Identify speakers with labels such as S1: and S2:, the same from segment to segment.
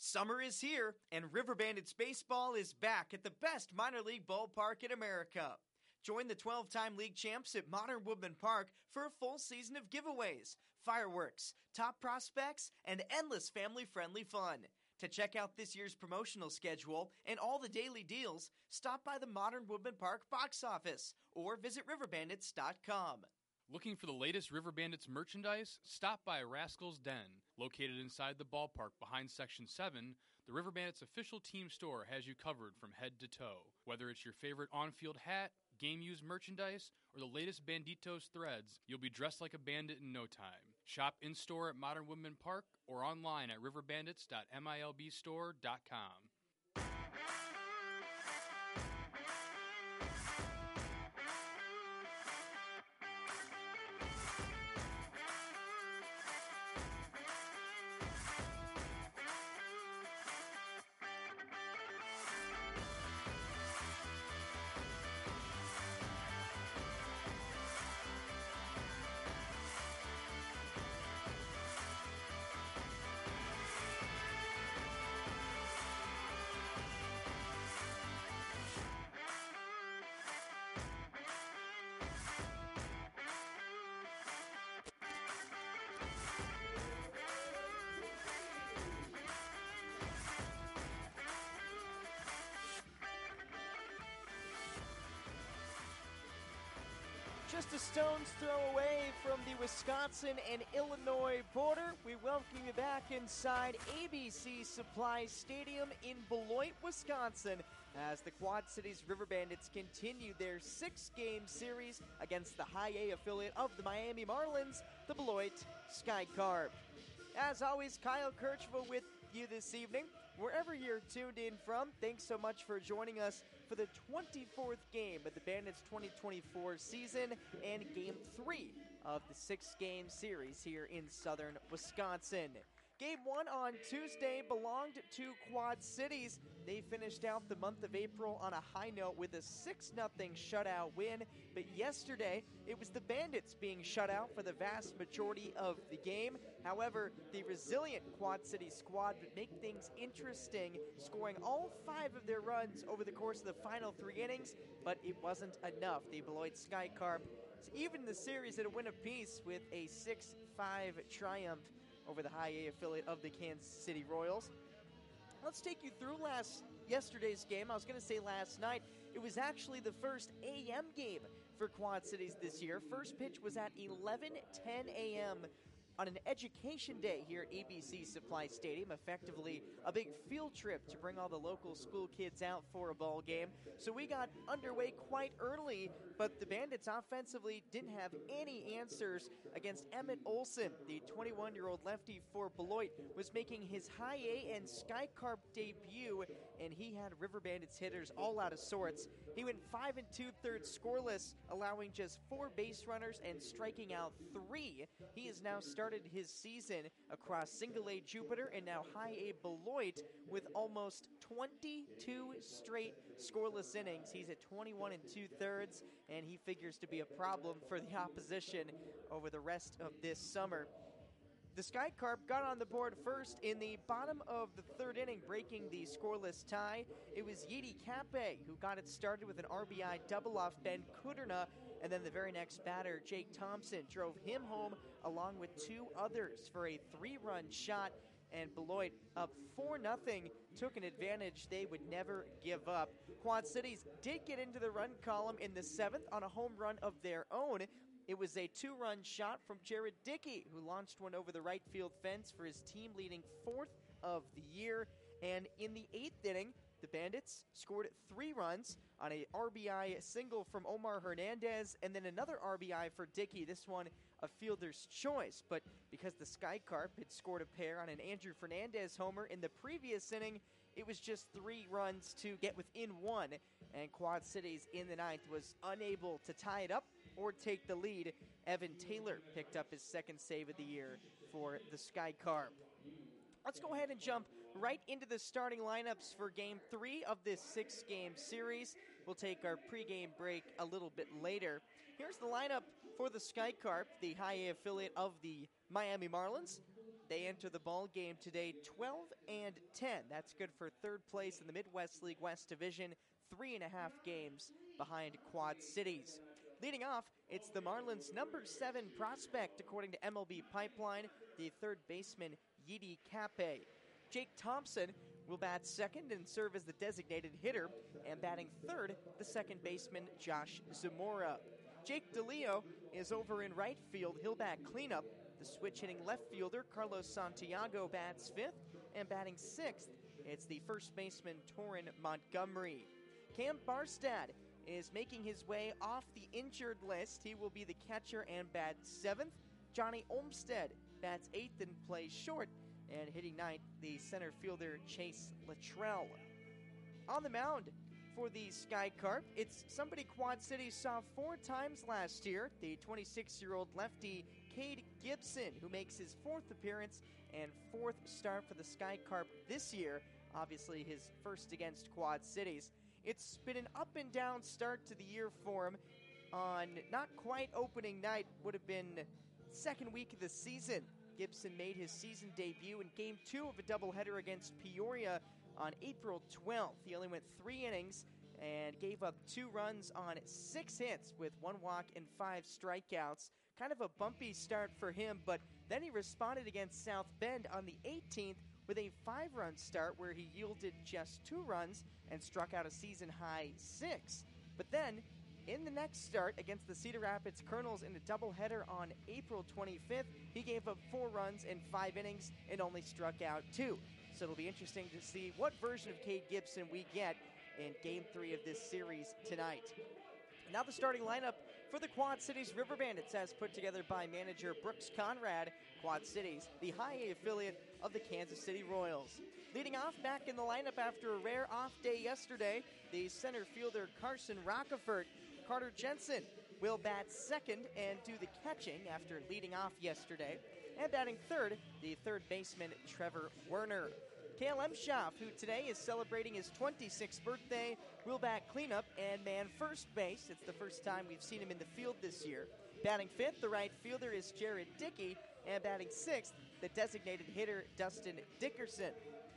S1: Summer is here, and River Bandits baseball is back at the best minor league ballpark in America. Join the 12-time league champs at Modern Woodmen Park for a full season of giveaways, fireworks, top prospects, and endless family-friendly fun. To check out this year's promotional schedule and all the daily deals, stop by the Modern Woodmen Park box office or visit riverbandits.com.
S2: Looking for the latest River Bandits merchandise? Stop by Rascal's Den. Located inside the ballpark behind Section 7, the River Bandits official team store has you covered from head to toe. Whether it's your favorite on-field hat, game-used merchandise, or the latest Banditos threads, you'll be dressed like a bandit in no time. Shop in-store at Modern Woodmen Park or online at riverbandits.milbstore.com.
S3: Just a stone's throw away from the Wisconsin and Illinois border, we welcome you back inside ABC Supply Stadium in Beloit, Wisconsin, as the Quad Cities River Bandits continue their 6-game series against the High A affiliate of the Miami Marlins, the Beloit Sky Carp. As always, Kyle Kirchville with you this evening. Wherever you're tuned in from, thanks so much for joining us for the 24th game of the Bandits 2024 season and Game 3 of the 6-game series here in southern Wisconsin. Game 1 on Tuesday belonged to Quad Cities. They finished out the month of April on a high note with a 6-0 shutout win. But yesterday, it was the Bandits being shut out for the vast majority of the game. However, the resilient Quad Cities squad would make things interesting, scoring all 5 of their runs over the course of the final 3 innings. But it wasn't enough. The Beloit Sky Carp evened the series at a win apiece with a 6-5 triumph over the High A affiliate of the Kansas City Royals. Let's take you through yesterday's game. I was going to say last night. It was actually the first AM game for Quad Cities this year. First pitch was at 11:10 a.m. on an education day here at ABC Supply Stadium, effectively a big field trip to bring all the local school kids out for a ball game. So we got underway quite early, but the Bandits offensively didn't have any answers against Emmett Olson. The 21-year-old lefty for Beloit was making his High A and Sky Carp debut, and he had River Bandits hitters all out of sorts. He went 5 2/3 scoreless, allowing just 4 base runners and striking out 3. He is now started his season across Single A Jupiter and now High A Beloit with almost 22 straight scoreless innings. He's at 21 2/3, and he figures to be a problem for the opposition over the rest of this summer. The Sky Carp got on the board first in the bottom of the 3rd inning, breaking the scoreless tie. It was Yidi Cape who got it started with an RBI double off Ben Kuderna, and then the very next batter, Jake Thompson, drove him home along with 2 others for a 3-run shot, and Beloit, up 4-0, took an advantage they would never give up. Quad Cities did get into the run column in the 7th on a home run of their own. It was a 2-run shot from Jared Dickey, who launched one over the right field fence for his team-leading 4th of the year. And in the 8th inning, the Bandits scored 3 runs on a RBI single from Omar Hernandez, and then another RBI for Dickey, this one a fielder's choice. But because the Sky Carp had scored a pair on an Andrew Fernandez homer in the previous inning, it was just 3 runs to get within 1, and Quad Cities in the 9th was unable to tie it up or take the lead. Evan Taylor picked up his 2nd save of the year for the Sky Carp. Let's go ahead and jump right into the starting lineups for Game 3 of this 6-game series. We'll take our pregame break a little bit later. Here's the lineup For the Sky Carp, the high A affiliate of the Miami Marlins, they enter the ball game today 12-10. That's good for third place in the Midwest League West Division, 3.5 games behind Quad Cities. Leading off, it's the Marlins' number 7 prospect, according to MLB Pipeline, the third baseman Yidi Cape. Jake Thompson will bat second and serve as the designated hitter, and batting third, the second baseman Josh Zamora. Jake DeLeo is over in right field. He'll bat cleanup. The switch-hitting left fielder Carlos Santiago bats fifth, and batting sixth, it's the first baseman Torrin Montgomery. Cam Barstad is making his way off the injured list. He will be the catcher and bats seventh. Johnny Olmstead bats eighth and plays short, and hitting ninth, the center fielder Chase Luttrell. On the mound for the Sky Carp, it's somebody Quad Cities saw 4 times last year, the 26-year-old lefty Cade Gibson, who makes his 4th appearance and 4th start for the Sky Carp this year, obviously his first against Quad Cities. It's been an up-and-down start to the year for him. On not quite opening night, would have been second week of the season. Gibson made his season debut in Game 2 of a doubleheader against Peoria on April 12th. He only went 3 innings and gave up 2 runs on 6 hits with 1 walk and 5 strikeouts. Kind of a bumpy start for him, but then he responded against South Bend on the 18th with a 5-run start where he yielded just 2 runs and struck out a season-high 6. But then, in the next start against the Cedar Rapids Colonels in a doubleheader on April 25th, he gave up 4 runs in 5 innings and only struck out 2. So it'll be interesting to see what version of Cade Gibson we get in Game 3 of this series tonight. Now the starting lineup for the Quad Cities River Bandits, as put together by manager Brooks Conrad. Quad Cities, the high A affiliate of the Kansas City Royals. Leading off back in the lineup after a rare off day yesterday, the center fielder Carson Rockefort. Carter Jensen will bat second and do the catching after leading off yesterday. And batting third, the third baseman Trevor Werner. Cale Emshoff, who today is celebrating his 26th birthday, will bat cleanup and man first base. It's the first time we've seen him in the field this year. Batting fifth, the right fielder is Jared Dickey, and batting sixth, the designated hitter Dustin Dickerson.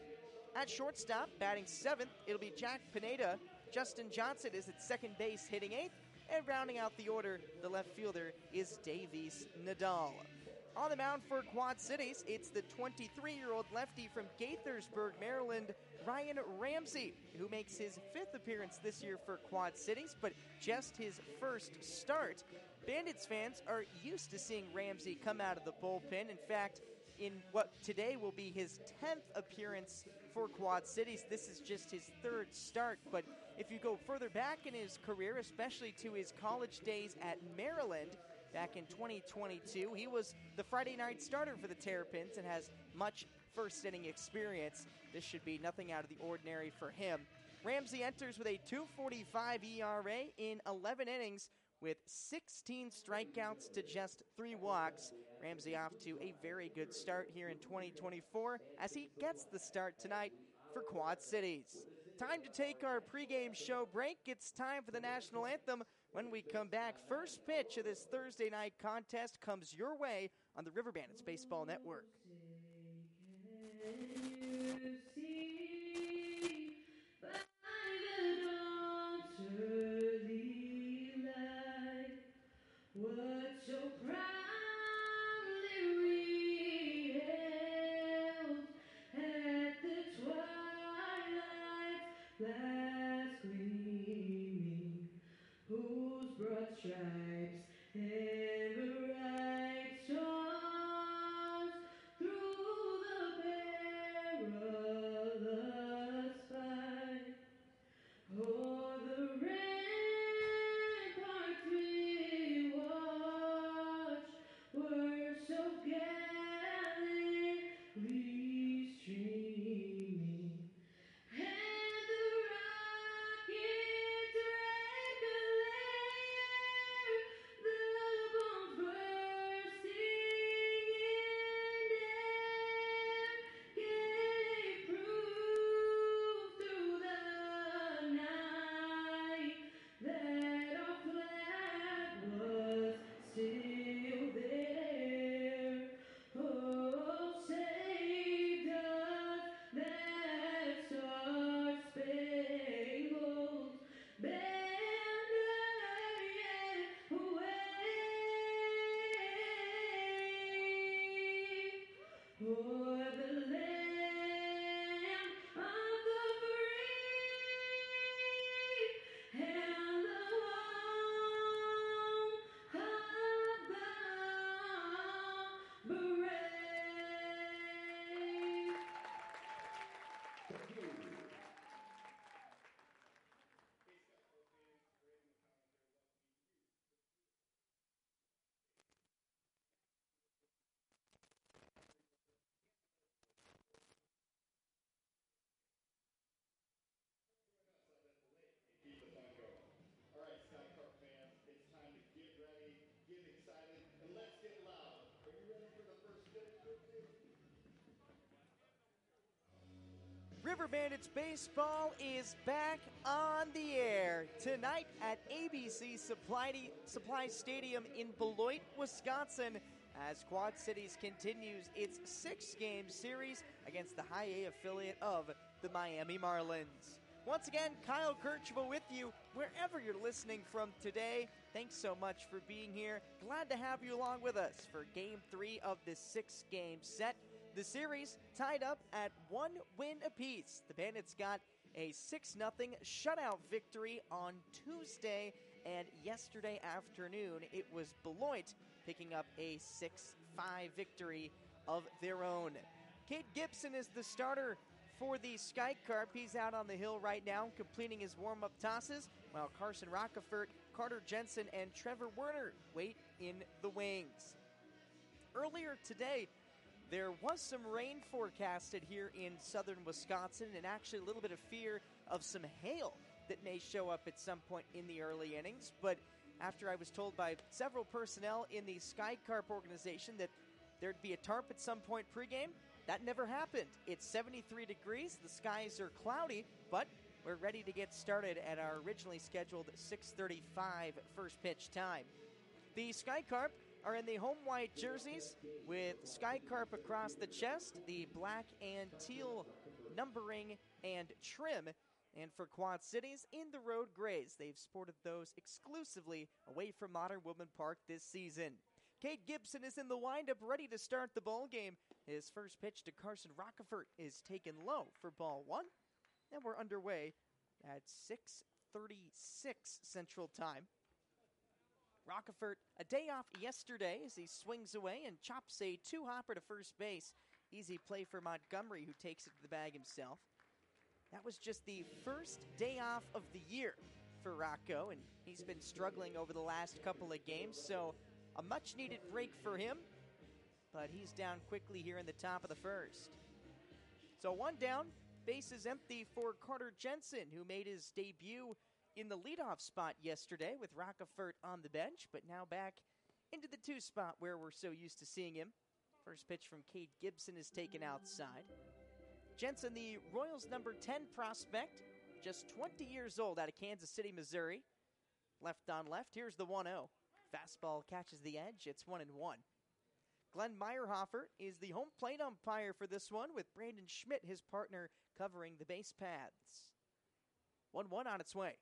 S3: At shortstop, batting seventh, it'll be Jack Pineda. Justin Johnson is at second base, hitting eighth, and rounding out the order, the left fielder is Davies Nadal. On the mound for Quad Cities, it's the 23-year-old lefty from Gaithersburg, Maryland, Ryan Ramsey, who makes his 5th appearance this year for Quad Cities, but just his first start. Bandits fans are used to seeing Ramsey come out of the bullpen. In fact, in what today will be his 10th appearance for Quad Cities, this is just his 3rd start. But if you go further back in his career, especially to his college days at Maryland, back in 2022, he was the Friday night starter for the Terrapins and has much first-inning experience. This should be nothing out of the ordinary for him. Ramsey enters with a 2.45 ERA in 11 innings with 16 strikeouts to just 3 walks. Ramsey off to a very good start here in 2024 as he gets the start tonight for Quad Cities. Time to take our pregame show break. It's time for the national anthem. When we come back, first pitch of this Thursday night contest comes your way on the River Bandits Baseball Network.
S4: What so proudly we hailed at the twilight's last gleaming, whose broad stripes and bright stars through the perilous for the land of the free and the home of the brave.
S5: Keep the fun going. All right, Skycarp fans, it's time to get ready, get excited, and let's get loud. Are you ready for the first pitch, Christy?
S3: River Bandits baseball is back on the air tonight at ABC Supply Stadium in Beloit, Wisconsin, as Quad Cities continues its 6-game series against the High A affiliate of the Miami Marlins. Once again, Kyle Kirchhoff with you wherever you're listening from today. Thanks so much for being here. Glad to have you along with us for Game 3 of this 6-game set. The series tied up at 1 win apiece. The Bandits got a 6-0 shutout victory on Tuesday, and yesterday afternoon it was Beloit picking up a 6-5 victory of their own. Cade Gibson is the starter for the Skycarp. He's out on the hill right now completing his warm-up tosses, while Carson Rockefort, Carter Jensen, and Trevor Werner wait in the wings. Earlier today, there was some rain forecasted here in southern Wisconsin, and actually a little bit of fear of some hail that may show up at some point in the early innings. But after I was told by several personnel in the Skycarp organization that there'd be a tarp at some point pregame, that never happened. It's 73 degrees, the skies are cloudy, but we're ready to get started at our originally scheduled 6:35 first pitch time. The Skycarp are in the home white jerseys with Skycarp across the chest, the black and teal numbering and trim, and for Quad Cities, in the road grays. They've sported those exclusively away from Modern Woodman Park this season. Cade Gibson is in the windup, ready to start the ball game. His first pitch to Carson Rockefort is taken low for ball one, and we're underway at 6:36 Central Time. Rockefort, a day off yesterday as he swings away and chops a two-hopper to first base. Easy play for Montgomery, who takes it to the bag himself. That was just the first day off of the year for Rocco, and he's been struggling over the last couple of games, so a much-needed break for him, but he's down quickly here in the top of the first. So one down, base is empty for Carter Jensen, who made his debut in the leadoff spot yesterday with Rockefort on the bench, but now back into the 2 spot where we're so used to seeing him. First pitch from Cade Gibson is taken outside. Jensen, the Royals' number 10 prospect, just 20 years old, out of Kansas City, Missouri. Left on left, here's the 1-0. Fastball catches the edge, it's 1-1. Glenn Meyerhofer is the home plate umpire for this one, with Brandon Schmidt, his partner, covering the base paths. 1-1 on its way.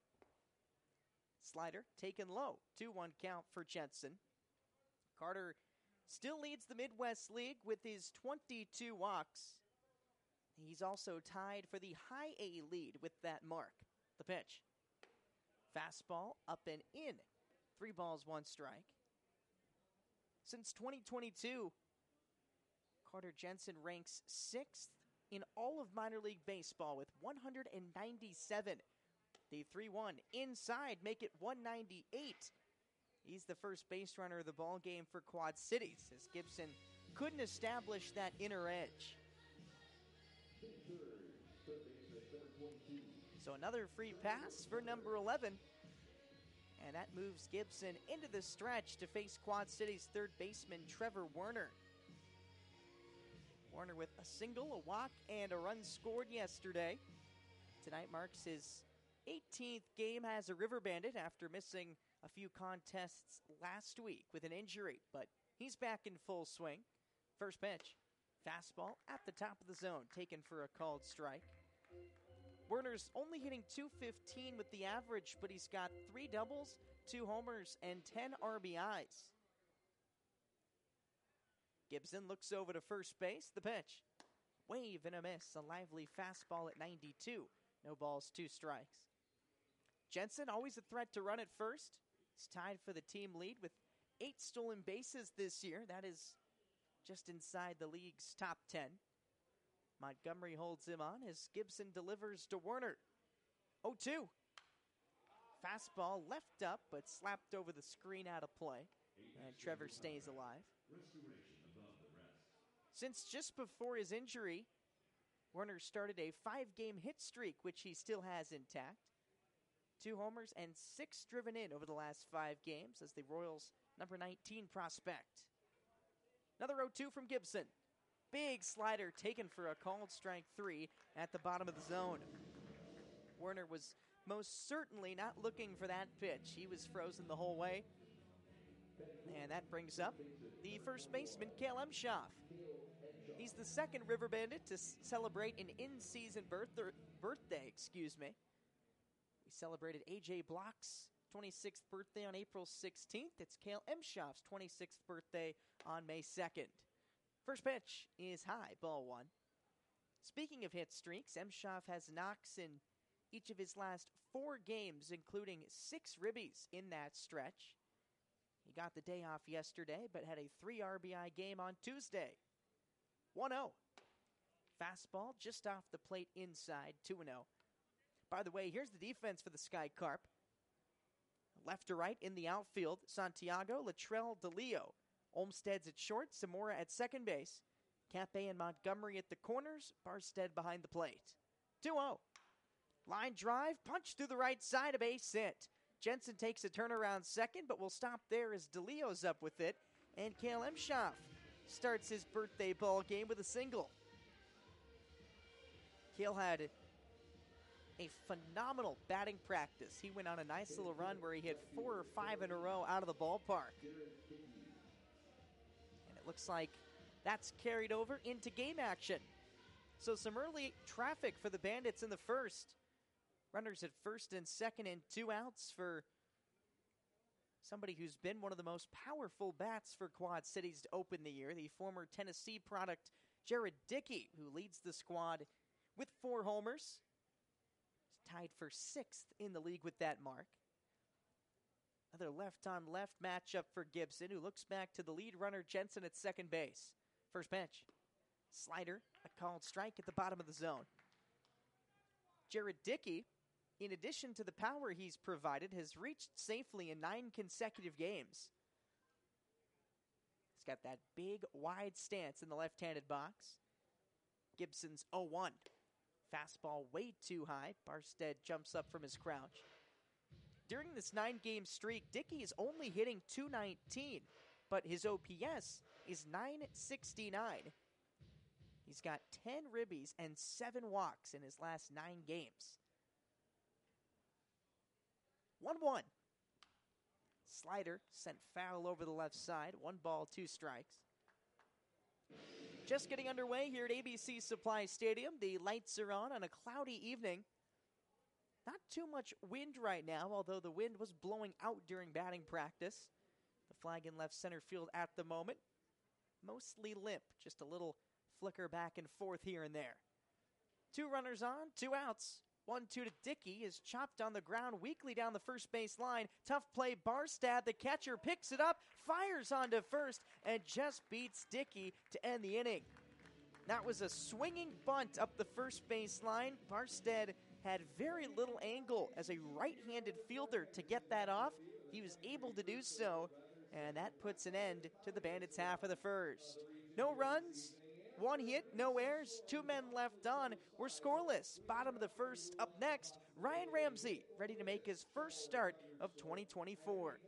S3: Slider taken low. 2-1 count for Jensen. Carter still leads the Midwest League with his 22 walks. He's also tied for the High A lead with that mark. The pitch. Fastball up and in. 3 balls, 1 strike. Since 2022, Carter Jensen ranks 6th in all of minor league baseball with 197. The 3-1 inside, make it 198. He's the first base runner of the ball game for Quad Cities, as Gibson couldn't establish that inner edge. So another free pass for number 11. And that moves Gibson into the stretch to face Quad Cities' third baseman, Trevor Werner. Werner with a single, a walk, and a run scored yesterday. Tonight marks his 18th game as a River Bandit after missing a few contests last week with an injury, but he's back in full swing. First pitch, fastball at the top of the zone, taken for a called strike. Werner's only hitting .215 with the average, but he's got 3 doubles, 2 homers, and 10 RBIs. Gibson looks over to first base. The pitch. Wave and a miss. A lively fastball at 92. No balls, 2 strikes. Jensen, always a threat to run at first. He's tied for the team lead with 8 stolen bases this year. That is just inside the league's top 10. Montgomery holds him on as Gibson delivers to Werner. 0-2. Fastball left up, but slapped over the screen out of play. And Trevor stays alive. Since just before his injury, Werner started a 5-game hit streak, which he still has intact. 2 homers and 6 driven in over the last 5 games as the Royals' number 19 prospect. Another 0-2 from Gibson. Big slider taken for a called strike 3 at the bottom of the zone. Werner was most certainly not looking for that pitch. He was frozen the whole way. And that brings up the first baseman, Cale Emshoff. He's the second River Bandit to celebrate an in-season birthday. We celebrated A.J. Block's 26th birthday on April 16th. It's Cale Emshoff's 26th birthday on May 2nd. First pitch is high, ball 1. Speaking of hit streaks, Emshoff has knocks in each of his last 4 games, including 6 ribbies in that stretch. He got the day off yesterday, but had a 3 RBI game on Tuesday. 1-0. Fastball just off the plate inside, 2-0. By the way, here's the defense for the Sky Carp. Left to right in the outfield, Santiago, Latrell, DeLeo. Olmstead's at short, Zamora at second base. Capé and Montgomery at the corners, Barstead behind the plate. 2-0. Line drive, punch through the right side, a base hit. Jensen takes a turnaround second, but will stop there as DeLeo's up with it. And Cale Emshoff starts his birthday ball game with a single. Cale had a phenomenal batting practice. He went on a nice little run where he hit 4 or 5 in a row out of the ballpark. And it looks like that's carried over into game action. So some early traffic for the Bandits in the first. Runners at first and second and 2 outs for somebody who's been one of the most powerful bats for Quad Cities to open the year, the former Tennessee product Jared Dickey, who leads the squad with 4 homers. He's tied for 6th in the league with that mark. Another left-on-left matchup for Gibson, who looks back to the lead runner Jensen at second base. First pitch. Slider, a called strike at the bottom of the zone. Jared Dickey, in addition to the power he's provided, has reached safely in 9 consecutive games. He's got that big, wide stance in the left-handed box. Gibson's 0-1. Fastball way too high. Barstead jumps up from his crouch. During this 9-game streak, Dickey is only hitting .219, but his OPS is .969. He's got 10 ribbies and 7 walks in his last 9 games. 1-1. Slider sent foul over the left side. 1 ball, 2 strikes. Just getting underway here at ABC Supply Stadium. The lights are on a cloudy evening. Not too much wind right now, although the wind was blowing out during batting practice. The flag in left center field at the moment. Mostly limp, just a little flicker back and forth here and there. 2 runners on, 2 outs. 1-2 to Dickey is chopped on the ground weakly down the first base line. Tough play, Barstad, the catcher, picks it up, fires onto first, and just beats Dickey to end the inning. That was a swinging bunt up the first base line. Barstad had very little angle as a right-handed fielder to get that off. He was able to do so, and that puts an end to the Bandits' half of the first. No runs, 1 hit, no errors, 2 men left on. We're scoreless. Bottom of the first. Up next, Ryan Ramsey, ready to make his first start of 2024.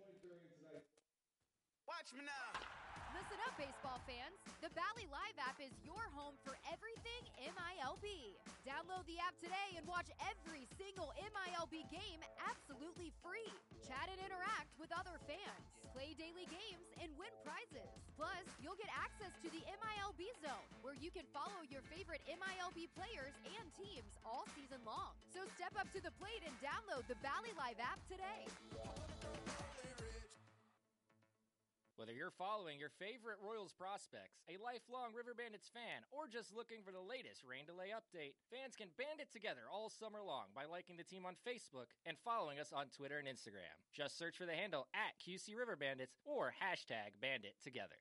S6: Watch me now.
S7: Listen up, baseball fans. The Valley Live app is your home for everything MILB. Download the app today and watch every single MILB game absolutely free. Chat and interact with other fans. Play daily games and win prizes. Plus, you'll get access to the MILB Zone, where you can follow your favorite MILB players and teams all season long. So step up to the plate and download the Valley Live app today.
S6: Whether you're following your favorite Royals prospects, a lifelong River Bandits fan, or just looking for the latest rain delay update, fans can band it together all summer long by liking the team on Facebook and following us on Twitter and Instagram. Just search for the handle at QC River Bandits or hashtag Bandit Together.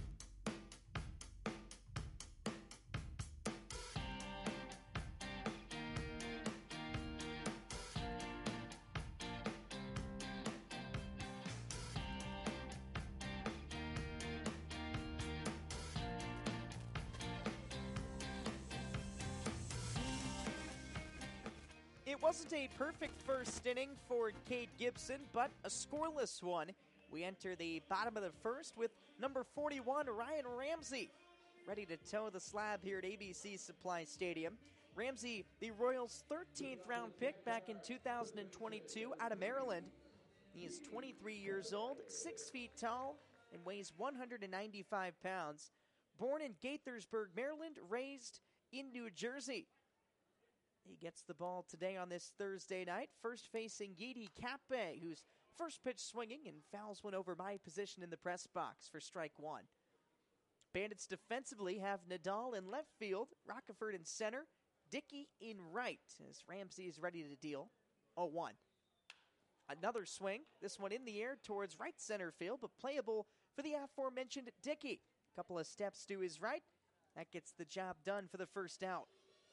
S3: It wasn't a perfect first inning for Cade Gibson, but a scoreless one. We enter the bottom of the first with number 41, Ryan Ramsey, ready to toe the slab here at ABC Supply Stadium. Ramsey, the Royals' 13th round pick back in 2022 out of Maryland. He is 23 years old, 6 feet tall, and weighs 195 pounds. Born in Gaithersburg, Maryland, raised in New Jersey. He gets the ball today on this Thursday night, first facing Yidi Cappe, who's first pitch swinging and fouls one over my position in the press box for strike one. Bandits defensively have Nadal in left field, Rockeford in center, Dickey in right, as Ramsey is ready to deal 0-1. Another swing, this one in the air towards right center field, but playable for the aforementioned Dickey. Couple of steps to his right, that gets the job done for the first out.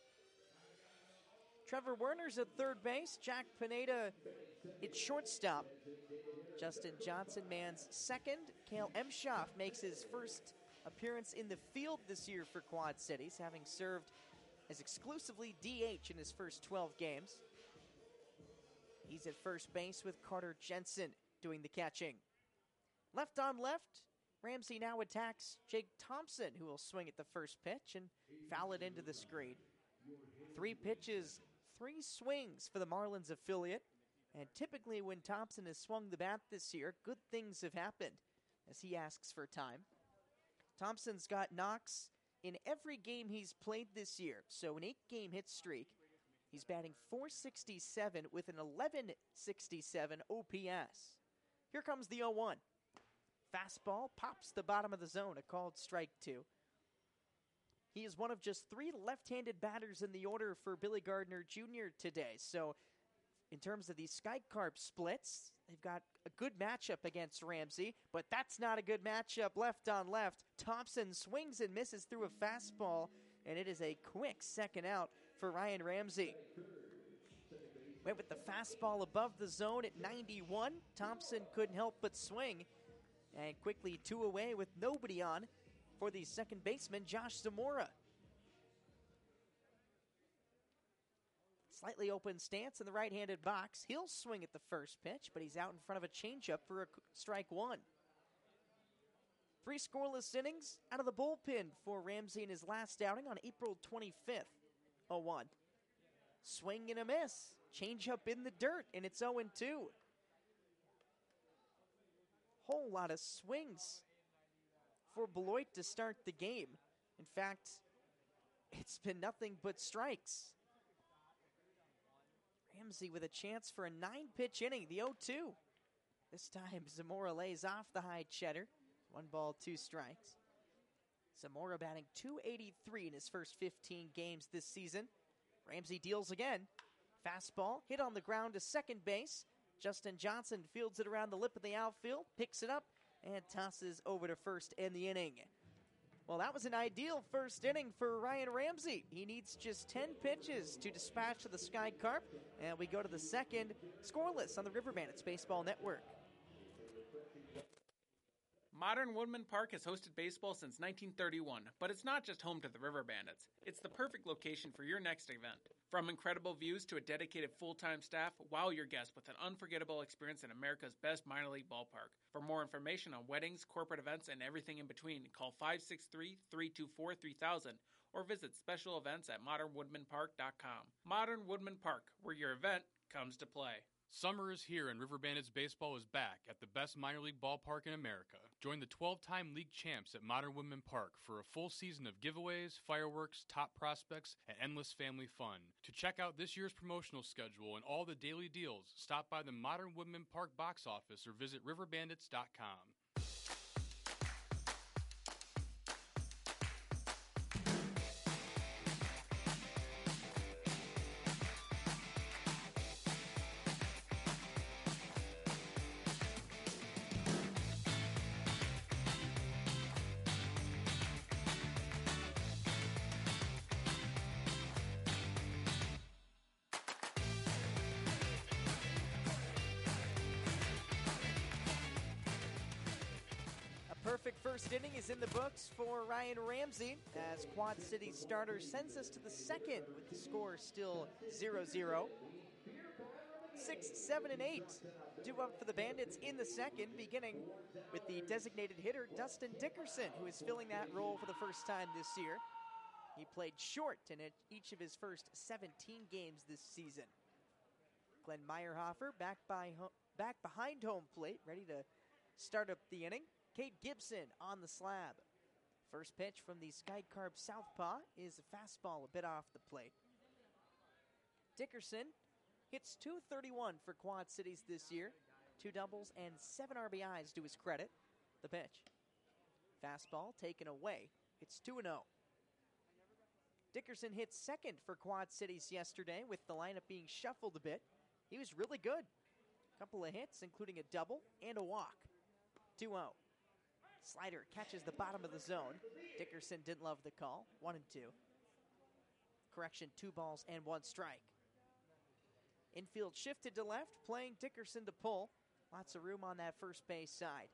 S3: Trevor Werner's at third base. Jack Pineda at shortstop. Justin Johnson mans second. Cale Emshoff makes his first appearance in the field this year for Quad Cities, having served as exclusively DH in his first 12 games. He's at first base with Carter Jensen doing the catching. Left on left, Ramsey now attacks Jake Thompson, who will swing at the first pitch and foul it into the screen. 3 pitches, 3 swings for the Marlins affiliate. And typically when Thompson has swung the bat this year, good things have happened as he asks for time. Thompson's got knocks in every game he's played this year. So an 8-game hit streak. He's batting .467 with an .1167 OPS. Here comes the 0-1. Fastball pops the bottom of the zone, a called strike 2. He is one of just 3 left-handed batters in the order for Billy Gardner Jr. today. So in terms of the Sky Carp splits, they've got a good matchup against Ramsey, but that's not a good matchup left on left. Thompson swings and misses through a fastball, and it is a quick second out for Ryan Ramsey. Went with the fastball above the zone at 91. Thompson couldn't help but swing, and quickly 2 away with nobody on for the second baseman, Josh Zamora. Slightly open stance in the right-handed box. He'll swing at the first pitch, but he's out in front of a changeup for a strike 1. 3 scoreless innings out of the bullpen for Ramsey in his last outing on April 25th. 0-1. Swing and a miss. Changeup in the dirt, and it's 0-2. Whole lot of swings for Beloit to start the game. In fact, it's been nothing but strikes. Ramsey with a chance for a 9-pitch inning, the 0-2. This time, Zamora lays off the high cheddar. 1 ball, 2 strikes. Zamora batting .283 in his first 15 games this season. Ramsey deals again. Fastball hit on the ground to second base. Justin Johnson fields it around the lip of the outfield, picks it up, and tosses over to first in the inning. Well, that was an ideal first inning for Ryan Ramsey. He needs just 10 pitches to dispatch the Sky Carp, and we go to the second, scoreless on the River Bandits Baseball Network.
S8: Modern Woodman Park has hosted baseball since 1931, but it's not just home to the River Bandits. It's the perfect location for your next event. From incredible views to a dedicated full-time staff, wow your guests with an unforgettable experience in America's best minor league ballpark. For more information on weddings, corporate events, and everything in between, call 563-324-3000 or visit special events at modernwoodmanpark.com. Modern Woodman Park, where your event comes to play.
S2: Summer is here and River Bandits baseball is back at the best minor league ballpark in America. Join the 12-time league champs at Modern Woodman Park for a full season of giveaways, fireworks, top prospects, and endless family fun. To check out this year's promotional schedule and all the daily deals, stop by the Modern Woodman Park box office or visit riverbandits.com.
S3: perfect first inning is in the books for Ryan Ramsey as Quad City starter sends us to the second with the score still 0-0. 6, 7, and 8 due up for the Bandits in the second, beginning with the designated hitter Dustin Dickerson, who is filling that role for the first time this year. He played short in each of his first 17 games this season. Glenn Meyerhofer back behind home plate, ready to start up the inning. Cade Gibson on the slab. First pitch from the Sky Carp southpaw is a fastball a bit off the plate. Dickerson hits .231 for Quad Cities this year. 2 doubles and 7 RBIs to his credit. The pitch. Fastball taken away. It's 2-0. Dickerson hit second for Quad Cities yesterday with the lineup being shuffled a bit. He was really good. Couple of hits, including a double and a walk. 2-0. Slider catches the bottom of the zone. Dickerson didn't love the call. 1-2. Correction, 2 balls and 1 strike. Infield shifted to left, playing Dickerson to pull. Lots of room on that first base side.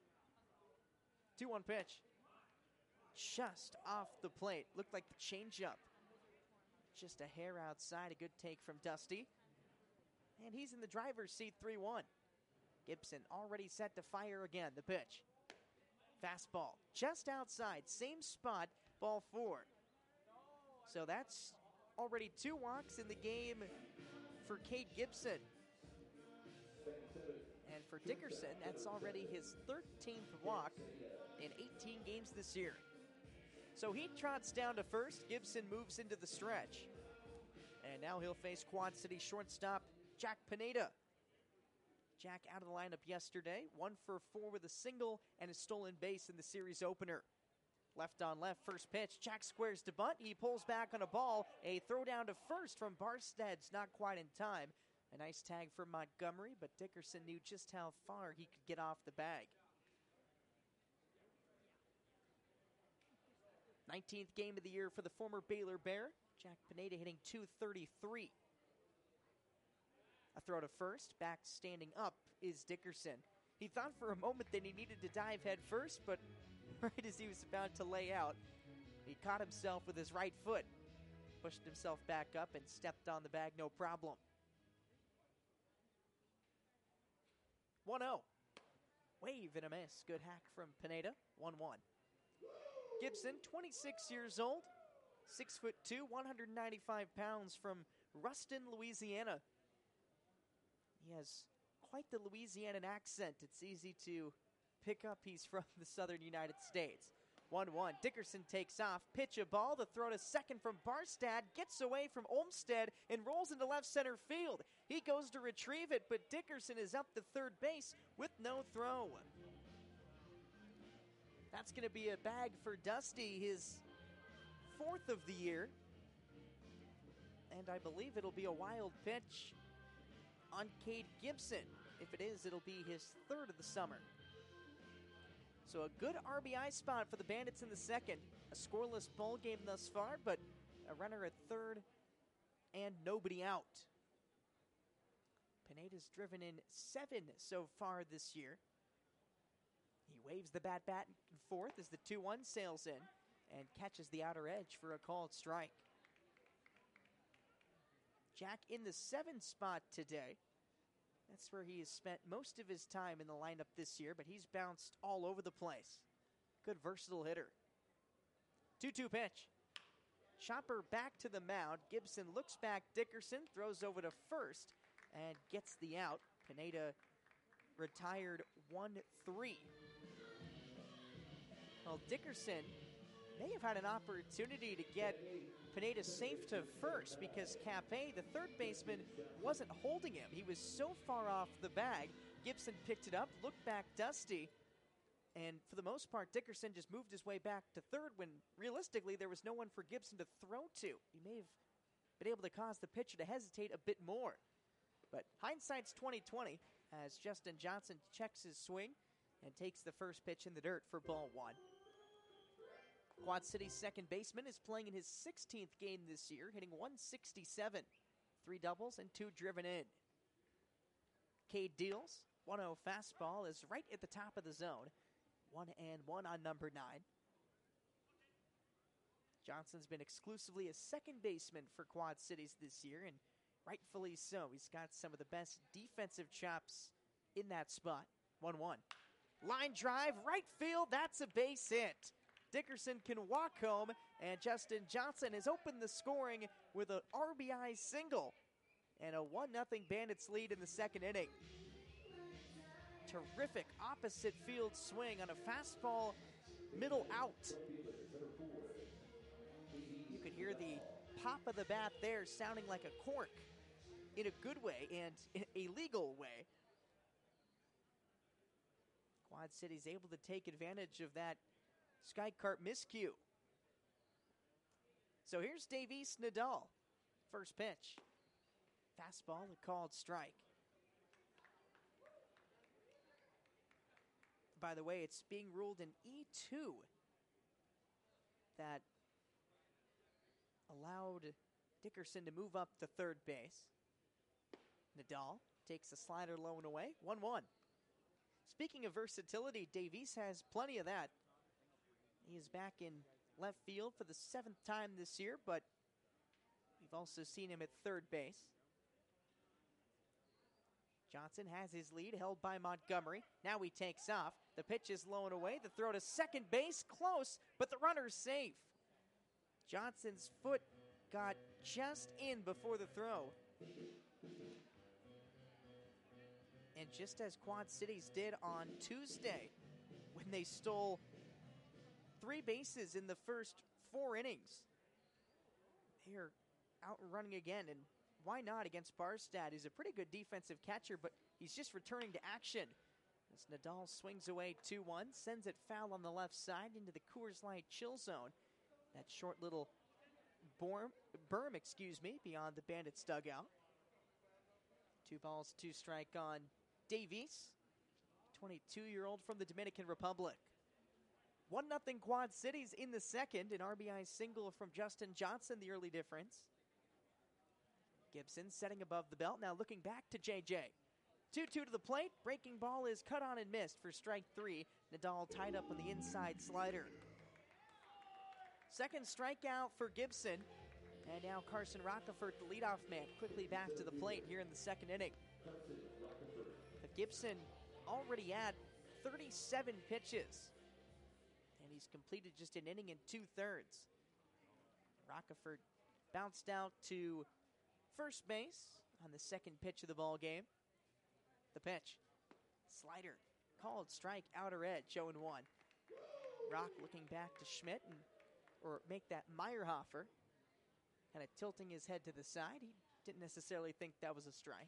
S3: 2-1 pitch. Just off the plate. Looked like the changeup. Just a hair outside. A good take from Dusty. And he's in the driver's seat, 3-1. Gibson already set to fire again. The pitch. Fastball just outside. Same spot. Ball 4. So that's already 2 walks in the game for Cade Gibson. And for Dickerson, that's already his 13th walk in 18 games this year. So he trots down to first. Gibson moves into the stretch. And now he'll face Quad City shortstop Jack Pineda. Jack out of the lineup yesterday. 1 for 4 with a single and a stolen base in the series opener. Left on left, first pitch. Jack squares to bunt. He pulls back on a ball. A throw down to first from Barsted's not quite in time. A nice tag for Montgomery, but Dickerson knew just how far he could get off the bag. 19th game of the year for the former Baylor Bear. Jack Pineda hitting .233. A throw to first. Back standing up is Dickerson. He thought for a moment that he needed to dive head first, but right as he was about to lay out, he caught himself with his right foot, pushed himself back up, and stepped on the bag no problem. 1-0. Wave and a miss. Good hack from Pineda. 1-1. Gibson, 26 years old, 6'2", 195 pounds, from Ruston, Louisiana. He has quite the Louisianan accent. It's easy to pick up he's from the southern United States. 1-1. Dickerson takes off. Pitch a ball. The throw to second from Barstad. Gets away from Olmstead and rolls into left center field. He goes to retrieve it, but Dickerson is up to third base with no throw. That's going to be a bag for Dusty, his 4th of the year. And I believe it'll be a wild pitch on Cade Gibson. If it is, it'll be his 3rd of the summer. So a good RBI spot for the Bandits in the second. A scoreless ball game thus far, but a runner at third and nobody out. Pineda's driven in 7 so far this year. He waves the bat back and forth as the 2-1 sails in and catches the outer edge for a called strike. Jack in the 7 spot today. That's where he has spent most of his time in the lineup this year, but he's bounced all over the place. Good versatile hitter. 2-2 pitch. Chopper back to the mound. Gibson looks back. Dickerson throws over to first and gets the out. Pineda retired 1-3. Well, Dickerson may have had an opportunity to get Pineda safe to first because Capé, the third baseman, wasn't holding him. He was so far off the bag. Gibson picked it up, looked back Dusty, and for the most part, Dickerson just moved his way back to third when realistically there was no one for Gibson to throw to. He may have been able to cause the pitcher to hesitate a bit more. But hindsight's 20/20 as Justin Johnson checks his swing and takes the first pitch in the dirt for ball 1. Quad City's second baseman is playing in his 16th game this year, hitting .167. 3 doubles and 2 driven in. Cade deals. 1-0 fastball is right at the top of the zone. 1-1 on number 9. Johnson's been exclusively a second baseman for Quad Cities this year, and rightfully so. He's got some of the best defensive chops in that spot. 1-1. Line drive, right field, that's a base hit. Dickerson can walk home, and Justin Johnson has opened the scoring with an RBI single and a 1-0 Bandits lead in the second inning. Terrific opposite field swing on a fastball middle out. You could hear the pop of the bat there sounding like a cork in a good way and in a legal way. Quad City's able to take advantage of that Sky Carp miscue. So here's Davies Nadal. First pitch. Fastball, a called strike. By the way, it's being ruled an E2 that allowed Dickerson to move up to third base. Nadal takes a slider low and away. 1-1. Speaking of versatility, Davies has plenty of that. He is back in left field for the 7th time this year, but we've also seen him at third base. Johnson has his lead held by Montgomery. Now he takes off. The pitch is low and away. The throw to second base, close, but the runner's safe. Johnson's foot got just in before the throw. And just as Quad Cities did on Tuesday, when they stole 3 bases in the first 4 innings, they are out and running again, and why not against Barstad? He's a pretty good defensive catcher, but he's just returning to action. As Nadal swings away 2-1, sends it foul on the left side into the Coors Light chill zone. That short little berm, beyond the Bandits dugout. 2 balls, 2 strike on Davies, 22-year-old from the Dominican Republic. 1-0 Quad Cities in the second, an RBI single from Justin Johnson, the early difference. Gibson setting above the belt, now looking back to JJ. 2-2 to the plate, breaking ball is cut on and missed for strike 3. Nadal tied up on the inside slider. Second strikeout for Gibson, and now Carson Rockefort, the leadoff man, quickly back to the plate here in the second inning. But Gibson already had 37 pitches, and he's completed just an inning and 2/3. Rockefort bounced out to first base on the second pitch of the ball game. The pitch, slider, called strike, outer edge, 0-1. Rock looking back to Schmidt, or make that Meyerhofer, kind of tilting his head to the side. He didn't necessarily think that was a strike.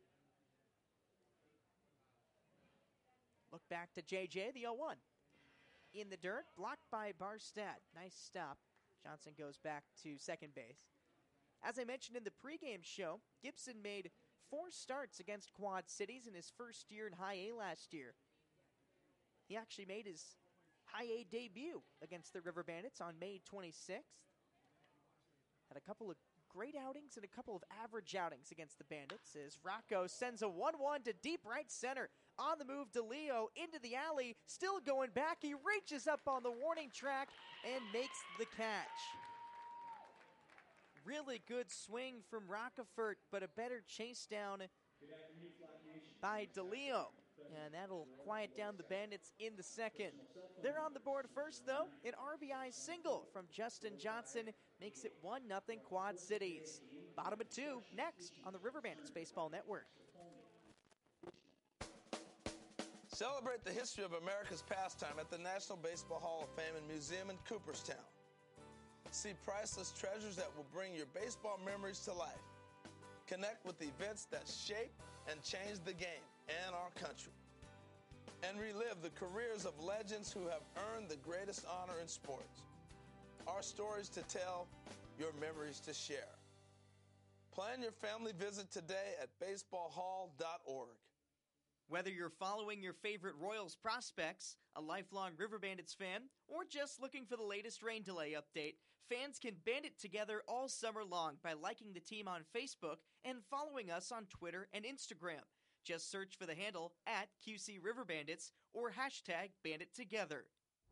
S3: Look back to JJ, the 0-1. In the dirt, blocked by Barstad. Nice stop. Johnson goes back to second base. As I mentioned in the pregame show, Gibson made 4 starts against Quad Cities in his first year in High A last year. He actually made his High A debut against the River Bandits on May 26th. Had a couple of great outings and a couple of average outings against the Bandits as Rocco sends a 1-1 to deep right center. On the move, DeLeo into the alley, still going back. He reaches up on the warning track and makes the catch. Really good swing from Rockefort, but a better chase down by DeLeo. And that'll quiet down the Bandits in the second. They're on the board first, though. An RBI single from Justin Johnson makes it 1-0 Quad Cities. Bottom of 2 next on the River Bandits Baseball Network.
S9: Celebrate the history of America's pastime at the National Baseball Hall of Fame and Museum in Cooperstown. See priceless treasures that will bring your baseball memories to life. Connect with events that shape and change the game and our country. And relive the careers of legends who have earned the greatest honor in sports. Our stories to tell, your memories to share. Plan your family visit today at baseballhall.org.
S1: Whether you're following your favorite Royals prospects, a lifelong River Bandits fan, or just looking for the latest rain delay update, fans can band it together all summer long by liking the team on Facebook and following us on Twitter and Instagram. Just search for the handle at QC River Bandits or hashtag Bandit Together.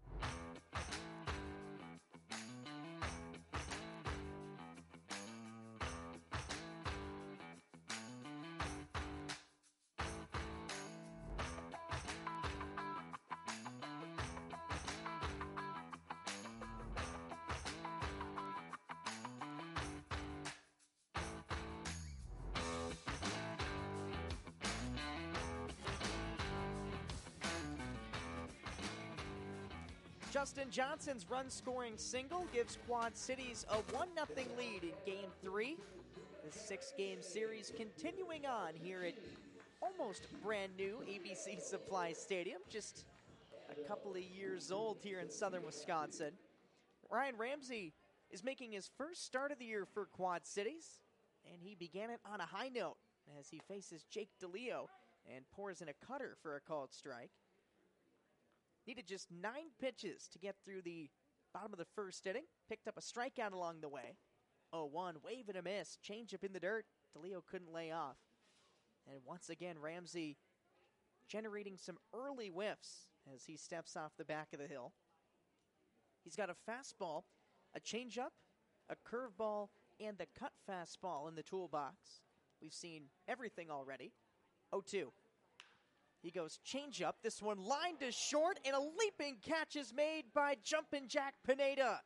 S3: Justin Johnson's run-scoring single gives Quad Cities a 1-0 lead in Game 3. The 6-game series continuing on here at almost brand-new ABC Supply Stadium, just a couple of years old here in southern Wisconsin. Ryan Ramsey is making his first start of the year for Quad Cities, and he began it on a high note as he faces Jake DeLeo and pours in a cutter for a called strike. Needed just 9 pitches to get through the bottom of the first inning. Picked up a strikeout along the way. 0-1, wave and a miss. Changeup in the dirt. DeLeo couldn't lay off. And once again, Ramsey generating some early whiffs as he steps off the back of the hill. He's got a fastball, a changeup, a curveball, and the cut fastball in the toolbox. We've seen everything already. 0-2. He goes changeup. This one lined to short, and a leaping catch is made by Jumpin' Jack Pineda.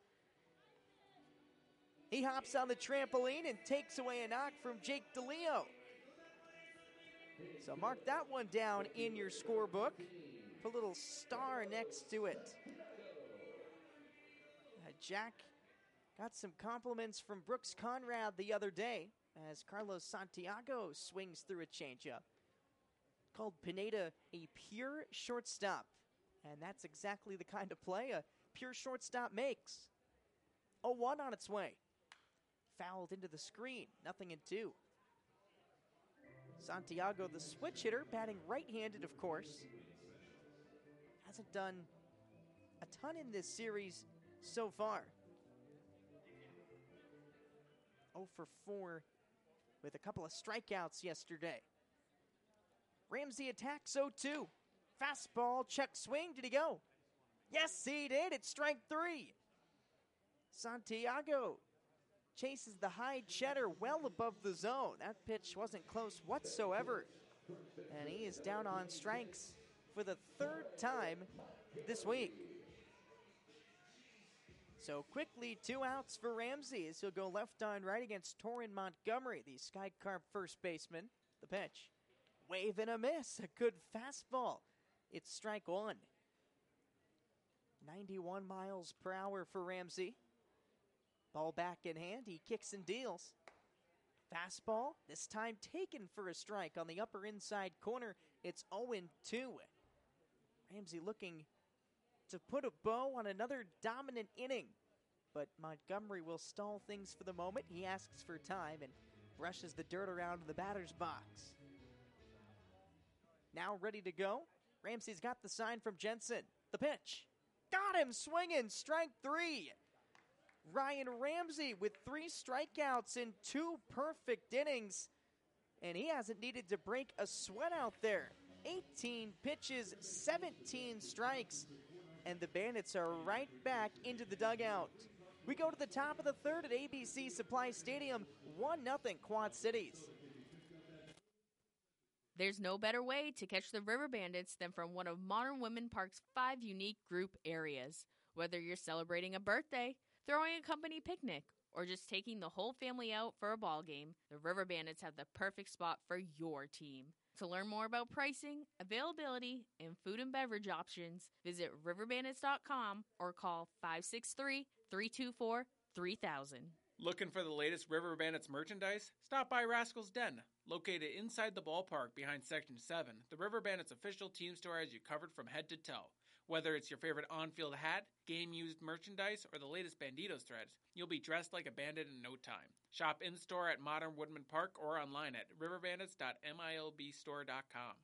S3: He hops on the trampoline and takes away a knock from Jake DeLeo. So mark that one down in your scorebook. Put a little star next to it. Jack got some compliments from Brooks Conrad the other day as Carlos Santiago swings through a changeup. Called Pineda a pure shortstop. And that's exactly the kind of play a pure shortstop makes. 0-1 on its way. Fouled into the screen. 0-2. Santiago, the switch hitter, batting right-handed, of course. Hasn't done a ton in this series so far. 0 for 4 with a couple of strikeouts yesterday. Ramsey attacks 0-2. Fastball, check swing. Did he go? Yes, he did. It's strike 3. Santiago chases the high cheddar well above the zone. That pitch wasn't close whatsoever. And he is down on strikes for the 3rd time this week. So quickly, 2 outs for Ramsey as he'll go left on right against Torrin Montgomery, the Sky Carp first baseman. The pitch. Wave and a miss. A good fastball. It's strike 1. 91 miles per hour for Ramsey. Ball back in hand. He kicks and deals. Fastball. This time taken for a strike on the upper inside corner. It's 0-2. Ramsey looking to put a bow on another dominant inning. But Montgomery will stall things for the moment. He asks for time and brushes the dirt around the batter's box. Now ready to go. Ramsey's got the sign from Jensen. The pitch. Got him swinging. Strike 3. Ryan Ramsey with 3 strikeouts in 2 perfect innings. And he hasn't needed to break a sweat out there. 18 pitches, 17 strikes. And the Bandits are right back into the dugout. We go to the top of the 3rd at ABC Supply Stadium. 1-0 Quad Cities.
S10: There's no better way to catch the River Bandits than from one of Modern Women Park's 5 unique group areas. Whether you're celebrating a birthday, throwing a company picnic, or just taking the whole family out for a ball game, the River Bandits have the perfect spot for your team. To learn more about pricing, availability, and food and beverage options, visit riverbandits.com or call 563-324-3000.
S8: Looking for the latest River Bandits merchandise? Stop by Rascal's Den. Located inside the ballpark behind Section 7, the River Bandits official team store has you covered from head to toe. Whether it's your favorite on-field hat, game-used merchandise, or the latest Banditos threads, you'll be dressed like a bandit in no time. Shop in-store at Modern Woodman Park or online at riverbandits.milbstore.com.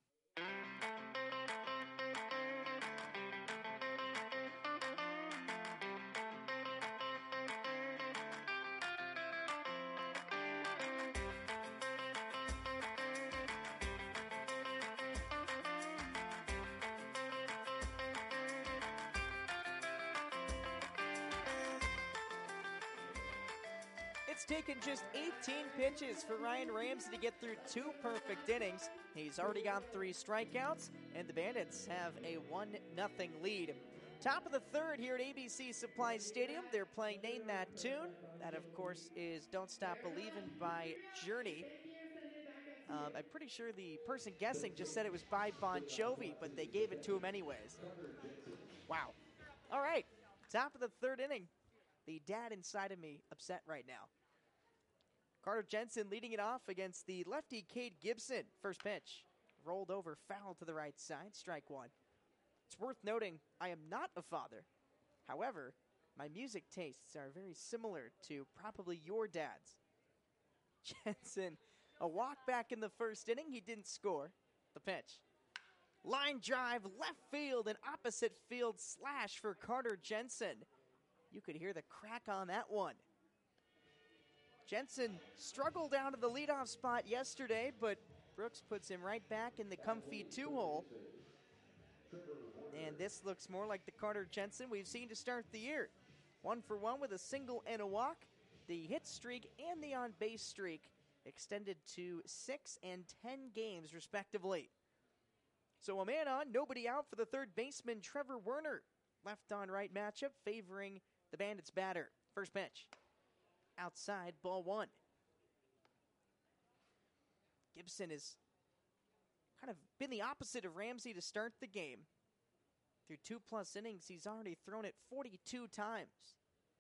S3: It's taken just 18 pitches for Ryan Ramsey to get through 2 perfect innings. He's already got 3 strikeouts, and the Bandits have a 1-0 lead. Top of the third here at ABC Supply Stadium. They're playing Name That Tune. That, of course, is Don't Stop Believin' by Journey. I'm pretty sure the person guessing just said it was by Bon Jovi, but they gave it to him anyways. Wow. All right, top of the third inning. The dad inside of me upset right now. Carter Jensen leading it off against the lefty Cade Gibson. First pitch, rolled over, foul to the right side, strike 1. It's worth noting I am not a father. However, my music tastes are very similar to probably your dad's. Jensen, a walk back in the first inning. He didn't score. The pitch. Line drive, left field, and opposite field slash for Carter Jensen. You could hear the crack on that one. Jensen struggled down to the leadoff spot yesterday, but Brooks puts him right back in the comfy 2-hole. And this looks more like the Carter Jensen we've seen to start the year. 1 for 1 with a single and a walk. The hit streak and the on-base streak extended to 6 and 10 games, respectively. So a man on, nobody out for the third baseman, Trevor Werner. Left on right matchup favoring the Bandits batter. First pitch. Outside, ball 1. Gibson has kind of been the opposite of Ramsey to start the game. Through 2+ innings, he's already thrown it 42 times.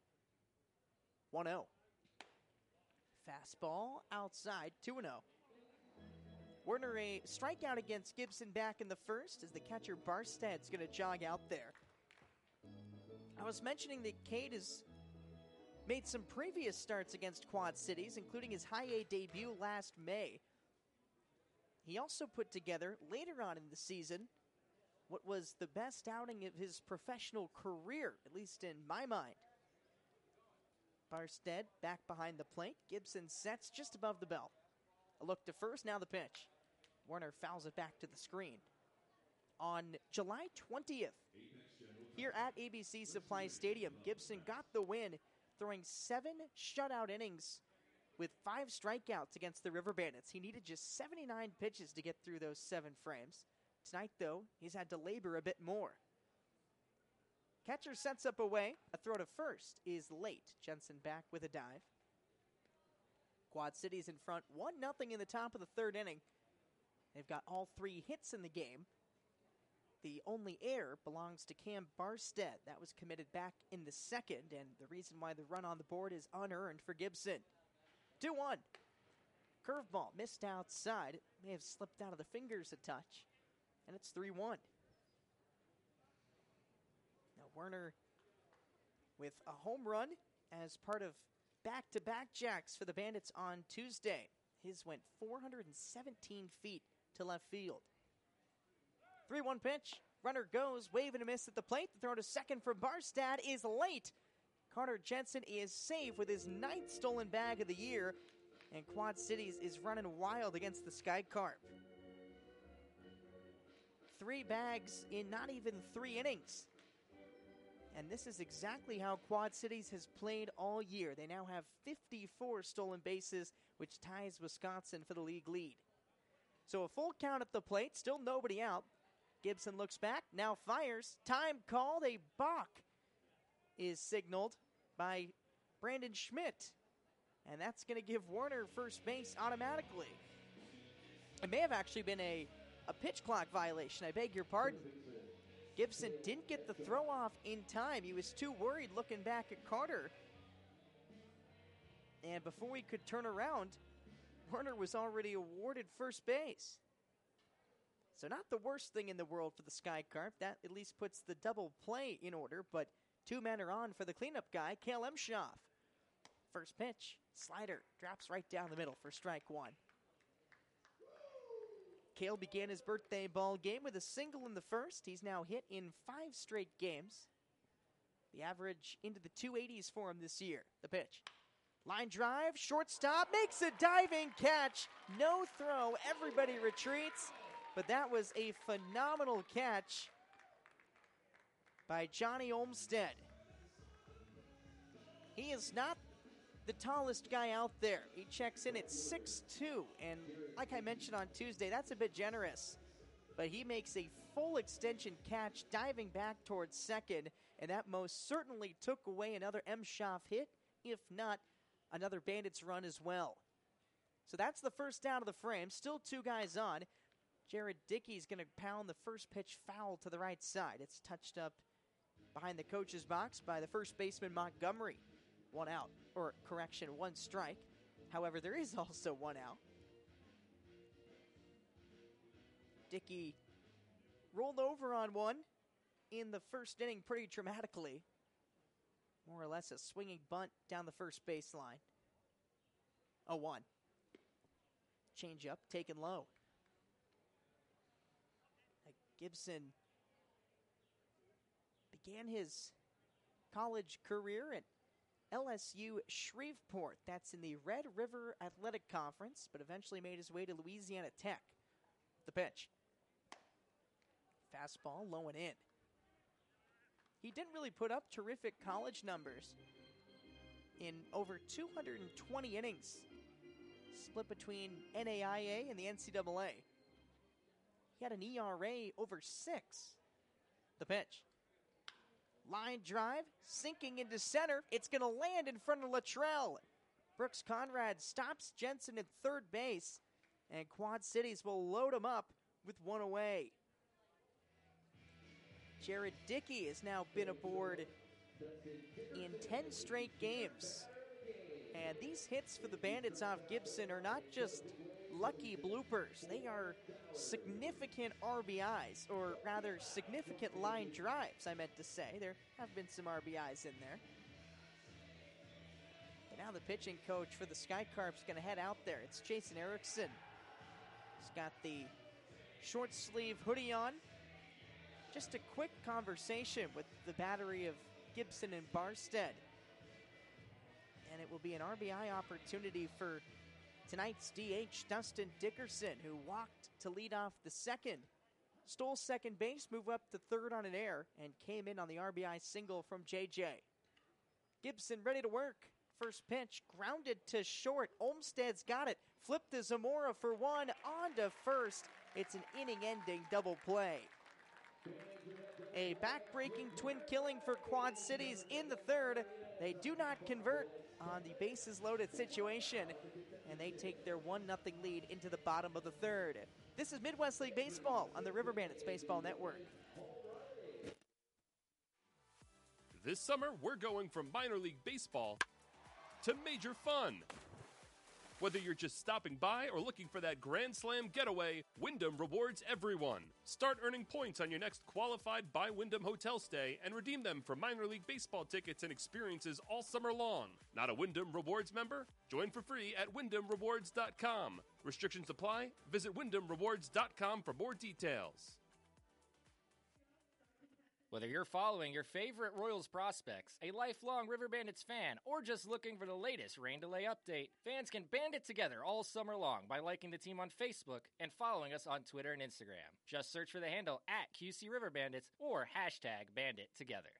S3: 1-0. Fastball outside, 2-0. Werner a strikeout against Gibson back in the first as the catcher Barstad's going to jog out there. I was mentioning that Cade has made some previous starts against Quad Cities, including his high A debut last May. He also put together, later on in the season, what was the best outing of his professional career, at least in my mind. Barstead back behind the plate. Gibson sets just above the belt. A look to first, now the pitch. Werner fouls it back to the screen. On July 20th, here at ABC Supply Stadium, Gibson got the win, throwing 7 shutout innings with 5 strikeouts against the River Bandits. He needed just 79 pitches to get through those 7 frames. Tonight, though, he's had to labor a bit more. Catcher sets up away. A throw to first is late. Jensen back with a dive. Quad Cities in front, 1-0 in the top of the third inning. They've got all 3 hits in the game. The only error belongs to Cam Barstead. That was committed back in the second, and the reason why the run on the board is unearned for Gibson. 2-1. Curveball missed outside. It may have slipped out of the fingers a touch, and it's 3-1. Now Werner with a home run as part of back-to-back jacks for the Bandits on Tuesday. His went 417 feet to left field. 3-1 pitch. Runner goes, wave and a miss at the plate. The throw to second from Barstad is late. Carter Jensen is safe with his 9th stolen bag of the year, and Quad Cities is running wild against the Sky Carp. 3 bags in not even 3 innings. And this is exactly how Quad Cities has played all year. They now have 54 stolen bases, which ties Wisconsin for the league lead. So a full count at the plate, still nobody out. Gibson looks back, now fires. Time called, a balk is signaled by Brandon Schmidt. And that's going to give Werner first base automatically. It may have actually been a pitch clock violation, I beg your pardon. Gibson didn't get the throw off in time. He was too worried looking back at Carter. And before he could turn around, Werner was already awarded first base. So not the worst thing in the world for the Sky Carp. That at least puts the double play in order, but 2 men are on for the cleanup guy, Cale Emshoff. First pitch, slider, drops right down the middle for strike 1. Cale began his birthday ball game with a single in the first. He's now hit in 5 straight games. The average into the 280s for him this year. The pitch. Line drive, shortstop, makes a diving catch. No throw, everybody retreats. But that was a phenomenal catch by Johnny Olmstead. He is not the tallest guy out there. He checks in at 6'2", and like I mentioned on Tuesday, that's a bit generous. But he makes a full extension catch, diving back towards second, and that most certainly took away another M-Schaff hit, if not another Bandits run as well. So that's the first down of the frame. Still 2 guys on. Jared Dickey's going to pound the first pitch foul to the right side. It's touched up behind the coach's box by the first baseman Montgomery. 1 out, or correction, 1 strike. However, there is also 1 out. Dickey rolled over on one in the first inning pretty dramatically. More or less a swinging bunt down the first baseline. 0-1. Change up, taken low. Gibson began his college career at LSU Shreveport. That's in the Red River Athletic Conference, but eventually made his way to Louisiana Tech. The pitch. Fastball low and in. He didn't really put up terrific college numbers in over 220 innings, split between NAIA and the NCAA. He had an ERA over 6. The pitch. Line drive, sinking into center. It's going to land in front of Luttrell. Brooks Conrad stops Jensen at third base, and Quad Cities will load him up with 1 away. Jared Dickey has now been aboard in 10 straight games. And these hits for the Bandits off Gibson are not just lucky bloopers. They are significant RBIs, or rather significant line drives, I meant to say. There have been some RBIs in there. And now the pitching coach for the Sky Carps going to head out there. It's Jason Erickson. He's got the short sleeve hoodie on. Just a quick conversation with the battery of Gibson and Barstead. And it will be an RBI opportunity for tonight's DH, Dustin Dickerson, who walked to lead off the second. Stole second base, moved up to third on an error, and came in on the RBI single from JJ. Gibson ready to work. First pitch, grounded to short. Olmstead's got it. Flipped to Zamora for 1, on to first. It's an inning-ending double play. A back-breaking twin killing for Quad Cities in the third. They do not convert on the bases-loaded situation, and they take their 1-0 lead into the bottom of the third. This is Midwest League Baseball on the River Bandits Baseball Network.
S11: This summer, we're going from minor league baseball to major fun. Whether you're just stopping by or looking for that Grand Slam getaway, Wyndham rewards everyone. Start earning points on your next qualified by Wyndham hotel stay and redeem them for minor league baseball tickets and experiences all summer long. Not a Wyndham Rewards member? Join for free at WyndhamRewards.com. Restrictions apply. Visit WyndhamRewards.com for more details.
S6: Whether you're following your favorite Royals prospects, a lifelong River Bandits fan, or just looking for the latest rain delay update, fans can band it together all summer long by liking the team on Facebook and following us on Twitter and Instagram. Just search for the handle @QC River Bandits or #BanditTogether.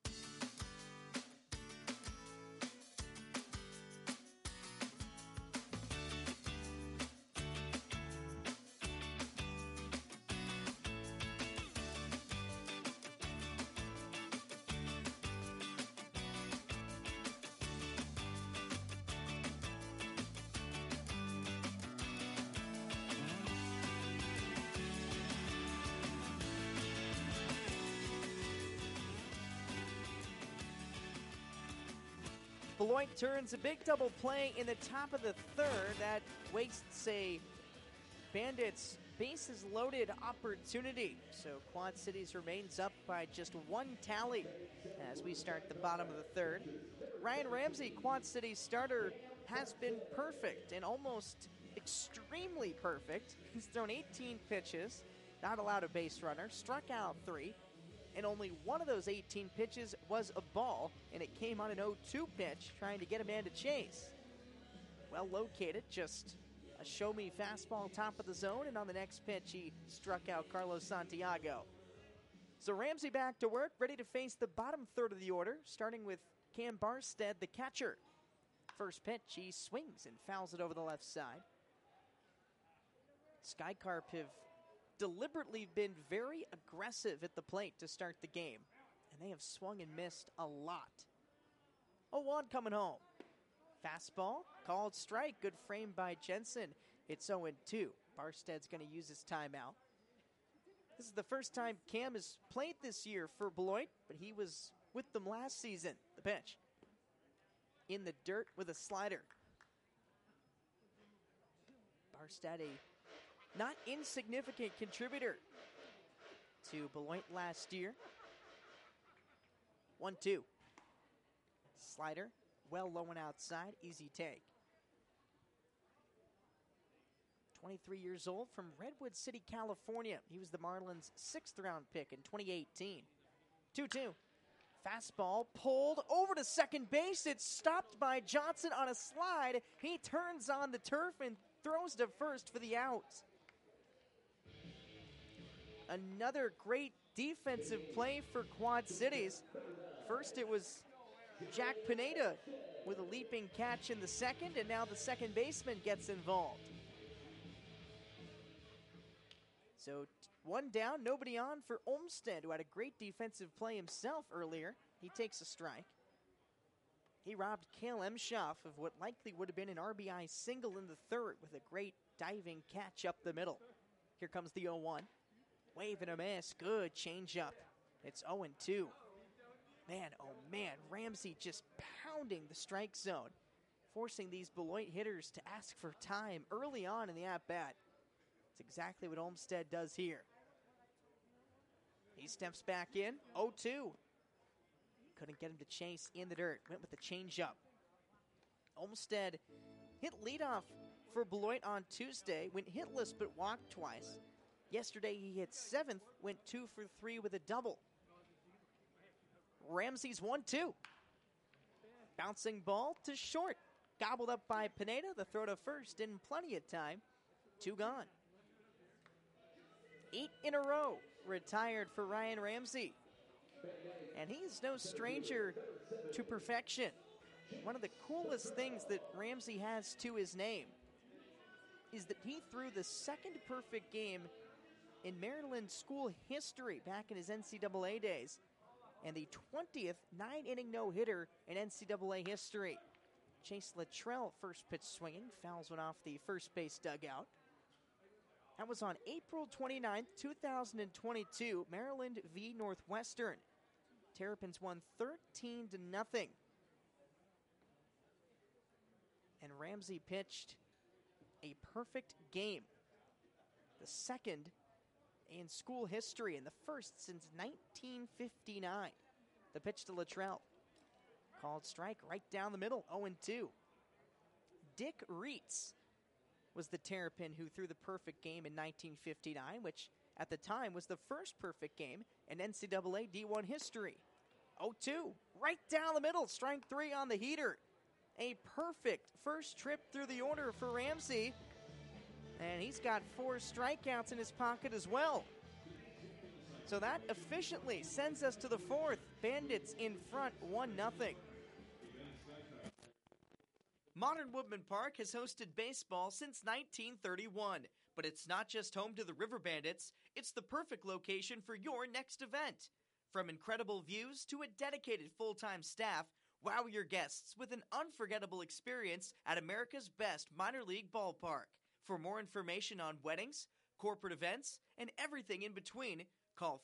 S6: Beloit turns a big double play in the top of the third that wastes a Bandits bases loaded opportunity. So Quad Cities remains up by just 1 tally as we start the bottom of the third. Ryan Ramsey, Quad Cities starter, has been perfect and almost extremely perfect. He's thrown 18 pitches, not allowed a base runner, struck out 3. And only one of those 18 pitches was a ball, and it came on an 0-2 pitch, trying to get a man to chase. Well located, just a show-me fastball top of the zone, and on the next pitch, he struck out Carlos Santiago. So Ramsey back to work, ready to face the bottom third of the order, starting with Cam Barstead, the catcher.
S3: First pitch, he swings and fouls it over the left side. Skycarp have deliberately been very aggressive at the plate to start the game, and they have swung and missed a lot. 0-1 coming home. Fastball, called strike, good frame by Jensen. It's 0-2. Barsted's going to use his timeout. This is the first time Cam has played this year for Beloit, but he was with them last season. The pitch. In the dirt with a slider. Barstead, a not insignificant contributor to Beloit last year. 1-2. Slider, well low and outside, easy take. 23 years old from Redwood City, California. He was the Marlins' 6th round pick in 2018. 2-2. Fastball pulled over to second base. It's stopped by Johnson on a slide. He turns on the turf and throws to first for the out. Another great defensive play for Quad Cities. First it was Jack Pineda with a leaping catch in the second, and now the second baseman gets involved. So one down, nobody on for Olmsted, who had a great defensive play himself earlier. He takes a strike. He robbed Cale Emshoff of what likely would have been an RBI single in the third with a great diving catch up the middle. Here comes the 0-1. Wave and a miss. Good changeup. It's 0-2. Man, oh man, Ramsey just pounding the strike zone, forcing these Beloit hitters to ask for time early on in the at-bat. It's exactly what Olmsted does here. He steps back in, 0-2. Couldn't get him to chase in the dirt. Went with the changeup. Olmsted hit leadoff for Beloit on Tuesday. Went hitless but walked twice. Yesterday he hit 7th, went 2 for 3 with a double. Ramsey's 1-2. Bouncing ball to short. Gobbled up by Pineda. The throw to first in plenty of time. 2 gone. 8 in a row retired for Ryan Ramsey. And he's no stranger to perfection. One of the coolest things that Ramsey has to his name is that he threw the second perfect game in Maryland school history back in his NCAA days, and the 20th 9-inning no-hitter in NCAA history. Chase Luttrell, first pitch swinging, fouls one off the first base dugout. That was on April 29th, 2022, Maryland v. Northwestern. Terrapins won 13-0. And Ramsey pitched a perfect game. The second in school history and the first since 1959. The pitch to Luttrell. Called strike right down the middle, 0-2. Dick Reitz was the Terrapin who threw the perfect game in 1959, which at the time was the first perfect game in NCAA D1 history. 0-2, right down the middle, strike 3 on the heater. A perfect first trip through the order for Ramsey, and he's got 4 strikeouts in his pocket as well. So that efficiently sends us to the 4th. Bandits in front, 1-0.
S1: Modern Woodman Park has hosted baseball since 1931, but it's not just home to the River Bandits, it's the perfect location for your next event. From incredible views to a dedicated full-time staff, wow your guests with an unforgettable experience at America's best minor league ballpark. For more information on weddings, corporate events, and everything in between, call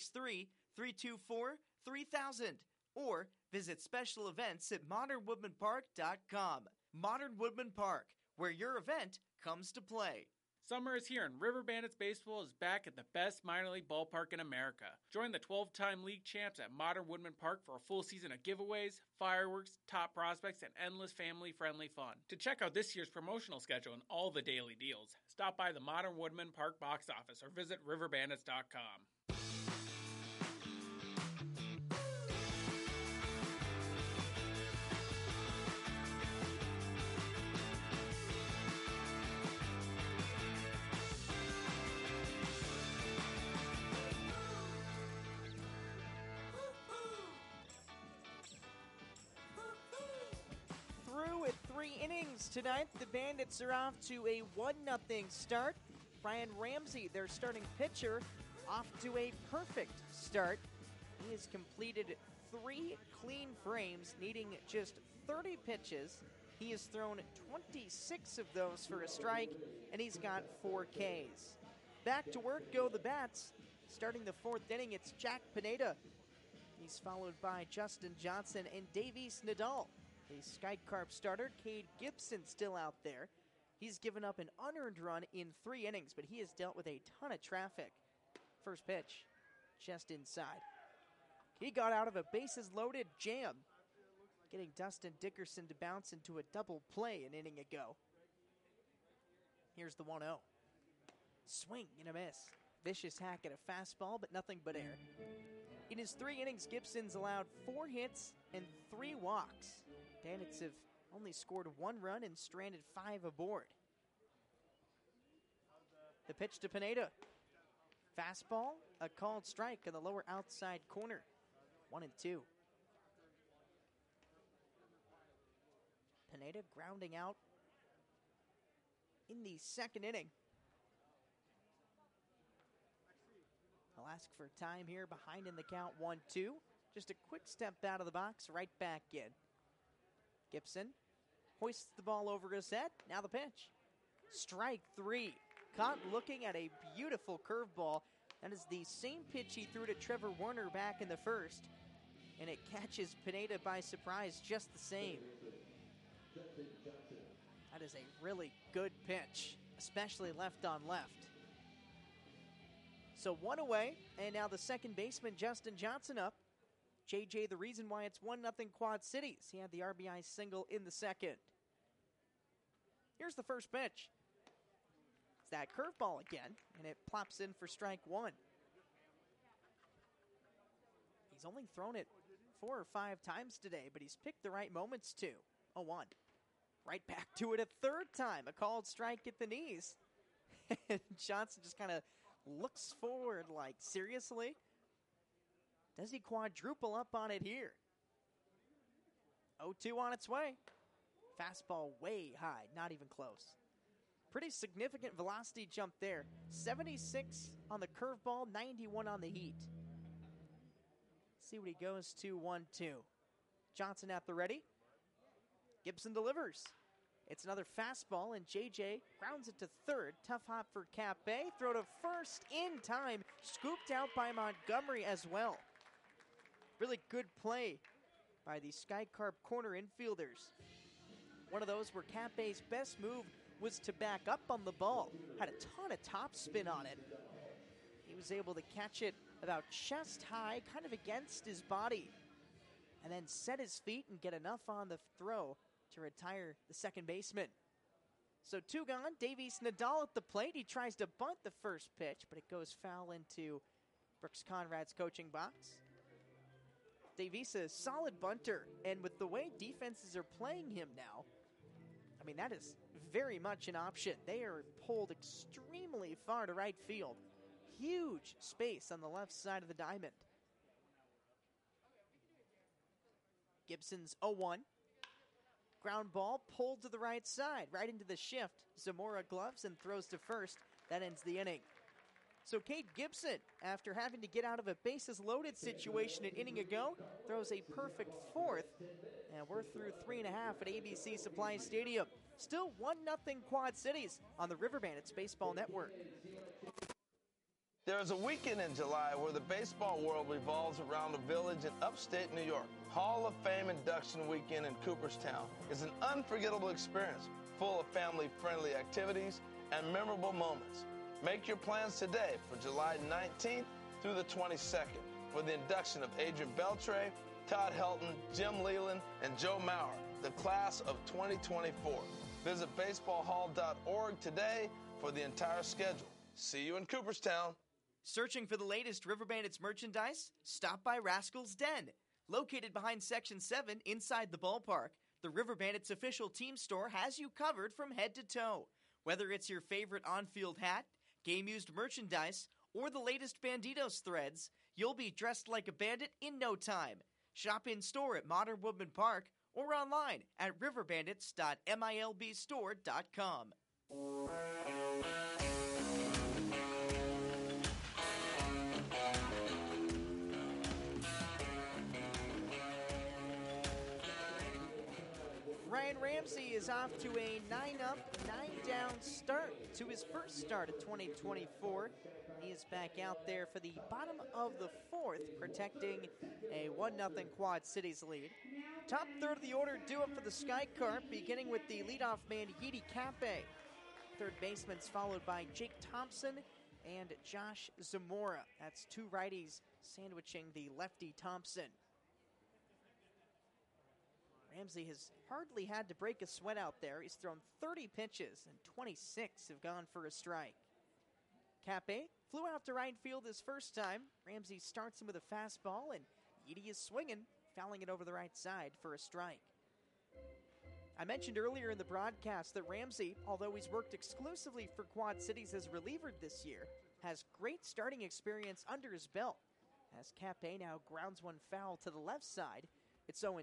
S1: 563-324-3000 or visit special events at modernwoodmanpark.com. Modern Woodman Park, where your event comes to play.
S8: Summer is here and River Bandits Baseball is back at the best minor league ballpark in America. Join the 12-time league champs at Modern Woodman Park for a full season of giveaways, fireworks, top prospects, and endless family-friendly fun. To check out this year's promotional schedule and all the daily deals, stop by the Modern Woodman Park box office or visit riverbandits.com.
S3: Through at 3 innings tonight. The Bandits are off to a 1-0 start. Brian Ramsey, their starting pitcher, off to a perfect start. He has completed 3 clean frames, needing just 30 pitches. He has thrown 26 of those for a strike, and he's got 4 Ks. Back to work go the Bats. Starting the 4th inning, it's Jack Pineda. He's followed by Justin Johnson and Davies Nadal. The Sky Carp starter, Cade Gibson, still out there. He's given up an unearned run in 3 innings, but he has dealt with a ton of traffic. First pitch, just inside. He got out of a bases-loaded jam, getting Dustin Dickerson to bounce into a double play an inning ago. Here's the 1-0. Swing and a miss. Vicious hack at a fastball, but nothing but air. In his 3 innings, Gibson's allowed 4 hits and 3 walks. Bandits have only scored 1 run and stranded 5 aboard. The pitch to Pineda. Fastball, a called strike in the lower outside corner. 1-2. Pineda grounding out in the 2nd inning. I'll ask for time here, behind in the count, 1-2. Just a quick step out of the box, right back in. Gibson hoists the ball over his head. Now the pitch. Strike 3. Caught looking at a beautiful curveball. That is the same pitch he threw to Trevor Warner back in the 1st. And it catches Pineda by surprise just the same. That is a really good pitch, especially left on left. So 1 away, and now the second baseman, Justin Johnson, up. JJ, the reason why it's 1-0 Quad Cities. He had the RBI single in the 2nd. Here's the first pitch. It's that curveball again, and it plops in for strike 1. He's only thrown it 4 or 5 times today, but he's picked the right moments too. 0-1. Right back to it a 3rd time. A called strike at the knees. And Johnson just kind of looks forward like, seriously? Does he quadruple up on it here? 0-2 on its way. Fastball way high, not even close. Pretty significant velocity jump there. 76 on the curveball, 91 on the heat. See what he goes to. 1-2. Johnson at the ready. Gibson delivers. It's another fastball, and JJ grounds it to 3rd. Tough hop for Capé. Throw to 1st in time. Scooped out by Montgomery as well. Really good play by the Sky Carp corner infielders. One of those where Capé's best move was to back up on the ball. Had a ton of top spin on it. He was able to catch it about chest high, kind of against his body, and then set his feet and get enough on the throw to retire the second baseman. So 2 gone. Davies Nadal at the plate. He tries to bunt the first pitch, but it goes foul into Brooks Conrad's coaching box. Davies a solid bunter, and with the way defenses are playing him now, I mean, that is very much an option. They are pulled extremely far to right field. Huge space on the left side of the diamond. Gibson's 0-1. Ground ball pulled to the right side, right into the shift. Zamora gloves and throws to 1st. That ends the inning. So Cade Gibson, after having to get out of a bases-loaded situation an inning ago, throws a perfect 4th. And we're through 3.5 at ABC Supply Stadium. Still 1-0 Quad Cities on the River Bandits Baseball Network.
S9: There is a weekend in July where the baseball world revolves around a village in upstate New York. Hall of Fame Induction Weekend in Cooperstown is an unforgettable experience, full of family-friendly activities and memorable moments. Make your plans today for July 19th through the 22nd for the induction of Adrian Beltre, Todd Helton, Jim Leland, and Joe Mauer, the class of 2024. Visit baseballhall.org today for the entire schedule. See you in Cooperstown.
S1: Searching for the latest River Bandits merchandise? Stop by Rascal's Den. Located behind Section 7 inside the ballpark, the River Bandits official team store has you covered from head to toe. Whether it's your favorite on-field hat, game-used merchandise, or the latest Banditos threads, you'll be dressed like a bandit in no time. Shop in-store at Modern Woodman Park or online at riverbandits.milbstore.com.
S3: Ryan Ramsey is off to a 9-up, 9-down start to his first start of 2024. He is back out there for the bottom of the fourth, protecting a 1-0 Quad Cities lead. Top third of the order due up for the Sky Carp, beginning with the leadoff man, Yidi Cape. Third baseman's followed by Jake Thompson and Josh Zamora. That's two righties sandwiching the lefty Thompson. Ramsey has hardly had to break a sweat out there. He's thrown 30 pitches and 26 have gone for a strike. Cape flew out to right field his first time. Ramsey starts him with a fastball, and Yidi is swinging, fouling it over the right side for a strike. I mentioned earlier in the broadcast that Ramsey, although he's worked exclusively for Quad Cities as reliever this year, has great starting experience under his belt. As Cape now grounds one foul to the left side, it's 0-2.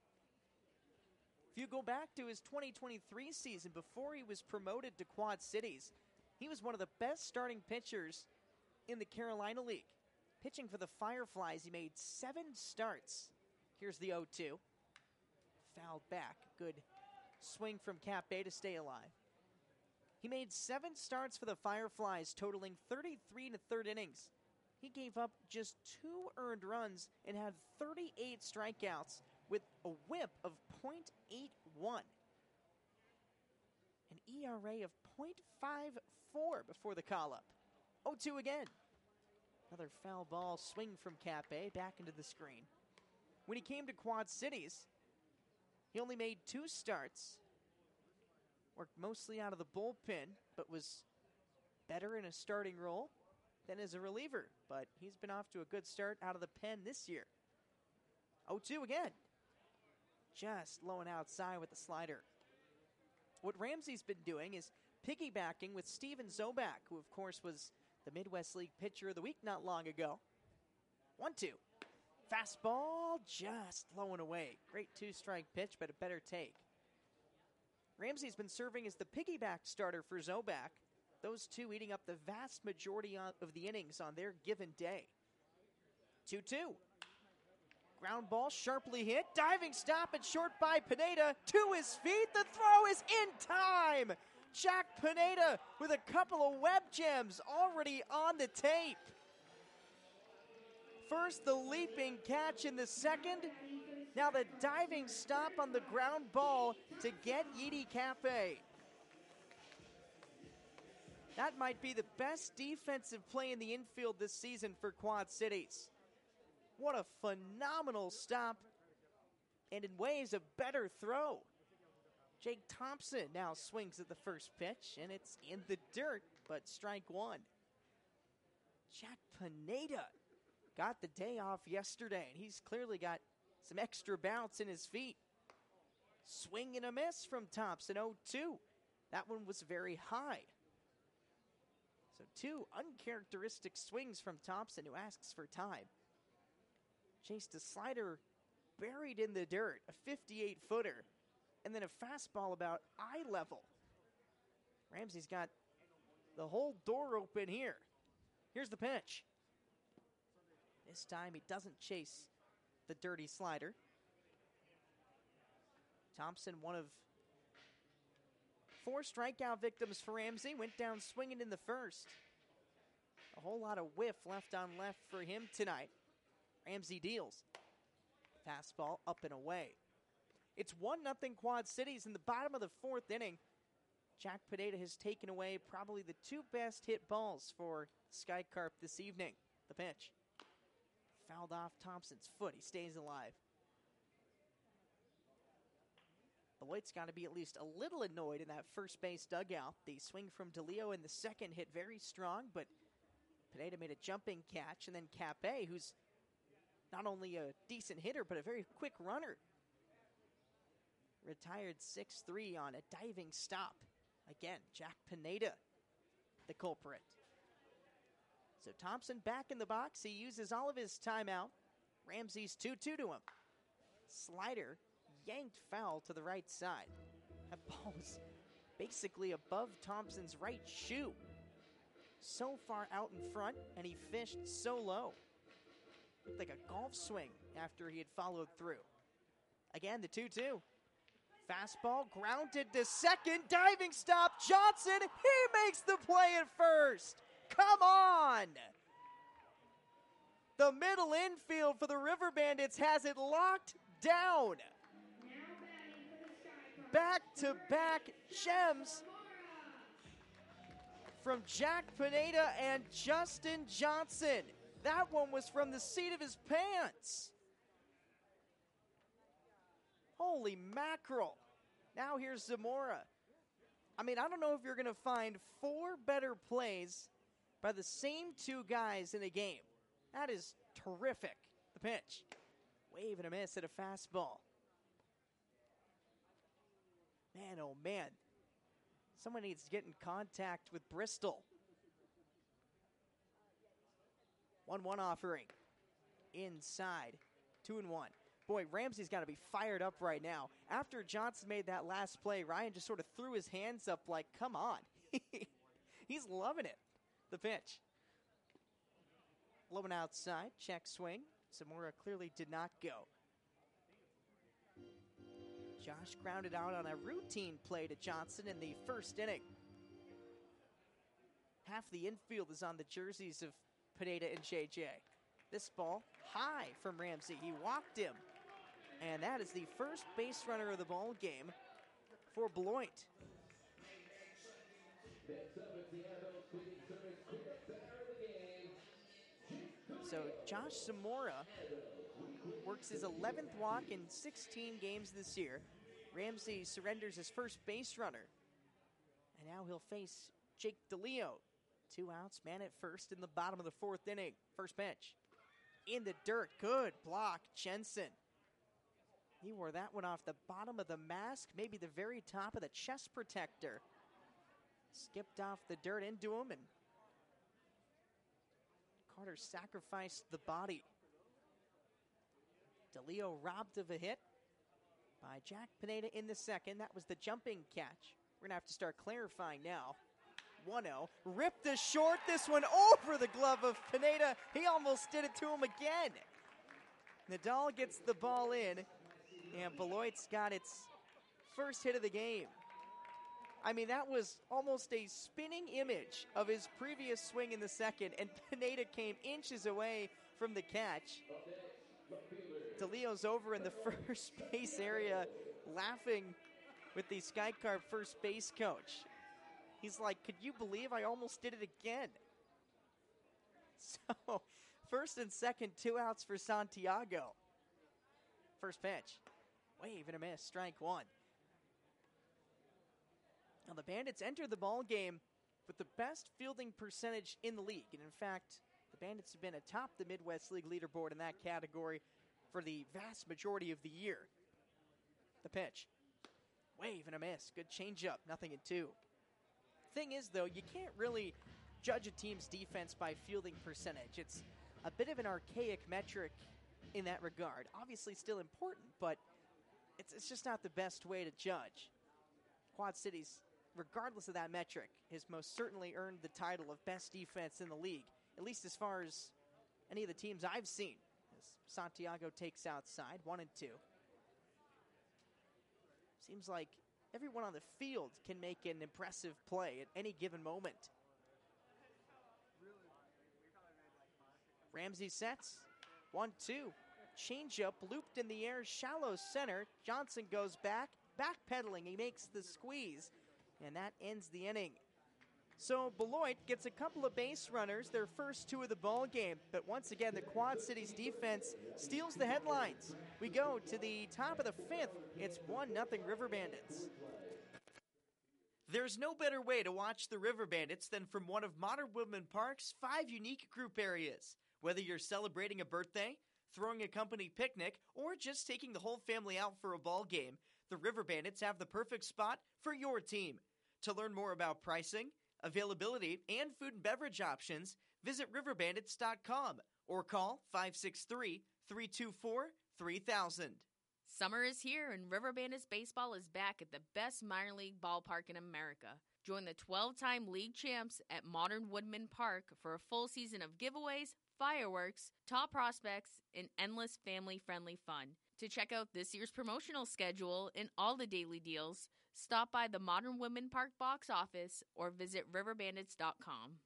S3: If you go back to his 2023 season before he was promoted to Quad Cities, he was one of the best starting pitchers in the Carolina League. Pitching for the Fireflies, he made 7 starts. Here's the 0-2. Fouled back. Good swing from Cape to stay alive. He made 7 starts for the Fireflies, totaling 33 in the third innings. He gave up just 2 earned runs and had 38 strikeouts with a whip of .81. An ERA of .54 before the call-up. 0-2 again. Another foul ball swing from Cape back into the screen. When he came to Quad Cities, he only made 2 starts. Worked mostly out of the bullpen, but was better in a starting role than as a reliever. But he's been off to a good start out of the pen this year. 0-2 again. Just lowing outside with the slider. What Ramsey's been doing is piggybacking with Steven Zobak, who of course was the Midwest League Pitcher of the Week not long ago. 1-2. Fastball just blowing away. Great 2-strike pitch, but a better take. Ramsey's been serving as the piggyback starter for Zobak, those two eating up the vast majority of the innings on their given day. 2-2. Ground ball sharply hit. Diving stop and short by Pineda. To his feet. The throw is in time. Jack Pineda with a couple of web gems already on the tape. First, the leaping catch in the second. Now the diving stop on the ground ball to get Yidi Cape. That might be the best defensive play in the infield this season for Quad Cities. What a phenomenal stop, and in ways a better throw. Jake Thompson now swings at the first pitch, and it's in the dirt, but strike one. Jack Pineda got the day off yesterday, and he's clearly got some extra bounce in his feet. Swing and a miss from Thompson, 0-2. That one was very high. So 2 uncharacteristic swings from Thompson, who asks for time. Chased a slider buried in the dirt, a 58-footer, and then a fastball about eye level. Ramsey's got the whole door open here. Here's the pitch. This time he doesn't chase the dirty slider. Thompson, one of 4 strikeout victims for Ramsey, went down swinging in the first. A whole lot of whiff left on left for him tonight. Ramsey deals. Fastball up and away. It's 1-0 Quad Cities in the bottom of the 4th inning. Jack Pineda has taken away probably the 2 best hit balls for Sky Carp this evening. The pitch. Fouled off Thompson's foot. He stays alive. The Whites got to be at least a little annoyed in that first base dugout. The swing from DeLeo in the second hit very strong, but Pineda made a jumping catch, and then Cape, who's not only a decent hitter, but a very quick runner, retired 6-3 on a diving stop. Again, Jack Pineda, the culprit. So Thompson back in the box. He uses all of his timeout. Ramsey's 2-2 to him. Slider yanked foul to the right side. That ball was basically above Thompson's right shoe. So far out in front, and he fished so low. Looked like a golf swing after he had followed through. Again, the 2-2. Fastball grounded to second. Diving stop. Johnson. He makes the play at first. Come on. The middle infield for the River Bandits has it locked down. Back-to-back gems from Jack Pineda and Justin Johnson. That one was from the seat of his pants. Holy mackerel. Now here's Zamora. I mean, I don't know if you're going to find 4 better plays by the same 2 guys in a game. That is terrific. The pitch. Wave and a miss at a fastball. Man, oh man. Someone needs to get in contact with Bristol. 1-1 offering. Inside. 2-1. Boy, Ramsey's got to be fired up right now. After Johnson made that last play, Ryan just sort of threw his hands up like, come on. He's loving it. The pitch. Low and outside. Check swing. Zamora clearly did not go. Josh grounded out on a routine play to Johnson in the first inning. Half the infield is on the jerseys of Pineda and JJ. This ball high from Ramsey. He walked him. And that is the first base runner of the ball game for Beloit. So Josh Zamora works his 11th walk in 16 games this year. Ramsey surrenders his first base runner. And now he'll face Jake DeLeo. 2 outs, man at first in the bottom of the 4th inning. First pitch. In the dirt. Good block, Jensen. He wore that one off the bottom of the mask, maybe the very top of the chest protector. Skipped off the dirt into him, and Carter sacrificed the body. DeLeo robbed of a hit by Jack Pineda in the second. That was the jumping catch. We're going to have to start clarifying now. 1-0. Ripped the short. This one over the glove of Pineda. He almost did it to him again. Nadal gets the ball in, and Beloit's got its first hit of the game. I mean, that was almost a spinning image of his previous swing in the second, and Pineda came inches away from the catch. DeLeo's over in the first base area laughing with the Sky Carp first base coach. He's like, could you believe I almost did it again? So, first and second, 2 outs for Santiago. First pitch. Wave and a miss, strike 1. Now the Bandits enter the ball game with the best fielding percentage in the league. And in fact, the Bandits have been atop the Midwest League leaderboard in that category for the vast majority of the year. The pitch. Wave and a miss. Good changeup. 0-2. Thing is, though, you can't really judge a team's defense by fielding percentage. It's a bit of an archaic metric in that regard. Obviously still important, but it's just not the best way to judge. Quad Cities, regardless of that metric, has most certainly earned the title of best defense in the league, at least as far as any of the teams I've seen. As Santiago takes outside, 1-2. Seems like everyone on the field can make an impressive play at any given moment. Ramsey sets. 1-2. Changeup looped in the air, shallow center. Johnson goes backpedaling. He makes the squeeze, and that ends the inning. So Beloit gets a couple of base runners, their first 2 of the ball game. But once again, the Quad Cities defense steals the headlines. We go to the top of the 5th. It's 1-0 River Bandits.
S1: There's no better way to watch the River Bandits than from one of Modern Woodman Park's 5 unique group areas. Whether you're celebrating a birthday, throwing a company picnic, or just taking the whole family out for a ball game, the River Bandits have the perfect spot for your team. To learn more about pricing, availability, and food and beverage options, visit riverbandits.com or call 563-324-3000.
S10: Summer is here, and River Bandits baseball is back at the best minor league ballpark in America. Join the 12-time league champs at Modern Woodman Park for a full season of giveaways, fireworks, top prospects, and endless family-friendly fun. To check out this year's promotional schedule and all the daily deals, stop by the Modern Woodman Park box office or visit riverbandits.com.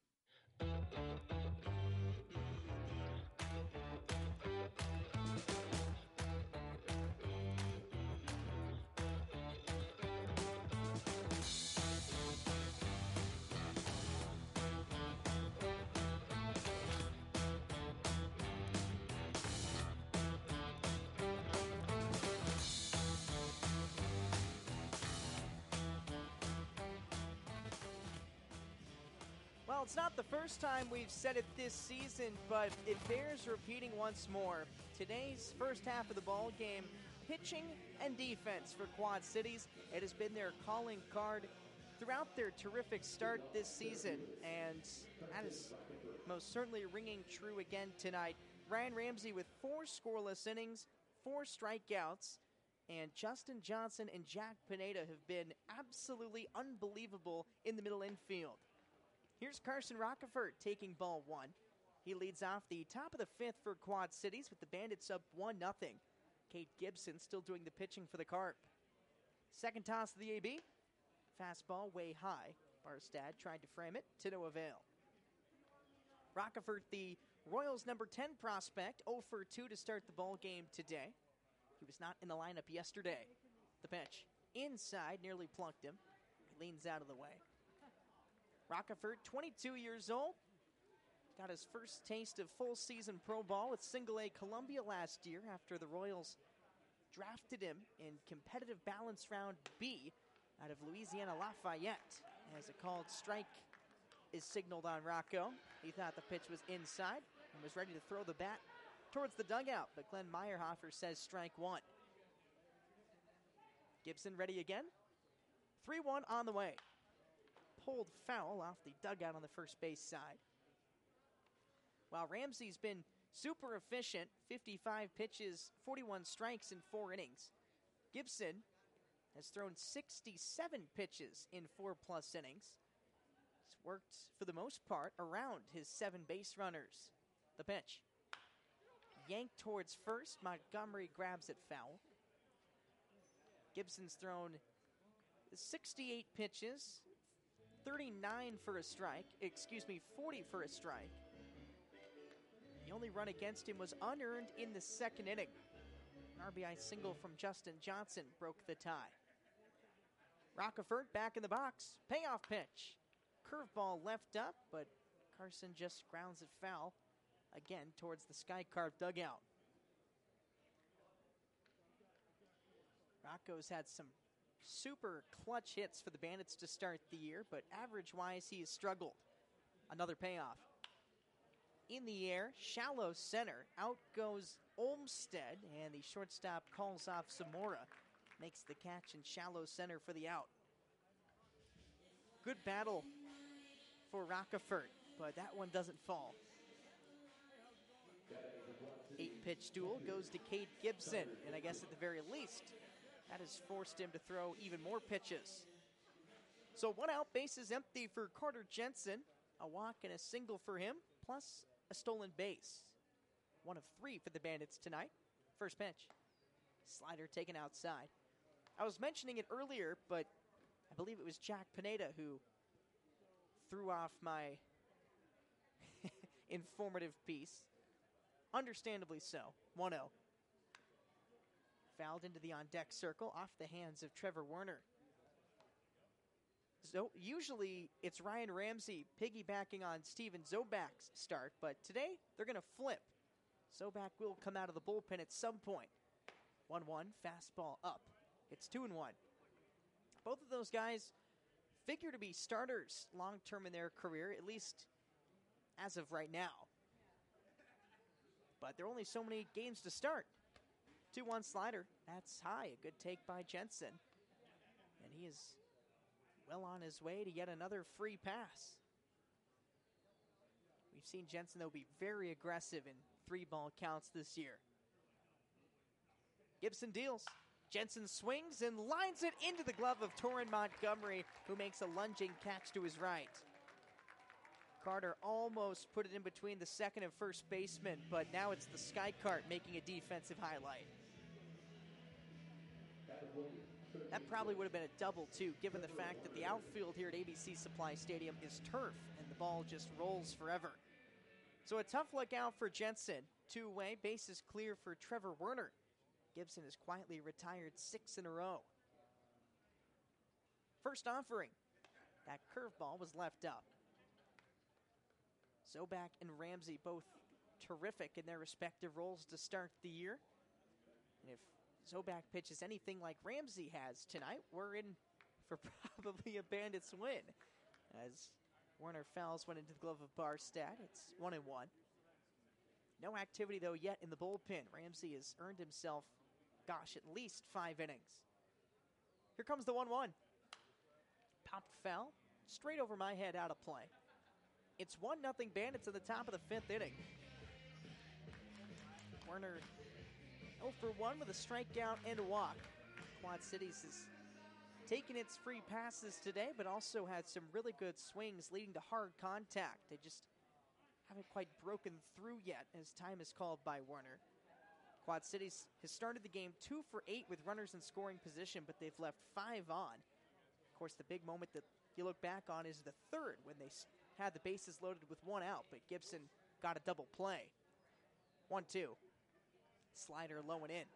S3: Well, it's not the first time we've said it this season, but it bears repeating once more. Today's first half of the ball game, pitching and defense for Quad Cities, it has been their calling card throughout their terrific start this season, and that is most certainly ringing true again tonight. Ryan Ramsey with 4 scoreless innings, 4 strikeouts, and Justin Johnson and Jack Pineda have been absolutely unbelievable in the middle infield. Here's Carson Rockefort taking ball 1. He leads off the top of the 5th for Quad Cities with the Bandits up 1-0. Kate Gibson still doing the pitching for the Carp. Second toss of the AB. Fastball way high. Barstad tried to frame it to no avail. Rockefort, the Royals' number 10 prospect, 0 for 2 to start the ball game today. He was not in the lineup yesterday. The pitch inside, nearly plunked him. He leans out of the way. Rockefort, 22 years old, got his first taste of full season pro ball with Single A Columbia last year after the Royals drafted him in competitive balance round B out of Louisiana Lafayette. As a called strike is signaled on Rocco. He thought the pitch was inside and was ready to throw the bat towards the dugout, but Glenn Meyerhofer says strike 1. Gibson ready again. 3-1 on the way. Pulled foul off the dugout on the first base side. While Ramsey's been super efficient, 55 pitches, 41 strikes in 4 innings. Gibson has thrown 67 pitches in 4+ innings. He's worked, for the most part, around his 7 base runners. The pitch. Yanked towards first. Montgomery grabs it foul. Gibson's thrown 68 pitches, 39 for a strike, 40 for a strike. The only run against him was unearned in the second inning. An RBI single from Justin Johnson broke the tie. Rockefort back in the box. Payoff pitch. Curveball left up, but Carson just grounds it foul again towards the Sky Carp dugout. Rocco's had some super clutch hits for the Bandits to start the year, but average-wise, he has struggled. Another payoff. In the air, shallow center. Out goes Olmstead, and the shortstop calls off Zamora. Makes the catch in shallow center for the out. Good battle for Rockefort, but that one doesn't fall. 8-pitch duel goes to Cade Gibson, and I guess at the very least, that has forced him to throw even more pitches. So 1 out, bases empty for Carter Jensen. A walk and a single for him, plus a stolen base. 1 of 3 for the Bandits tonight. First pitch. Slider taken outside. I was mentioning it earlier, but I believe it was Jack Pineda who threw off my informative piece. Understandably so. 1-0. Fouled into the on-deck circle off the hands of Trevor Werner. So usually it's Ryan Ramsey piggybacking on Steven Zobac's start, but today they're going to flip. Zobac will come out of the bullpen at some point. 1-1, fastball up. It's 2-1. Both of those guys figure to be starters long-term in their career, at least as of right now. But there are only so many games to start. 2-1 slider. That's high. A good take by Jensen. And he is well on his way to yet another free pass. We've seen Jensen, though, be very aggressive in 3-ball counts this year. Gibson deals. Jensen swings and lines it into the glove of Torrin Montgomery, who makes a lunging catch to his right. Carter almost put it in between the second and first baseman, but now it's the Sky Cart making a defensive highlight. That probably would have been a double, too, given the fact that the outfield here at ABC Supply Stadium is turf, and the ball just rolls forever. So a tough look out for Jensen. Two-away, bases clear for Trevor Werner. Gibson has quietly retired 6 in a row. First offering. That curveball was left up. Zobak and Ramsey both terrific in their respective roles to start the year. And if Zobak pitches anything like Ramsey has tonight, we're in for probably a Bandits win. As Werner fouls one into the glove of Barstad, it's 1-1. No activity, though, yet in the bullpen. Ramsey has earned himself, at least 5 innings. Here comes the 1-1. Popped foul, straight over my head, out of play. It's 1-0 Bandits at the top of the 5th inning. Werner 0 for 1 with a strikeout and a walk. Quad Cities has taken its free passes today, but also had some really good swings leading to hard contact. They just haven't quite broken through yet as time is called by Werner. Quad Cities has started the game 2 for 8 with runners in scoring position, but they've left 5 on. Of course, the big moment that you look back on is the third when they had the bases loaded with 1 out, but Gibson got a double play. 1-2. Slider low and in.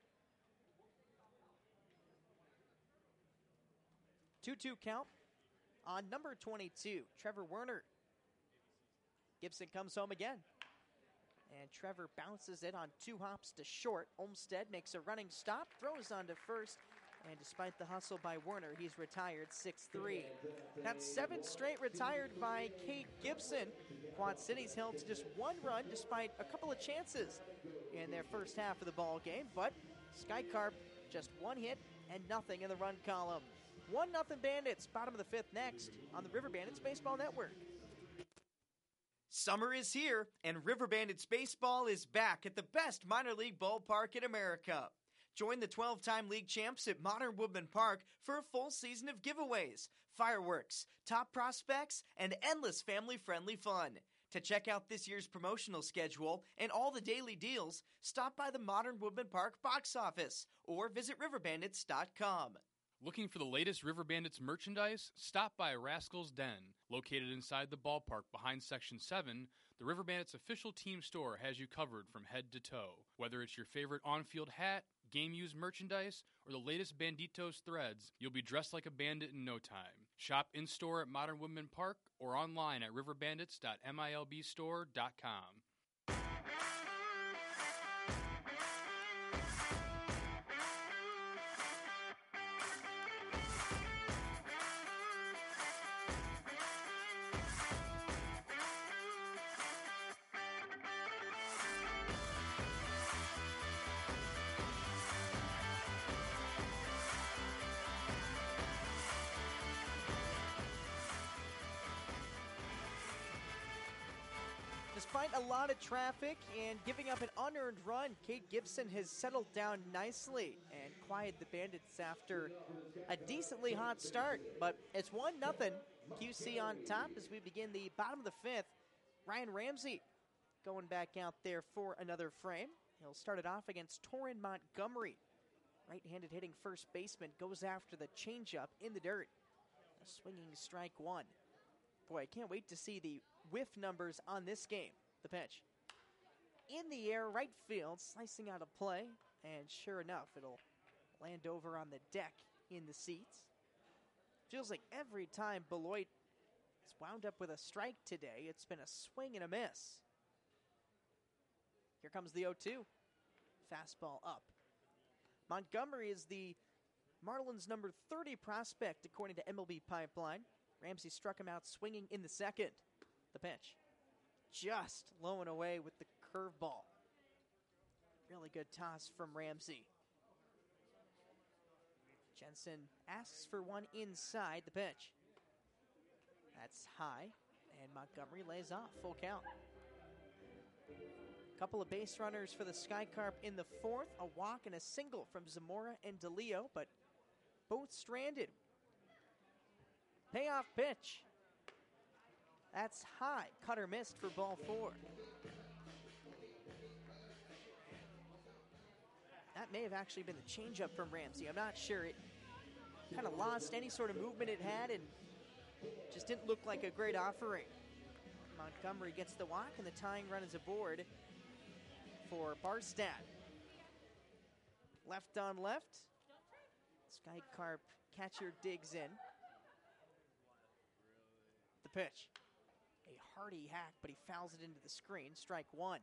S3: 2-2 count on number 22, Trevor Werner. Gibson comes home again. And Trevor bounces it on 2 hops to short. Olmstead makes a running stop, throws on to first, and despite the hustle by Werner, he's retired 6-3. That's 7 straight retired by Kate Gibson. Quad Cities held to just 1 run despite a couple of chances in their first half of the ball game, but Sky Carp just 1 hit and nothing in the run column. 1-0 Bandits, bottom of the 5th next on the River Bandits Baseball Network.
S1: Summer is here, and River Bandits Baseball is back at the best minor league ballpark in America. Join the 12-time league champs at Modern Woodman Park for a full season of giveaways, fireworks, top prospects, and endless family-friendly fun. To check out this year's promotional schedule and all the daily deals, stop by the Modern Woodman Park box office or visit riverbandits.com.
S2: Looking for the latest River Bandits merchandise? Stop by Rascal's Den. Located inside the ballpark behind Section 7, the River Bandits official team store has you covered from head to toe. Whether it's your favorite on-field hat, game-used merchandise, or the latest Banditos threads, you'll be dressed like a bandit in no time. Shop in-store at Modern Woodman Park or online at riverbandits.milbstore.com.
S3: Despite a lot of traffic and giving up an unearned run, Kate Gibson has settled down nicely and quieted the Bandits after a decently hot start. But it's 1-0 QC on top as we begin the bottom of the 5th. Ryan Ramsey going back out there for another frame. He'll start it off against Torrin Montgomery. Right-handed hitting first baseman goes after the changeup in the dirt. A swinging strike 1. Boy, I can't wait to see the whiff numbers on this game. The pitch. In the air, right field, slicing out a play. And sure enough, it'll land over on the deck in the seats. Feels like every time Beloit has wound up with a strike today, it's been a swing and a miss. Here comes the 0-2. Fastball up. Montgomery is the Marlins' number 30 prospect, according to MLB Pipeline. Ramsey struck him out swinging in the second. The pitch. Just low and away with the curveball. Really good toss from Ramsey. Jensen asks for one inside the pitch. That's high, and Montgomery lays off. Full count. Couple of base runners for the Skycarp in the fourth, a walk and a single from Zamora and DeLeo, but both stranded. Payoff pitch. That's high. Cutter missed for ball 4. That may have actually been the changeup from Ramsey. I'm not sure. It kind of lost any sort of movement it had and just didn't look like a great offering. Montgomery gets the walk, and the tying run is aboard for Barstad. Left on left. Skycarp catcher digs in. The pitch. A hearty hack, but he fouls it into the screen. Strike 1.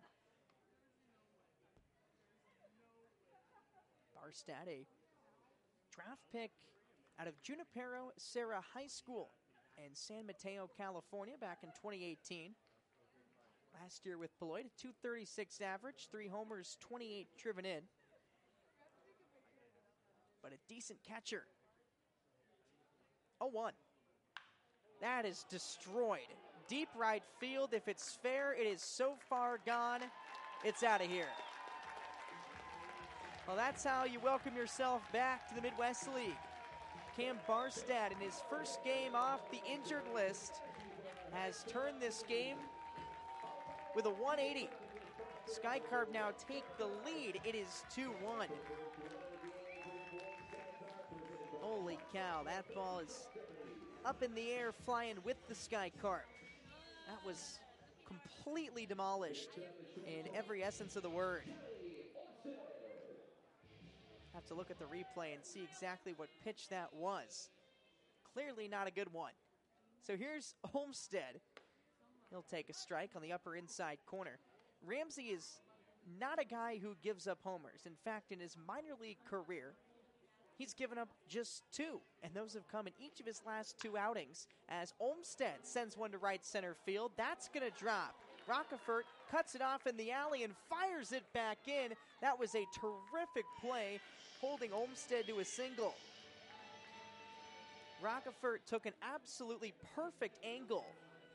S3: Barstad, a draft pick out of Junipero Serra High School in San Mateo, California, back in 2018. Last year with Beloit, a 236 average, 3 homers, 28 driven in. But a decent catcher. 0-1. That is destroyed. Deep right field. If it's fair, it is so far gone, it's out of here. Well, that's how you welcome yourself back to the Midwest League. Cam Barstad, in his first game off the injured list, has turned this game with a 180. Skycarp now take the lead. It is 2-1. Holy cow, that ball is up in the air, flying with the Skycarp. That was completely demolished in every essence of the word. Have to look at the replay and see exactly what pitch that was. Clearly not a good one. So here's Olmstead. He'll take a strike on the upper inside corner. Ramsey is not a guy who gives up homers. In fact, in his minor league career, he's given up just 2, and those have come in each of his last 2 outings as Olmstead sends one to right center field. That's going to drop. Rockefort cuts it off in the alley and fires it back in. That was a terrific play, holding Olmstead to a single. Rockefort took an absolutely perfect angle.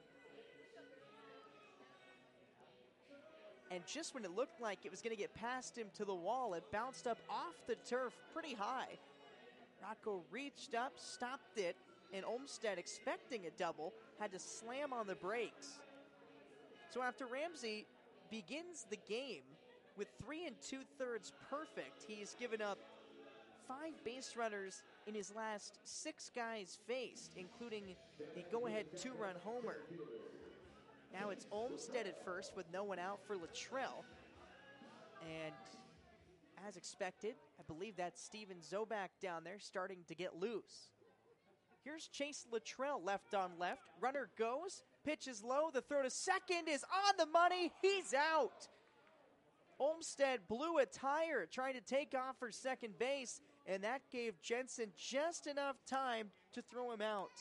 S3: And just when it looked like it was going to get past him to the wall, it bounced up off the turf pretty high. Rocco reached up, stopped it, and Olmstead, expecting a double, had to slam on the brakes. So after Ramsey begins the game with 3 2/3 perfect, he's given up 5 base runners in his last 6 guys faced, including the go-ahead 2-run homer. Now it's Olmstead at first with no one out for Luttrell. And as expected, I believe that's Steven Zobak down there starting to get loose. Here's Chase Luttrell left on left. Runner goes, pitch is low, the throw to second is on the money, he's out. Olmstead blew a tire trying to take off for second base, and that gave Jensen just enough time to throw him out.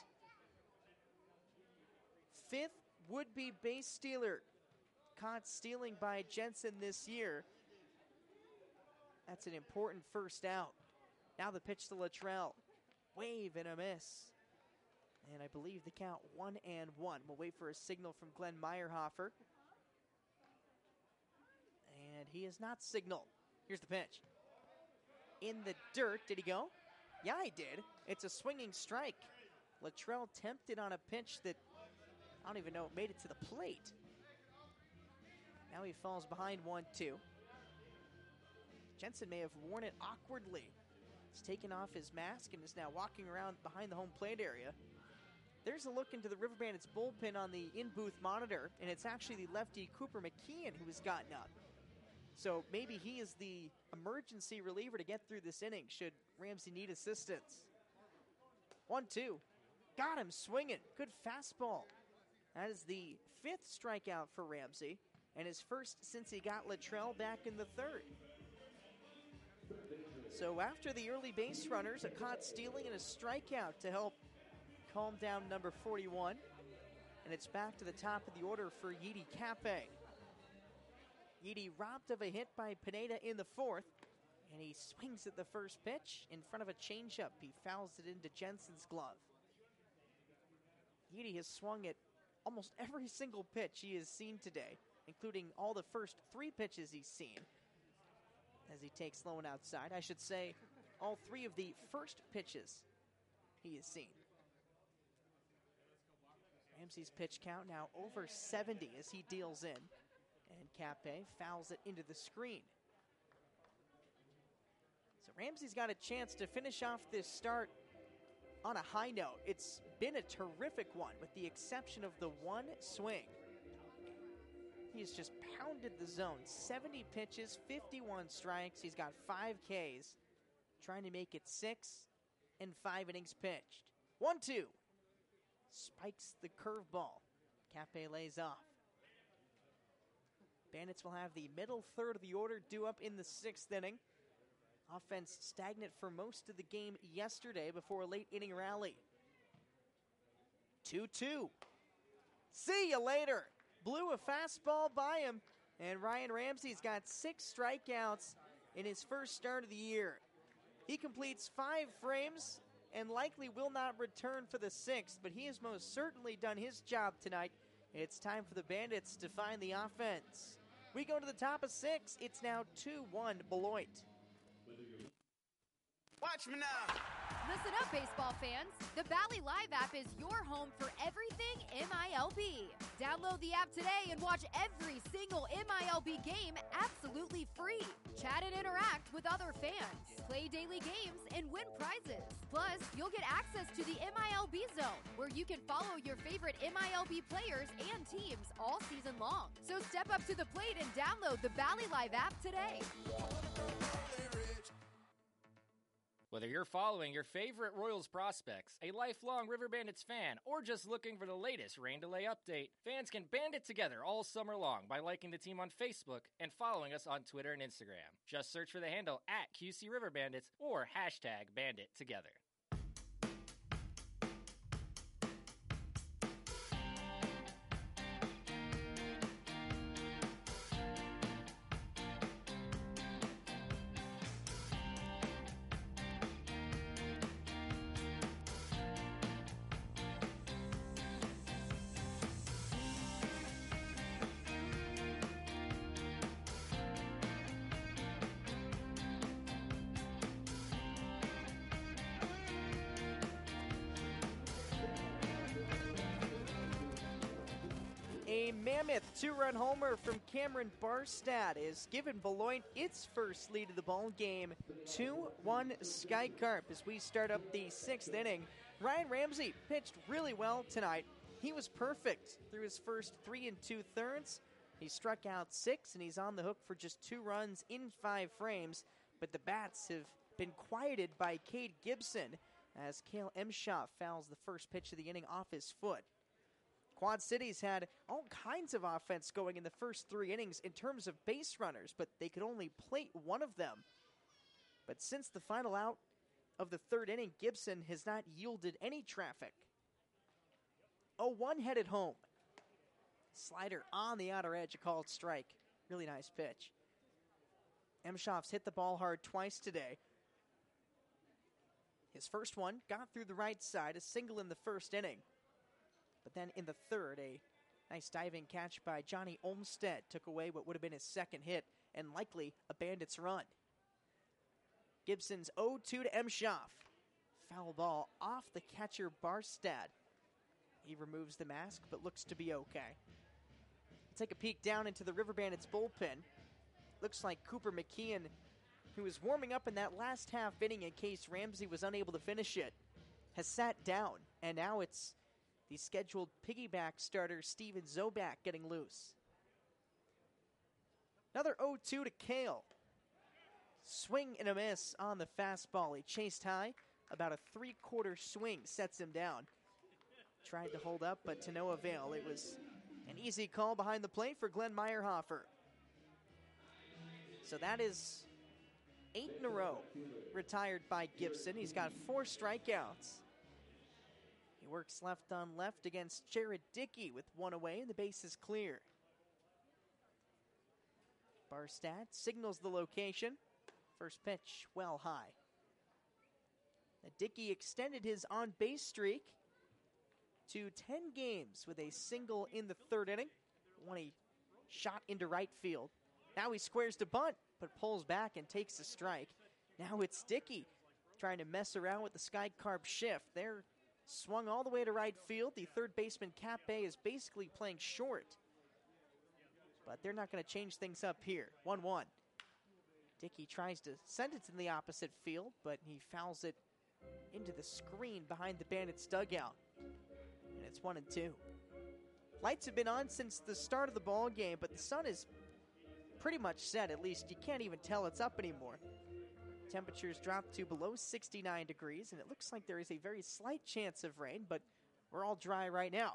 S3: 5th would-be base stealer caught stealing by Jensen this year. That's an important first out. Now the pitch to Luttrell. Wave and a miss. And I believe the count 1-1. We'll wait for a signal from Glenn Meyerhofer. And he is not signaled. Here's the pitch. In the dirt. Did he go? Yeah, he did. It's a swinging strike. Luttrell tempted on a pitch that I don't even know it made it to the plate. Now he falls behind 1-2. Jensen may have worn it awkwardly. He's taken off his mask and is now walking around behind the home plate area. There's a look into the River Bandits bullpen on the in-booth monitor, and it's actually the lefty Cooper McKeon who has gotten up. So maybe he is the emergency reliever to get through this inning should Ramsey need assistance. 1-2. Got him swinging. Good fastball. That is the 5th strikeout for Ramsey, and his first since he got Luttrell back in the 3rd. So after the early base runners, a caught stealing and a strikeout to help calm down number 41. And it's back to the top of the order for Yidi Cafe. Yidi robbed of a hit by Pineda in the 4th, and he swings at the first pitch in front of a changeup. He fouls it into Jensen's glove. Yidi has swung at almost every single pitch he has seen today, including all the first 3 pitches he's seen. As he takes Sloan outside, I should say all 3 of the first pitches he has seen. Ramsey's pitch count now over 70 as he deals in. And Cappe fouls it into the screen. So Ramsey's got a chance to finish off this start on a high note. It's been a terrific one with the exception of the one swing. He's just pounded the zone. 70 pitches, 51 strikes. He's got 5 Ks, trying to make it 6 and 5 innings pitched. 1-2. Spikes the curveball. Cappe lays off. Bandits will have the middle third of the order due up in the 6th inning. Offense stagnant for most of the game yesterday before a late inning rally. 2-2. See you later. Blew a fastball by him, and Ryan Ramsey's got 6 strikeouts in his first start of the year. He completes 5 frames and likely will not return for the 6th, but he has most certainly done his job tonight. It's time for the Bandits to find the offense. We go to the top of 6. It's now 2-1 Beloit.
S12: Watch me now.
S7: Listen up, baseball fans. The Valley Live app is your home for everything MILB. Download the app today and watch every single MILB game absolutely free. Chat and interact with other fans. Play daily games and win prizes. Plus, you'll get access to the MILB Zone, where you can follow your favorite MILB players and teams all season long. So step up to the plate and download the Valley Live app today.
S6: Whether you're following your favorite Royals prospects, a lifelong River Bandits fan, or just looking for the latest rain delay update, fans can band it together all summer long by liking the team on Facebook and following us on Twitter and Instagram. Just search for the handle @QC River Bandits or #BanditTogether.
S3: A mammoth 2-run homer from Cameron Barstad has given Beloit its first lead of the ball game. 2-1 Sky Carp as we start up the 6th inning. Ryan Ramsey pitched really well tonight. He was perfect through his first 3 2/3. He struck out 6 and he's on the hook for just 2 runs in 5 frames. But the bats have been quieted by Cade Gibson as Cale Emshaw fouls the first pitch of the inning off his foot. Quad Cities had all kinds of offense going in the first 3 innings in terms of base runners, but they could only plate one of them. But since the final out of the 3rd inning, Gibson has not yielded any traffic. 0-1 headed home. Slider on the outer edge, a called strike. Really nice pitch. Emshoff's hit the ball hard twice today. His first one got through the right side, a single in the 1st inning. But then in the 3rd, a nice diving catch by Johnny Olmstead took away what would have been his 2nd hit and likely a Bandits run. Gibson's 0-2 to Emshoff. Foul ball off the catcher Barstad. He removes the mask but looks to be okay. Take a peek down into the River Bandits bullpen. Looks like Cooper McKeon, who was warming up in that last half inning in case Ramsey was unable to finish it, has sat down, and now it's the scheduled piggyback starter Steven Zobak getting loose. Another 0-2 to Cale. Swing and a miss on the fastball. He chased high. About a 3/4 swing sets him down. Tried to hold up, but to no avail. It was an easy call behind the plate for Glenn Meyerhofer. So that is 8 in a row retired by Gibson. He's got 4 strikeouts. He works left on left against Jared Dickey with 1 away, and the base is clear. Barstad signals the location. First pitch well high. Dickey extended his on-base streak to 10 games with a single in the 3rd inning. Won a shot into right field. Now he squares to bunt, but pulls back and takes a strike. Now it's Dickey trying to mess around with the Sky Carp shift. They're swung all the way to right field. The third baseman, Cap Bay, is basically playing short. But they're not going to change things up here. 1-1. Dickey tries to send it to the opposite field, but he fouls it into the screen behind the Bandits dugout. And it's 1-2. Lights have been on since the start of the ball game, but the sun is pretty much set. At least you can't even tell it's up anymore. Temperatures dropped to below 69 degrees, and it looks like there is a very slight chance of rain, but we're all dry right now.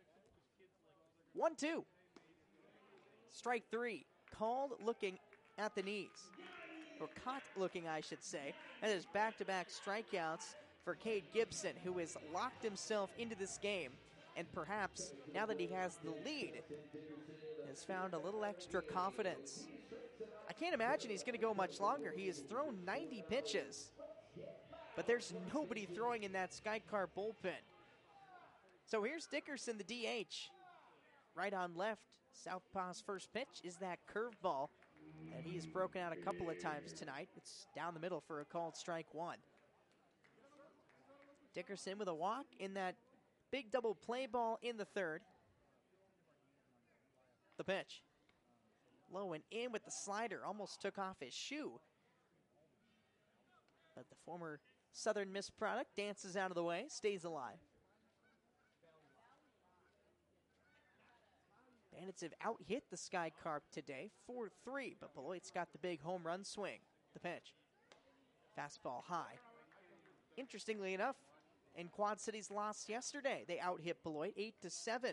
S3: 1-2. Strike three. Called looking at the knees. Or caught looking, I should say. That is back-to-back strikeouts for Cade Gibson, who has locked himself into this game. And perhaps, now that he has the lead, has found a little extra confidence. I can't imagine he's going to go much longer. He has thrown 90 pitches. But there's nobody throwing in that Sky Carp bullpen. So here's Dickerson, the DH. Right on left. Southpaw's first pitch is that curveball that he has broken out a couple of times tonight. It's down the middle for a called strike one. Dickerson with a walk in that big double play ball in the third. The pitch. Low and in with the slider. Almost took off his shoe. But the former Southern Miss product dances out of the way, stays alive. Bandits have out-hit the Sky Carp today, 4-3, but Beloit's got the big home run swing. The pitch. Fastball high. Interestingly enough, in Quad Cities lost yesterday, they out-hit Beloit 8-7.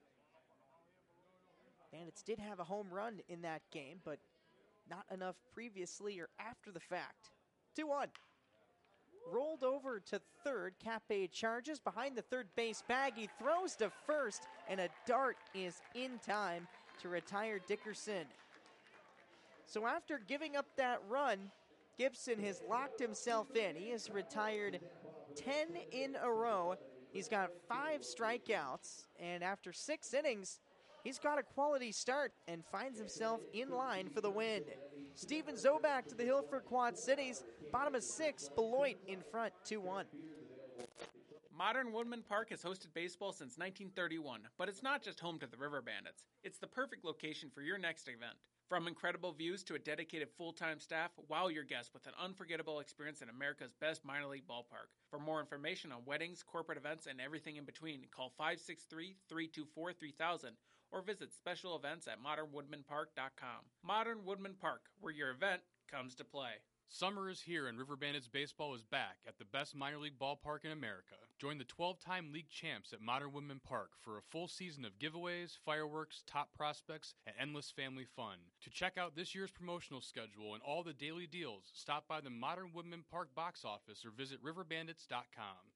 S3: Bandits did have a home run in that game, but not enough previously or after the fact. 2-1. Rolled over to third. Capay charges behind the third base bag. He throws to first, and a dart is in time to retire Dickerson. So after giving up that run, Gibson has locked himself in. He has retired 10 in a row. He's got 5 strikeouts, and after 6 innings, he's got a quality start and finds himself in line for the win. Steven Zobak to the hill for Quad Cities. Bottom of 6, Beloit in front, 2-1.
S8: Modern Woodman Park has hosted baseball since 1931, but it's not just home to the River Bandits. It's the perfect location for your next event. From incredible views to a dedicated full-time staff, wow your guests with an unforgettable experience in America's best minor league ballpark. For more information on weddings, corporate events, and everything in between, call 563-324-3000 or visit special events at modernwoodmanpark.com. Modern Woodman Park, where your event comes to play.
S2: Summer is here and River Bandits baseball is back at the best minor league ballpark in America. Join the 12-time league champs at Modern Woodman Park for a full season of giveaways, fireworks, top prospects, and endless family fun. To check out this year's promotional schedule and all the daily deals, stop by the Modern Woodman Park box office or visit riverbandits.com.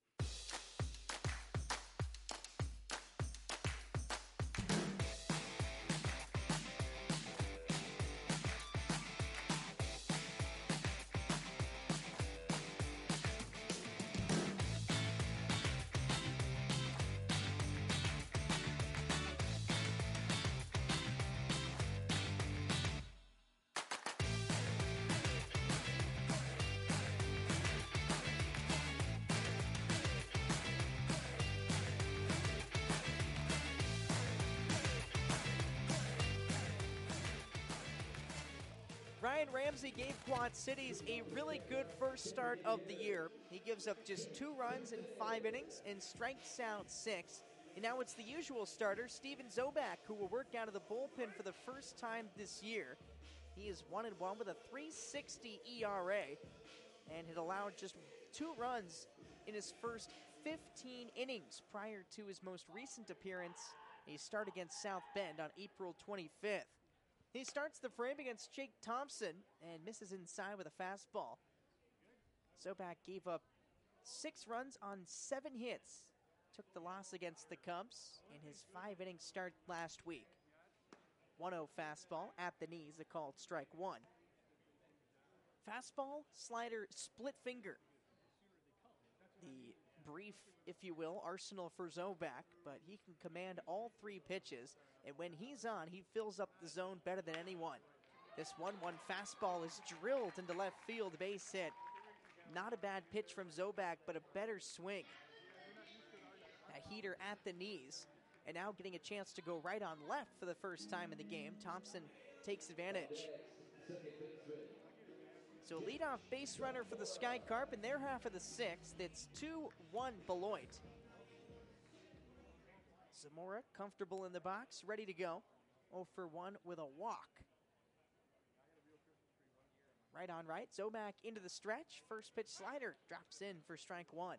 S3: Ryan Ramsey gave Quad Cities a really good first start of the year. He gives up just 2 runs in 5 innings and strikes out 6. And now it's the usual starter, Steven Zobak, who will work out of the bullpen for the first time this year. He is 1-1 with a .360 ERA and had allowed just 2 runs in his first 15 innings prior to his most recent appearance, a start against South Bend on April 25th. He starts the frame against Jake Thompson and misses inside with a fastball. Zobak gave up 6 runs on 7 hits. Took the loss against the Cubs in his 5-inning start last week. 1-0 fastball at the knees, a called strike 1. Fastball, slider, split finger. The brief, if you will, arsenal for Zobak, but he can command all 3 pitches, and when he's on, he fills up the zone better than anyone. This 1-1 fastball is drilled into left field, base hit. Not a bad pitch from Zobak, but a better swing. That heater at the knees, and now getting a chance to go right on left for the first time in the game. Thompson takes advantage. So leadoff base runner for the Sky Carp in their half of the 6th. It's 2-1 Beloit. Zamora comfortable in the box, ready to go. 0 for 1 with a walk. Right on right, Zobak into the stretch. First pitch slider drops in for strike 1.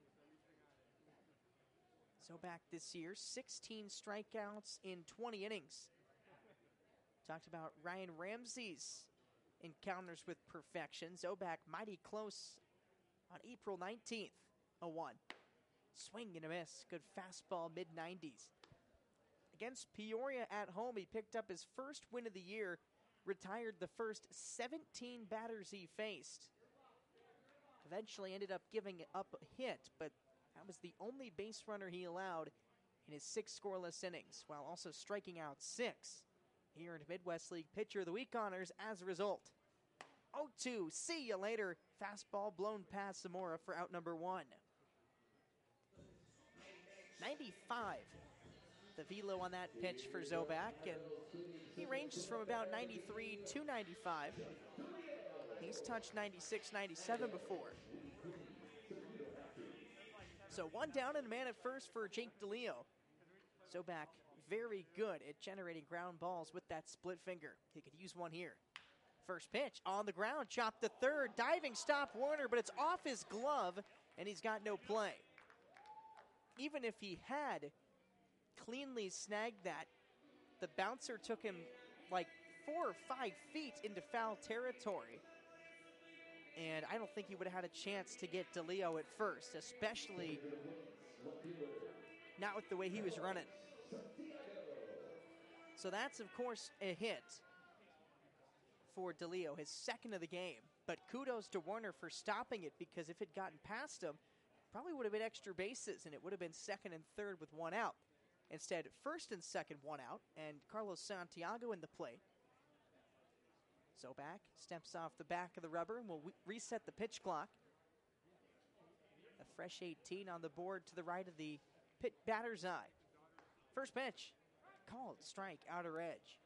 S3: Zobak this year, 16 strikeouts in 20 innings. Talked about Ryan Ramsey's encounters with perfection. Zobak mighty close on April 19th, 0-1. Swing and a miss. Good fastball, mid-90s. Against Peoria at home, he picked up his first win of the year, retired the first 17 batters he faced. Eventually ended up giving up a hit, but that was the only base runner he allowed in his 6 scoreless innings, while also striking out 6. He earned Midwest League Pitcher of the Week honors as a result. 0-2, see you later. Fastball blown past Zamora for out number 1. 95, the velo on that pitch for Zobak, and he ranges from about 93 to 95. He's touched 96, 97 before. So 1 down and a man at first for Jake DeLeo. Zobak very good at generating ground balls with that split finger. He could use one here. First pitch on the ground, chopped to third, diving stop Warner, but it's off his glove, and he's got no play. Even if he had cleanly snagged that, the bouncer took him like 4 or 5 feet into foul territory. And I don't think he would have had a chance to get DeLeo at first, especially not with the way he was running. So that's, of course, a hit for DeLeo, his 2nd of the game. But kudos to Warner for stopping it, because if it gotten past him, probably would have been extra bases, and it would have been 2nd and 3rd with 1 out. Instead, 1st and 2nd, 1 out, and Carlos Santiago in the plate. Zobak steps off the back of the rubber and will reset the pitch clock. A fresh 18 on the board to the right of the pit batter's eye. First pitch, called strike, outer edge.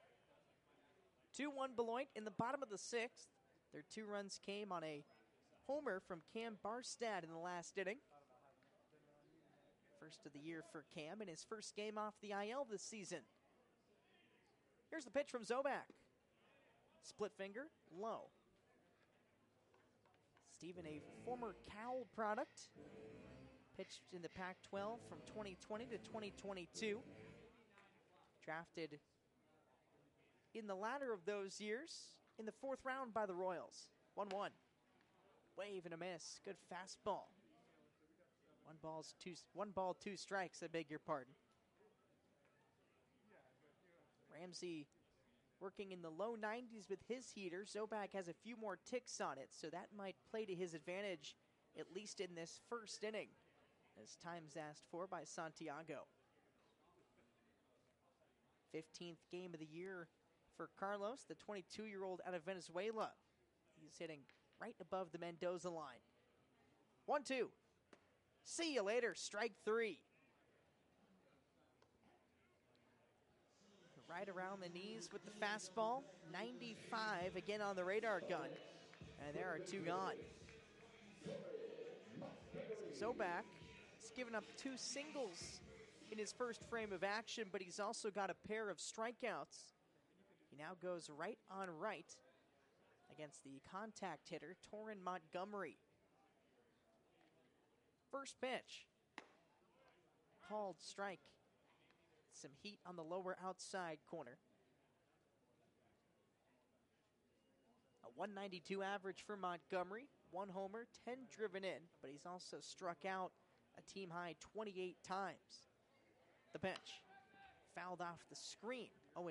S3: 2-1 Beloit in the bottom of the 6th. Their 2 runs came on a homer from Cam Barstad in the last inning. First of the year for Cam in his first game off the IL this season. Here's the pitch from Zobak. Split finger, low. Steven, a former Cal product, pitched in the Pac-12 from 2020 to 2022. Drafted in the latter of those years in the 4th round by the Royals. 1-1. Wave and a miss. Good fastball. 1 ball, 2 strikes, I beg your pardon. Ramsey working in the low 90s with his heater. Zobak has a few more ticks on it, so that might play to his advantage, at least in this first inning, as time's asked for by Santiago. 15th game of the year for Carlos, the 22-year-old out of Venezuela. He's hitting right above the Mendoza line. 1-2. See you later, strike 3. Right around the knees with the fastball. 95 again on the radar gun. And there are 2 gone. Zobak has given up 2 singles in his first frame of action, but he's also got a pair of strikeouts. He now goes right on right against the contact hitter, Torrin Montgomery. First pitch. Called strike. Some heat on the lower outside corner. A 192 average for Montgomery. 1 homer, 10 driven in, but he's also struck out a team high 28 times. The pitch. Fouled off the screen. 0-2.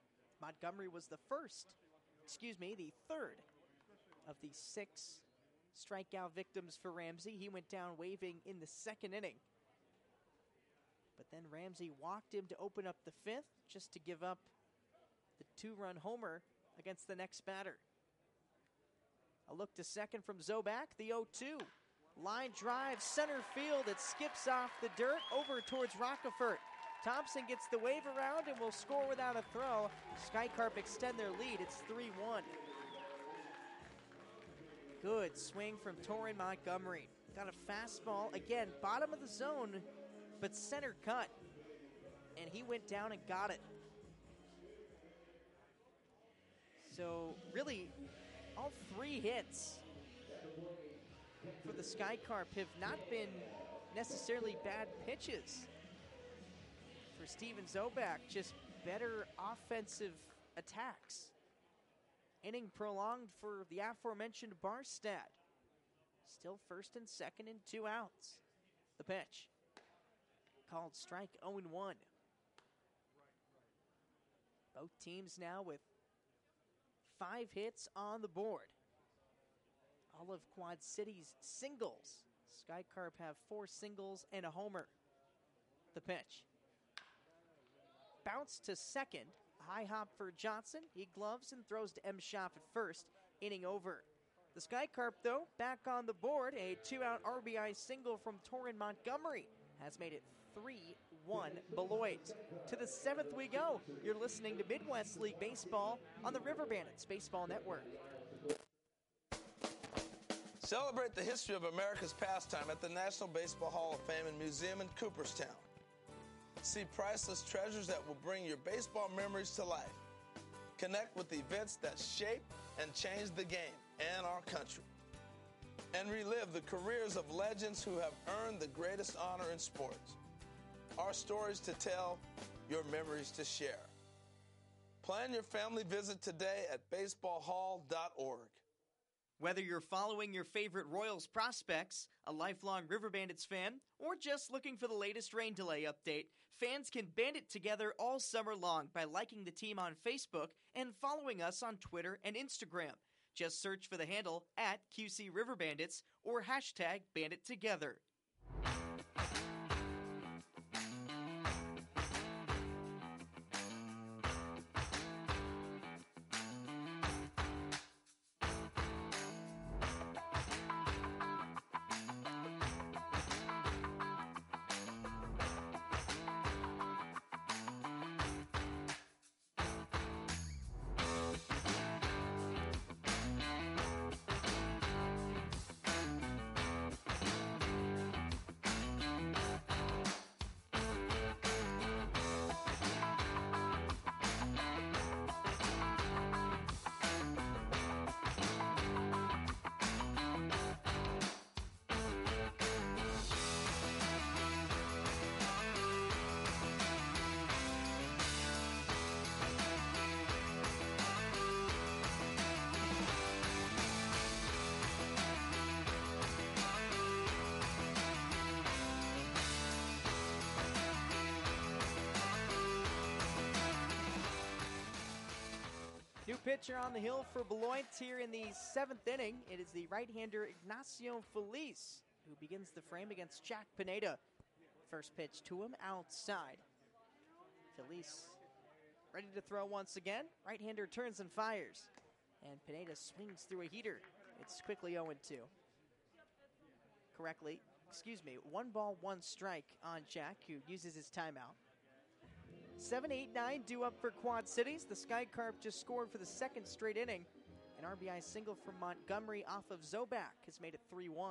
S3: Montgomery was the third of the 6 strikeout victims for Ramsey. He went down waving in the second inning. But then Ramsey walked him to open up the fifth, just to give up the two-run homer against the next batter. A look to second from Zobak, the 0-2. Line drive, center field. It skips off the dirt over towards Rockefort. Thompson gets the wave around and will score without a throw. Skycarp extend their lead. It's 3-1. Good swing from Torrin Montgomery. Got a fastball, again, bottom of the zone, but center cut. And he went down and got it. So, really, all three hits for the Skycarp have not been necessarily bad pitches for Steven Zobak, just better offensive attacks. Inning prolonged for the aforementioned Barstad. Still first and second and 2 outs. The pitch. Called strike 0-1. Both teams now with 5 hits on the board. All of Quad City's singles. Skycarp have 4 singles and a homer. The pitch. Bounce to second. High hop for Johnson. He gloves and throws to M. Schaff at first. Inning over. The Skycarp, though, back on the board. A 2-out RBI single from Torrin Montgomery has made it 3-1 Beloit. To the 7th we go. You're listening to Midwest League Baseball on the River Bandits Baseball Network.
S9: Celebrate the history of America's pastime at the National Baseball Hall of Fame and Museum in Cooperstown. See priceless treasures that will bring your baseball memories to life. Connect with events that shape and change the game and our country. And relive the careers of legends who have earned the greatest honor in sports. Our stories to tell, your memories to share. Plan your family visit today at baseballhall.org.
S1: Whether you're following your favorite Royals prospects, a lifelong River Bandits fan, or just looking for the latest rain delay update, fans can band it together all summer long by liking the team on Facebook and following us on Twitter and Instagram. Just search for the handle at QC River Bandits or hashtag BanditTogether. New pitcher on the hill for Beloit here in the 7th inning. It is the right-hander Ignacio Feliz who begins the frame against Jack Pineda. First pitch to him outside. Feliz ready to throw once again. Right-hander turns and fires. And Pineda swings through a heater. It's quickly 0-2. One ball, one strike on Jack, who uses his timeout. 7-8-9 due up for Quad Cities. The Skycarp just scored for the second straight inning. An RBI single from Montgomery off of Zobak has made it 3-1.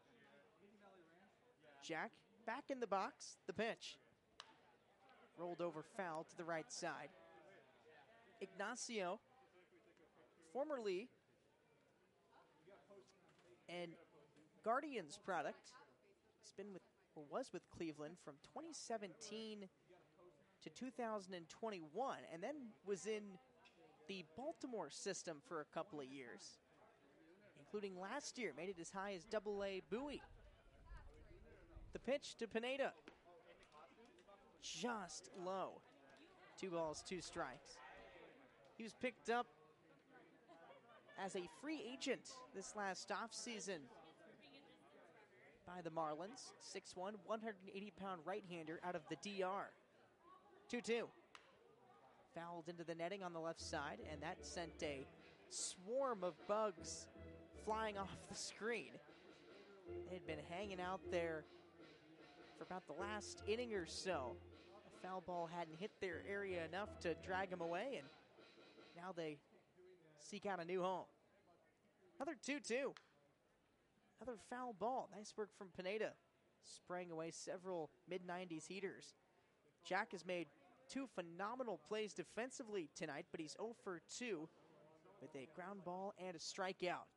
S1: Jack back in the box. The pitch. Rolled over foul to the right side. Ignacio, formerly an Guardians product, was with Cleveland from 2017 to 2021, and then was in the Baltimore system for a couple of years, including last year, made it as high as Double-A Bowie. The pitch to Pineda. Just low. 2 balls, 2 strikes. He was picked up
S3: as a free agent this last offseason by the Marlins. 6'1", 180-pound right-hander out of the DR. 2-2. Fouled into the netting on the left side, and that sent a swarm of bugs flying off the screen. They'd been hanging out there for about the last inning or so. The foul ball hadn't hit their area enough to drag them away, and now they seek out a new home. Another 2-2. Another foul ball. Nice work from Pineda, spraying away several mid-90s heaters. Jack has made 2 phenomenal plays defensively tonight, but he's 0 for 2 with a ground ball and a strikeout.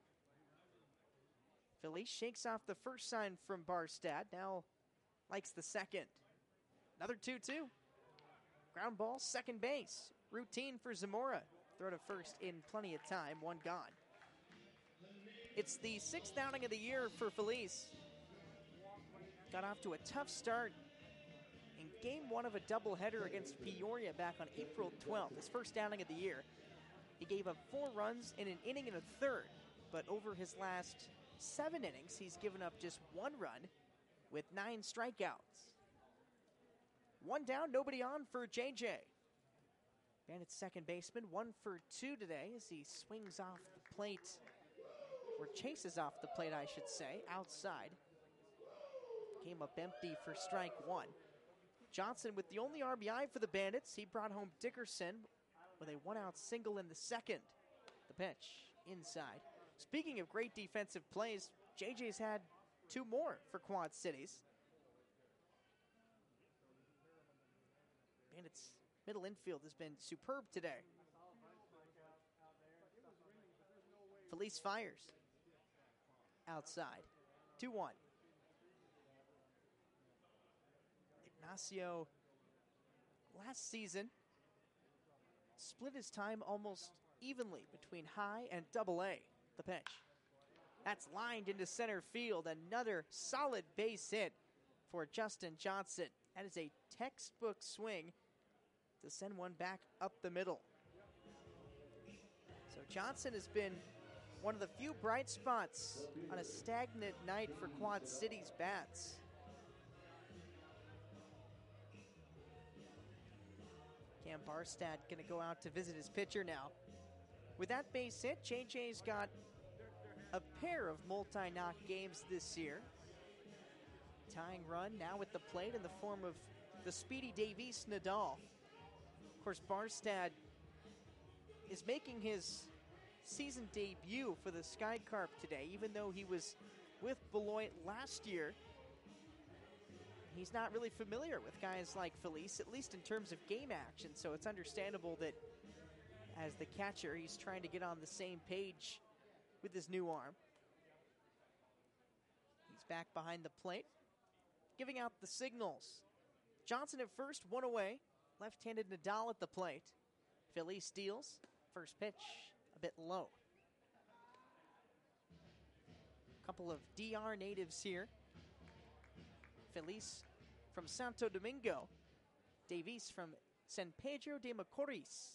S3: Felice shakes off the first sign from Barstad, now likes the second. Another 2-2. Ground ball, second base. Routine for Zamora. Throw to first in plenty of time, 1 gone. It's the 6th outing of the year for Felice. Got off to a tough start in game 1 of a doubleheader against Peoria back on April 12th, his first outing of the year. He gave up 4 runs in an inning and a third, but over his last 7 innings, he's given up just 1 run with 9 strikeouts. 1 down, nobody on for JJ. Bandits second baseman, 1 for 2 today as he swings off the plate, or chases off the plate, I should say, outside. Came up empty for strike 1. Johnson with the only RBI for the Bandits. He brought home Dickerson with a 1-out single in the second. The pitch inside. Speaking of great defensive plays, JJ's had 2 more for Quad Cities. Bandits' middle infield has been superb today. Felice fires. Outside. 2-1. Ignacio, last season, split his time almost evenly between high and double-A. The pitch. That's lined into center field. Another solid base hit for Justin Johnson. That is a textbook swing to send one back up the middle. So Johnson has been one of the few bright spots on a stagnant night for Quad Cities bats. Cam Barstad going to go out to visit his pitcher now. With that base hit, JJ's got a pair of multi-knock games this year. Tying run now at the plate in the form of the speedy Davies Nadal. Of course, Barstad is making his season debut for the Sky Carp today, even though he was with Beloit last year. He's not really familiar with guys like Felice, at least in terms of game action, so it's understandable that as the catcher, he's trying to get on the same page with his new arm. He's back behind the plate, giving out the signals. Johnson at first, 1 away. Left-handed Nadal at the plate. Felice steals. First pitch, a bit low. Couple of DR natives here. Felice from Santo Domingo. Davies from San Pedro de Macorís.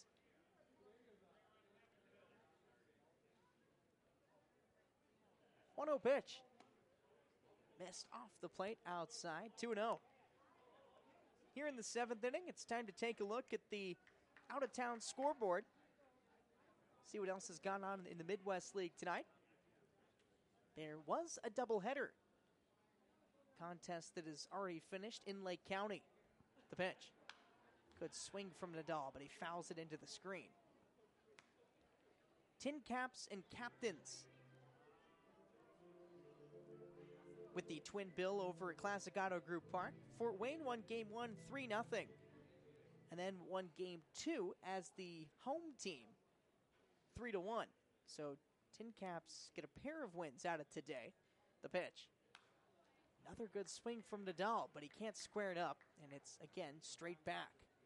S3: One 1-0 pitch. Missed off the plate outside. 2-0. Here in the 7th inning, it's time to take a look at the out-of-town scoreboard. See what else has gone on in the Midwest League tonight. There was a doubleheader contest that is already finished in Lake County. The pitch. Good swing from Nadal, but he fouls it into the screen. Tin Caps and Captains with the twin bill over at Classic Auto Group Park. Fort Wayne won Game 1 3-0, and then won Game 2 as the home team 3-1. So Tin Caps get a pair of wins out of today. The pitch. Another good swing from Nadal, but he can't square it up, and it's, again, straight back.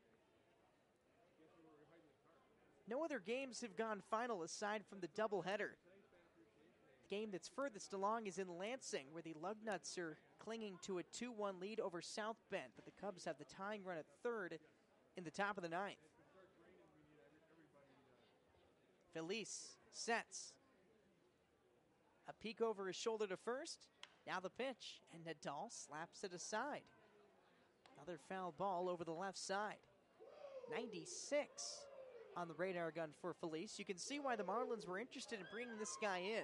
S3: No other games have gone final aside from the doubleheader. The game that's furthest along is in Lansing, where the Lugnuts are clinging to a 2-1 lead over South Bend, but the Cubs have the tying run at third in the top of the 9th. Felice sets. A peek over his shoulder to first. Now the pitch, and Nadal slaps it aside. Another foul ball over the left side. 96 on the radar gun for Felice. You can see why the Marlins were interested in bringing this guy in.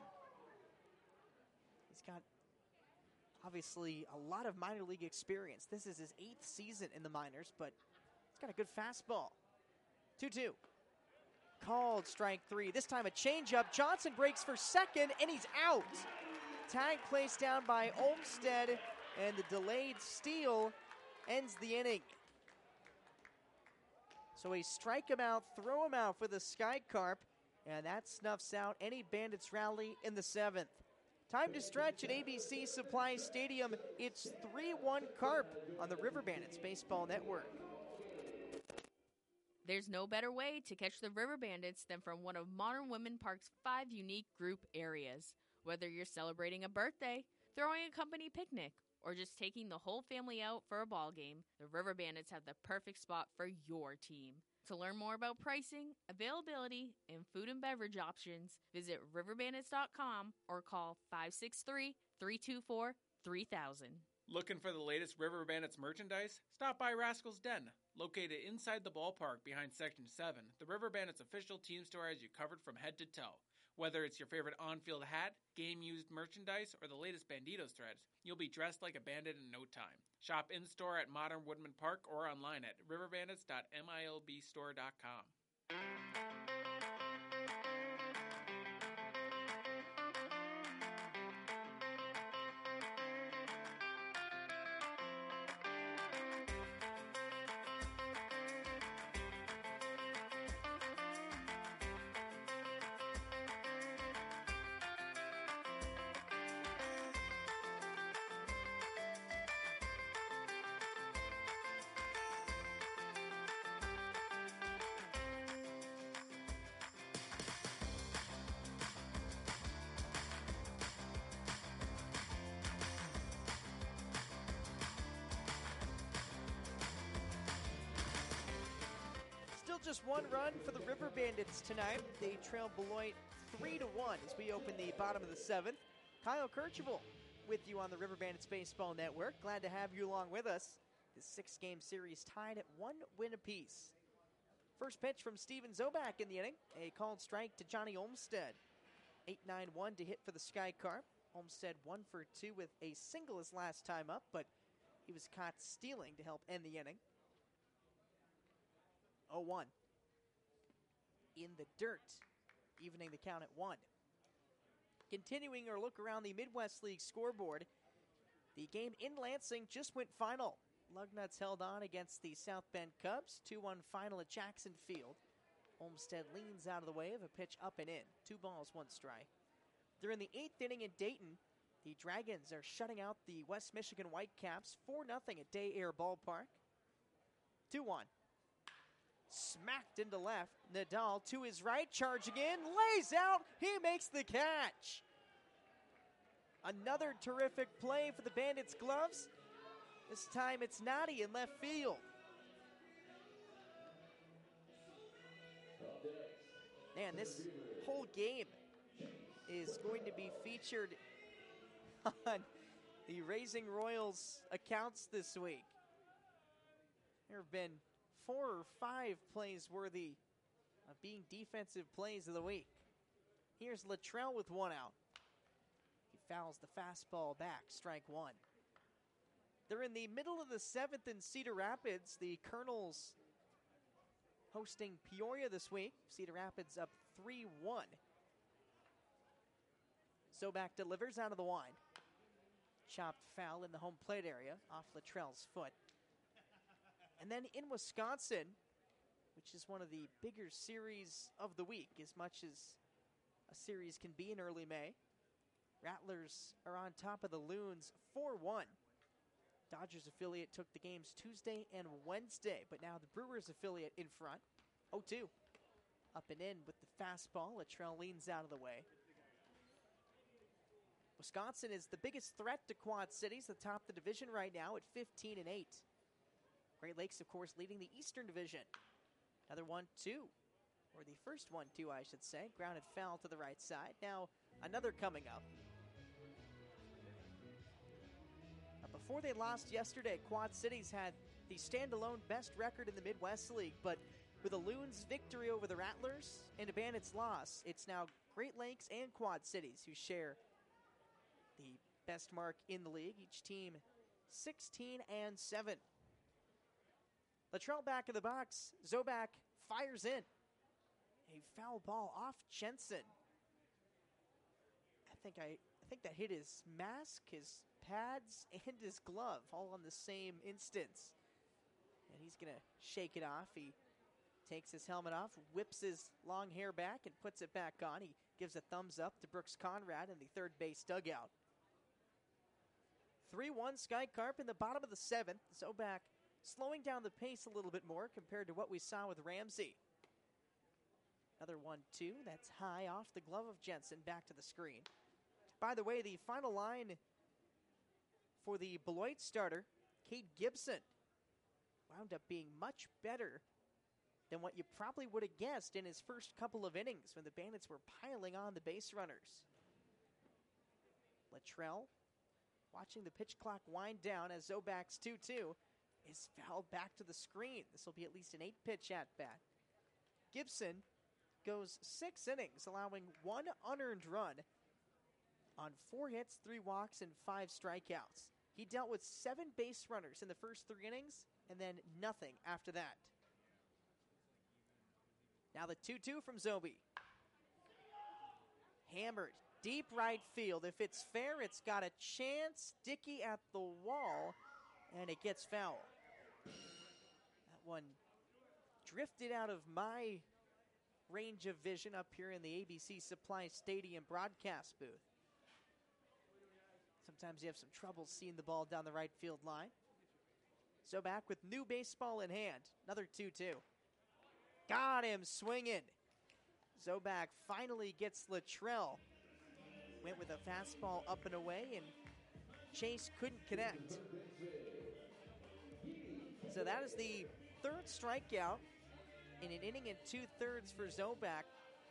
S3: He's got, obviously, a lot of minor league experience. This is his 8th season in the minors, but he's got a good fastball. 2-2. Called strike 3. This time a changeup. Johnson breaks for second, and he's out. Tag placed down by Olmstead, and the delayed steal ends the inning. So a strike him out, throw him out for the Sky Carp, and that snuffs out any Bandits rally in the 7th. Time to stretch at ABC Supply Stadium. It's 3-1 Carp on the River Bandits Baseball Network.
S10: There's no better way to catch the River Bandits than from one of Modern Women Park's 5 unique group areas. Whether you're celebrating a birthday, throwing a company picnic, or just taking the whole family out for a ball game, the River Bandits have the perfect spot for your team. To learn more about pricing, availability, and food and beverage options, visit riverbandits.com or call 563-324-3000.
S8: Looking for the latest River Bandits merchandise? Stop by Rascal's Den. Located inside the ballpark behind Section 7, the River Bandits official team store has you covered from head to toe. Whether it's your favorite on-field hat, game-used merchandise, or the latest Banditos threads, you'll be dressed like a bandit in no time. Shop in-store at Modern Woodman Park or online at riverbandits.milbstore.com.
S3: Just one run for the River Bandits tonight. They trail Beloit 3-1 as we open the bottom of the 7th. Kyle Kirchable with you on the River Bandits Baseball Network. Glad to have you along with us. This 6-game series tied at 1 win apiece. First pitch from Steven Zobak in the inning. A called strike to Johnny Olmstead. 8-9-1 to hit for the Sky Carp. Olmstead 1 for 2 with a single his last time up, but he was caught stealing to help end the inning. 0-1. In the dirt, evening the count at 1. Continuing our look around the Midwest League scoreboard, the game in Lansing just went final. Lugnuts held on against the South Bend Cubs, 2-1 final at Jackson Field. Olmstead leans out of the way of a pitch up and in. 2 balls, 1 strike. They're in the 8th inning in Dayton. The Dragons are shutting out the West Michigan Whitecaps 4-0 at Day Air Ballpark. 2-1. Smacked into left. Nadal to his right, charging in, lays out, he makes the catch. Another terrific play for the Bandits' gloves. This time it's Nadi in left field. Man, this whole game is going to be featured on the Raising Royals accounts this week. There have been 4 or 5 plays worthy of being defensive plays of the week. Here's Luttrell with 1 out. He fouls the fastball back, strike 1. They're in the middle of the 7th in Cedar Rapids. The Colonels hosting Peoria this week. Cedar Rapids up 3-1. Zobak delivers out of the wide. Chopped foul in the home plate area off Luttrell's foot. And then in Wisconsin, which is one of the bigger series of the week, as much as a series can be in early May, Rattlers are on top of the Loons 4-1. Dodgers affiliate took the games Tuesday and Wednesday, but now the Brewers affiliate in front. 0-2. Up and in with the fastball. Luttrell leans out of the way. Wisconsin is the biggest threat to Quad Cities atop the division right now at 15-8. Great Lakes, of course, leading the Eastern Division. Another 1-2. Or the first one, too, I should say. Grounded foul to the right side. Now, another coming up. Before they lost yesterday, Quad Cities had the standalone best record in the Midwest League, but with a Loons victory over the Rattlers and a Bandits loss, it's now Great Lakes and Quad Cities who share the best mark in the league. Each team 16-7. Latrell back in the box. Zobak fires in. A foul ball off Jensen. I think that hit his mask, his pads, and his glove all on the same instance. And he's going to shake it off. He takes his helmet off, whips his long hair back, and puts it back on. He gives a thumbs up to Brooks Conrad in the third base dugout. 3-1 Sky Carp in the bottom of the seventh. Zobak slowing down the pace a little bit more compared to what we saw with Ramsey. Another 1-2. That's high off the glove of Jensen. Back to the screen. By the way, the final line for the Beloit starter, Cade Gibson, wound up being much better than what you probably would have guessed in his first couple of innings when the Bandits were piling on the base runners. Latrell, watching the pitch clock wind down as Zobak's 2-2, is fouled back to the screen. This will be at least an 8-pitch at-bat. Gibson goes 6 innings, allowing 1 unearned run on 4 hits, 3 walks, and 5 strikeouts. He dealt with 7 base runners in the first 3 innings, and then nothing after that. Now the 2-2 from Zobe. Hammered, deep right field. If it's fair, it's got a chance. Dickey at the wall, and it gets foul. That one drifted out of my range of vision up here in the ABC Supply Stadium broadcast booth. Sometimes you have some trouble seeing the ball down the right field line. Zobak with new baseball in hand. Another 2-2. Got him swinging. Zobak finally gets Latrell. Went with a fastball up and away, and Chase couldn't connect. So that is the 3rd strikeout in an inning and 2/3 for Zobak.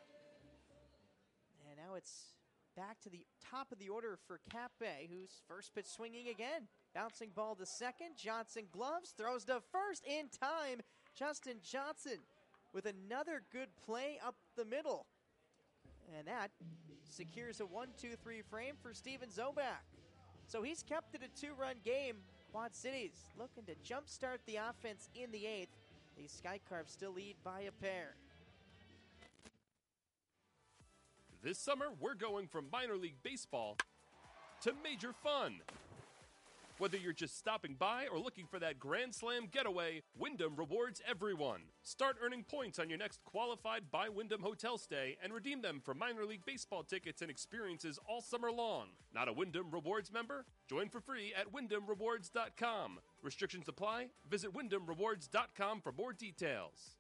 S3: And now it's back to the top of the order for Cape, who's first pitch swinging again. Bouncing ball to second. Johnson gloves, throws to first in time. Justin Johnson with another good play up the middle. And that secures a 1-2-3 frame for Steven Zobak. So he's kept it a 2-run game. Quad Cities looking to jumpstart the offense in the 8th. The Sky Carps still lead by a pair.
S11: This summer, we're going from minor league baseball to major fun. Whether you're just stopping by or looking for that Grand Slam getaway, Wyndham rewards everyone. Start earning points on your next qualified by Wyndham hotel stay and redeem them for minor league baseball tickets and experiences all summer long. Not a Wyndham Rewards member? Join for free at WyndhamRewards.com. Restrictions apply. Visit WyndhamRewards.com for more details.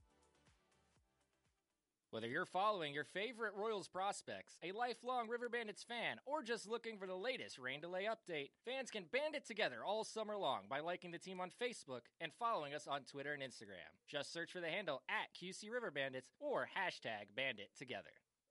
S6: Whether you're following your favorite Royals prospects, a lifelong River Bandits fan, or just looking for the latest rain delay update, fans can band it together all summer long by liking the team on Facebook and following us on Twitter and Instagram. Just search for the handle at QC River Bandits or hashtag Bandit Together.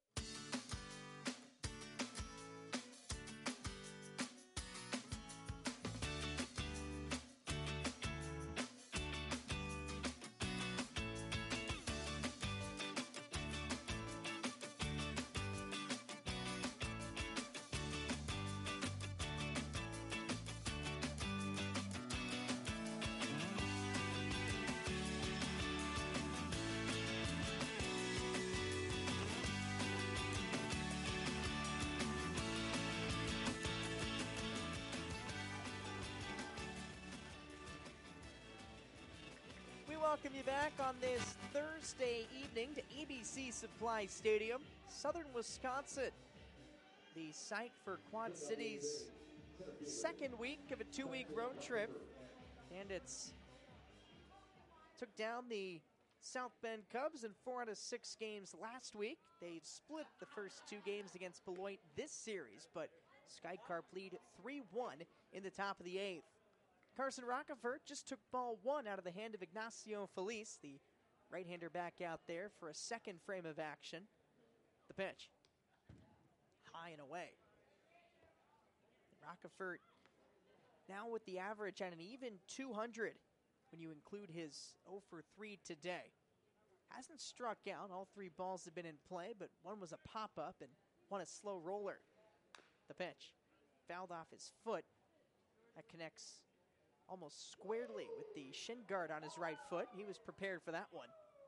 S3: Welcome you back on this Thursday evening to ABC Supply Stadium, Southern Wisconsin, the site for Quad Cities' second week of a 2-week road trip. Bandits took down the South Bend Cubs in 4 out of 6 games last week. They've split the first 2 games against Beloit this series, but Sky Carp lead 3-1 in the top of the 8th. Carson Rockefort just took ball 1 out of the hand of Ignacio Feliz, the Right-hander back out there for a second frame of action. The pitch. High and away. Rockefort now with the average at an even 200 when you include his 0 for 3 today. Hasn't struck out. All 3 balls have been in play, but one was a pop-up and one a slow roller. The pitch. Fouled off his foot. That connects almost squarely with the shin guard on his right foot. He was prepared for that one.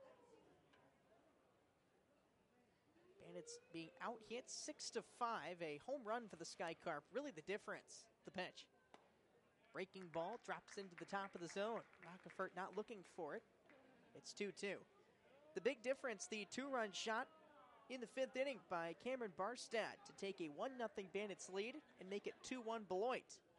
S3: Bandits being out-hit 6-5. A home run for the Sky Carp. Really the difference. The pitch. Breaking ball drops into the top of the zone. Rockefort not looking for it. It's 2-2. The big difference, the 2-run shot in the 5th inning by Cameron Barstad to take a 1-0 Bandits lead and make it 2-1 Beloit.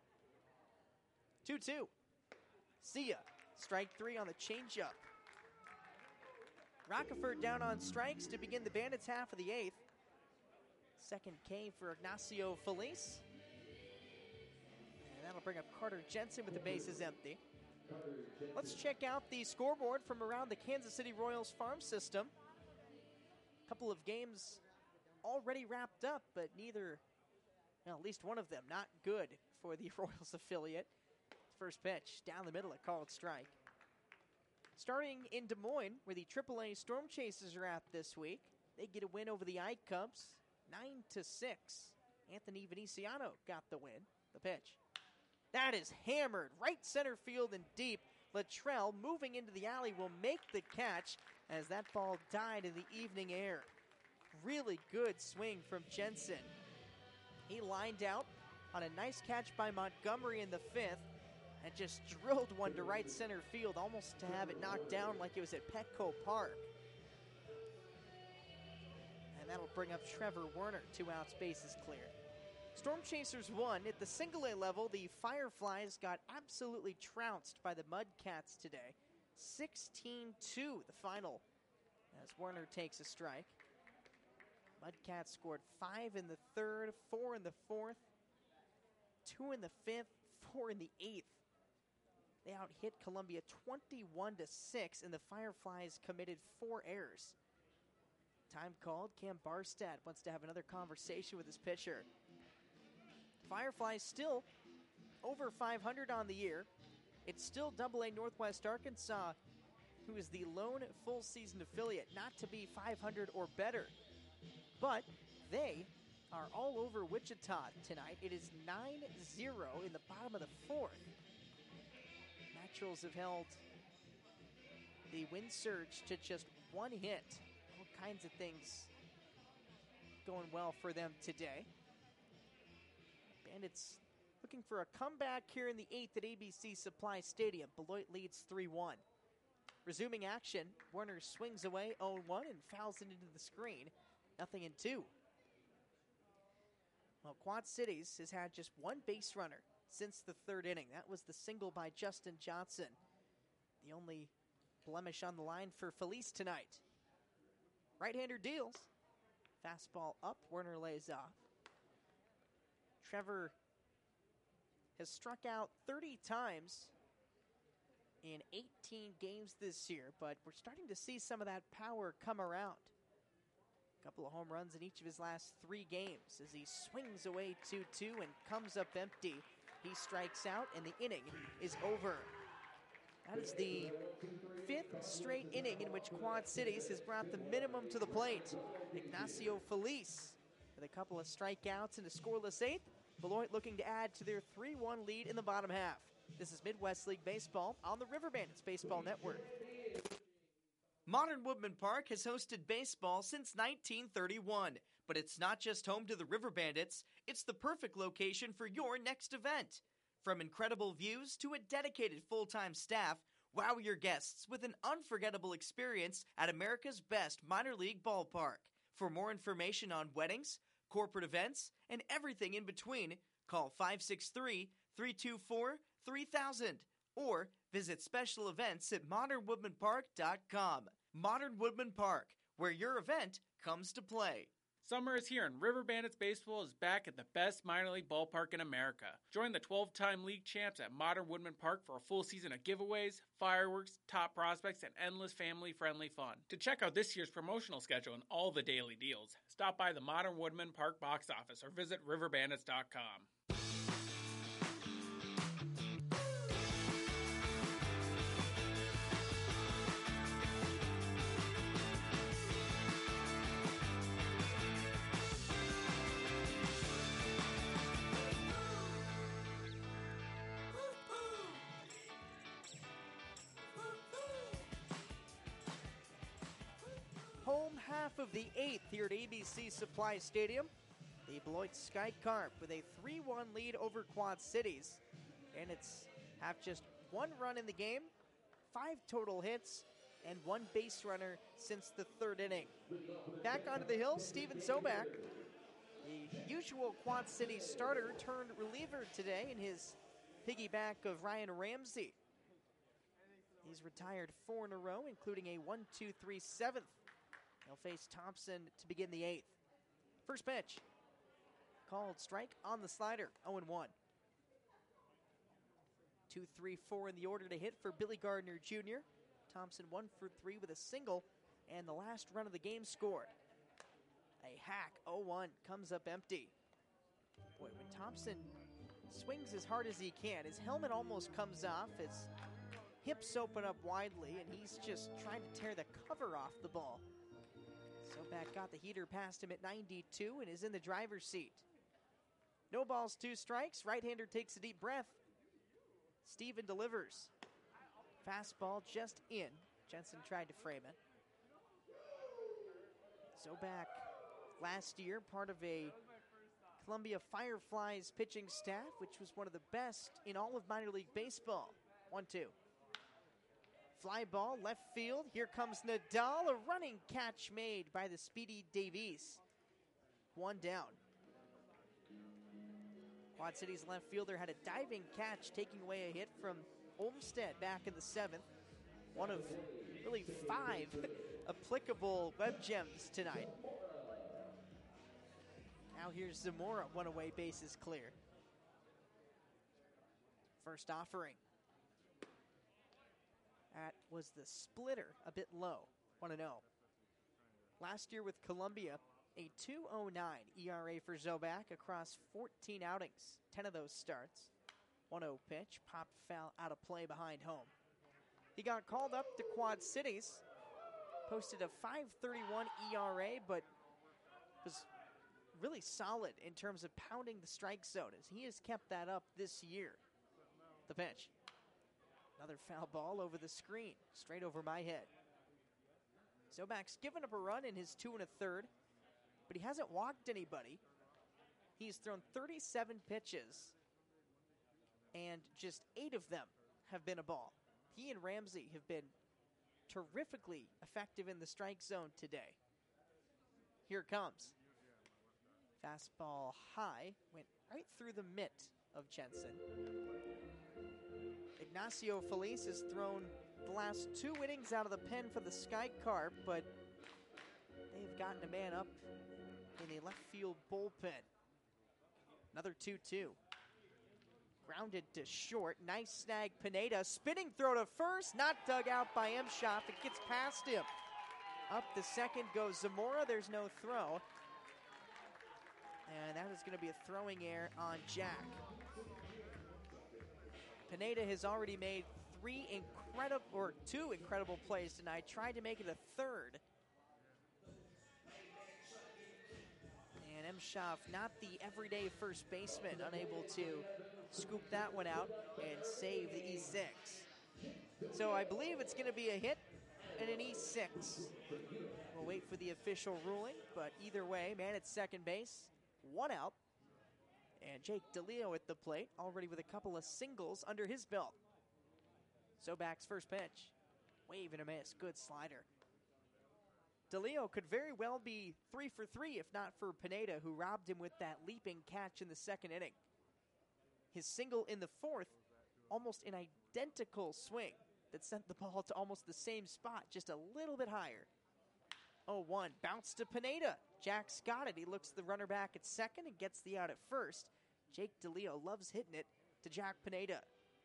S3: 2-2. Sia, strike 3 on the changeup. Rockefort down on strikes to begin the Bandits half of the 8th. Second K for Ignacio Feliz. And that'll bring up Carter Jensen with the bases empty. Let's check out the scoreboard from around the Kansas City Royals farm system. A couple of games already wrapped up, but neither, well, at least one of them, not good for the Royals affiliate. First pitch, down the middle, a called strike. Starting in Des Moines, where the AAA Storm Chasers are at this week, they get a win over the I-Cubs, 9-6. Anthony Veneciano got the win. The pitch. That is hammered right center field and deep. Luttrell moving into the alley will make the catch as that ball died in the evening air. Really good swing from Jensen. He lined out on a nice catch by Montgomery in the 5th and just drilled one to right center field, almost to have it knocked down like it was at Petco Park. And that'll bring up Trevor Werner, 2 outs, bases cleared. Storm Chasers won. At the single A level, the Fireflies got absolutely trounced by the Mudcats today. 16-2 the final as Werner takes a strike. Mudcats scored 5 in the 3rd, 4 in the 4th, 2 in the 5th, 4 in the 8th. They out-hit Columbia 21-6, and the Fireflies committed 4 errors. Time called. Cam Barstad wants to have another conversation with his pitcher. Fireflies still over 500 on the year. It's still AA Northwest Arkansas, who is the lone full-season affiliate not to be 500 or better. But they are all over Wichita tonight. It is 9-0 in the bottom of the 4th. Naturals have held the win surge to just 1 hit. All kinds of things going well for them today. Bandits looking for a comeback here in the 8th at ABC Supply Stadium. Beloit leads 3-1. Resuming action, Werner swings away 0-1 and fouls it into the screen. 0-2. Well, Quad Cities has had just 1 base runner since the 3rd inning. That was the single by Justin Johnson. The only blemish on the line for Felice tonight. Right-hander deals. Fastball up, Werner lays off. Trevor has struck out 30 times in 18 games this year, but we're starting to see some of that power come around. A couple of home runs in each of his last 3 games as he swings away 2-2 and comes up empty. He strikes out, and the inning is over. That is the 5th straight inning in which Quad Cities has brought the minimum to the plate. Ignacio Feliz with a couple of strikeouts and a scoreless 8th. Beloit looking to add to their 3-1 lead in the bottom half. This is Midwest League Baseball on the River Bandits Baseball Network.
S1: Modern Woodman Park has hosted baseball since 1931, but it's not just home to the River Bandits, it's the perfect location for your next event. From incredible views to a dedicated full-time staff, wow your guests with an unforgettable experience at America's best minor league ballpark. For more information on weddings, corporate events, and everything in between, call 563-324-3000 or visit special events at modernwoodmanpark.com. Modern Woodman Park, where your event comes to play.
S8: Summer is here and River Bandits Baseball is back at the best minor league ballpark in America. Join the 12-time league champs at Modern Woodman Park for a full season of giveaways, fireworks, top prospects, and endless family-friendly fun. To check out this year's promotional schedule and all the daily deals, stop by the Modern Woodman Park box office or visit riverbandits.com.
S3: Home half of the 8th here at ABC Supply Stadium. The Beloit Sky Carp with a 3-1 lead over Quad Cities. And it's have just one run in the game, 5 total hits, and 1 base runner since the 3rd inning. Back onto the hill, Steven Zobak, the usual Quad Cities starter, turned reliever today in his piggyback of Ryan Ramsey. He's retired 4 in a row, including a 1-2-3 7th. He'll face Thompson to begin the 8th. First pitch. Called strike on the slider, 0-1. 2-3-4 in the order to hit for Billy Gardner Jr. Thompson 1 for 3 with a single, and the last run of the game scored. A hack, 0-1, comes up empty. Boy, when Thompson swings as hard as he can, his helmet almost comes off, his hips open up widely, and he's just trying to tear the cover off the ball. Zobak got the heater past him at 92 and is in the driver's seat. No balls, 2 strikes. Right-hander takes a deep breath. Steven delivers. Fastball just in. Jensen tried to frame it. Zobak last year part of a Columbia Fireflies pitching staff, which was one of the best in all of minor league baseball. 1-2. Fly ball, left field. Here comes Nadal. A running catch made by the speedy Davies. 1 down. Quad Cities left fielder had a diving catch, taking away a hit from Olmstead back in the 7th. One of really 5 applicable web gems tonight. Now here's Zamora, 1 away, bases clear. First offering. That was the splitter, a bit low, 1-0. Last year with Columbia, a 2.09 ERA for Zobak across 14 outings, 10 of those starts. 1-0 pitch, popped foul out of play behind home. He got called up to Quad Cities, posted a 5.31 ERA, but was really solid in terms of pounding the strike zone, as he has kept that up this year. The pitch. Another foul ball over the screen, straight over my head. Zobak's given up a run in his 2 1/3, but he hasn't walked anybody. He's thrown 37 pitches, and just 8 of them have been a ball. He and Ramsey have been terrifically effective in the strike zone today. Here it comes. Fastball high, went right through the mitt of Jensen. Ignacio Feliz has thrown the last 2 innings out of the pen for the Sky Carp, but they've gotten a man up in the left field bullpen. Another 2-2. Grounded to short. Nice snag, Pineda. Spinning throw to first. Not dug out by Emschoff. It gets past him. Up the second goes Zamora. There's no throw. And that is going to be a throwing error on Jack. Pineda has already made 2 incredible plays tonight. Tried to make it a 3rd. And Emschoff, not the everyday first baseman, unable to scoop that one out and save the E6. So I believe it's going to be a hit and an E6. We'll wait for the official ruling, but either way, man at second base, 1 out. And Jake DeLeo at the plate, already with a couple of singles under his belt. Zobak's first pitch. Wave and a miss. Good slider. DeLeo could very well be 3 for 3 if not for Pineda, who robbed him with that leaping catch in the 2nd inning. His single in the 4th, almost an identical swing that sent the ball to almost the same spot, just a little bit higher. 0-1. Bounce to Pineda. Jack's got it. He looks the runner back at second and gets the out at first. Jake DeLeo loves hitting it to Jack Pineda.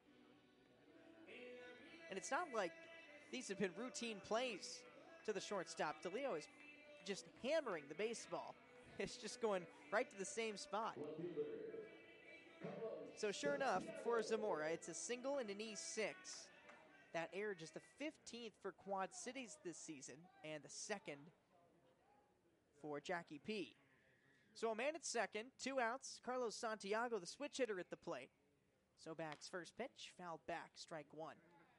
S3: And it's not like these have been routine plays to the shortstop. DeLeo is just hammering the baseball. It's just going right to the same spot. So sure enough, for Zamora, it's a single and an E6. That error just the 15th for Quad Cities this season and the second for Jackie P. So a man at second, 2 outs. Carlos Santiago, the switch hitter at the plate. Zobac's first pitch, fouled back, strike 1.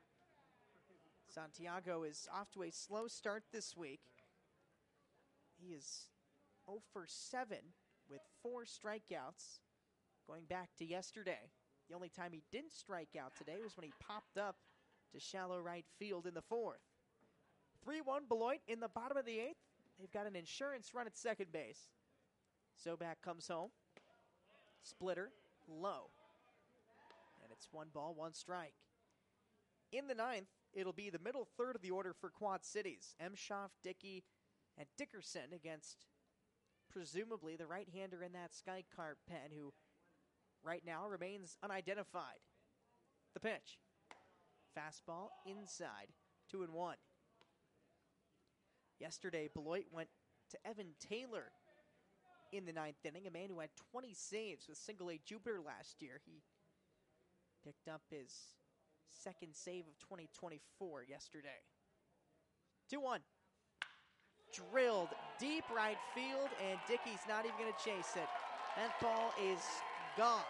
S3: Santiago is off to a slow start this week. He is 0 for 7 with 4 strikeouts going back to yesterday. The only time he didn't strike out today was when he popped up to shallow right field in the 4th. 3-1 Beloit in the bottom of the 8th. They've got an insurance run at second base. Zobac comes home. Splitter low. And it's 1 ball, 1 strike. In the 9th, it'll be the middle third of the order for Quad Cities. Emshoff, Dickey, and Dickerson against presumably the right-hander in that Sky Carp pen who right now remains unidentified. The pitch. Fastball inside, 2-1. Yesterday, Beloit went to Evan Taylor in the 9th inning, a man who had 20 saves with Single-A Jupiter last year. He picked up his second save of 2024 yesterday. 2-1. Drilled deep right field, and Dickey's not even going to chase it. That ball is gone.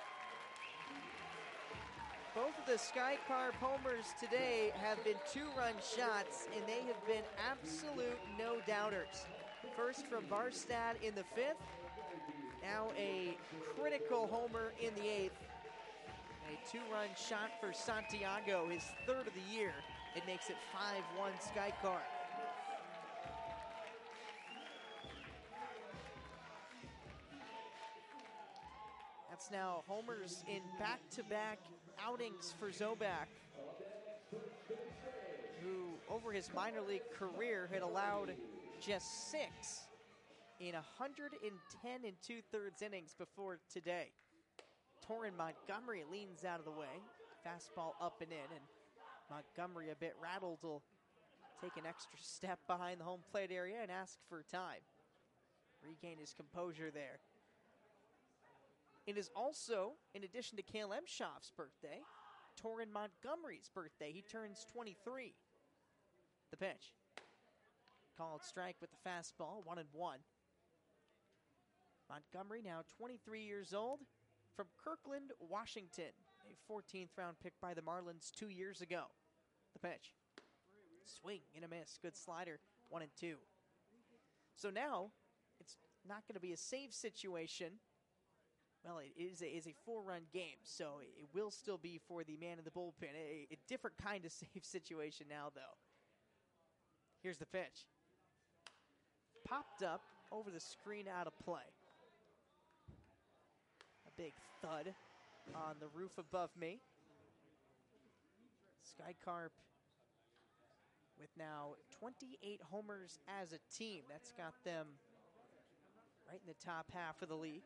S3: Both of the Sky Carp homers today have been 2-run shots, and they have been absolute no-doubters. First from Barstad in the 5th, now a critical homer in the 8th. A 2-run shot for Santiago, his 3rd of the year. It makes it 5-1 Sky Carp. That's now homers in back-to-back outings for Zobac, who over his minor league career had allowed just 6 in 110 and 2/3 innings before today. Torrin Montgomery leans out of the way. Fastball up and in, and Montgomery, a bit rattled, will take an extra step behind the home plate area and ask for time. Regain his composure there. It is also, in addition to Cale Emshoff's birthday, Torrin Montgomery's birthday. He turns 23. The pitch. Called strike with the fastball, 1-1. Montgomery, now 23 years old, from Kirkland, Washington. A 14th round pick by the Marlins 2 years ago. The pitch. Swing and a miss. Good slider, 1-2. So now, it's not going to be a save situation. Well, it is a 4-run game, so it will still be for the man in the bullpen. A different kind of save situation now, though. Here's the pitch. Popped up over the screen, out of play. A big thud on the roof above me. Sky Carp with now 28 homers as a team. That's got them right in the top half of the league.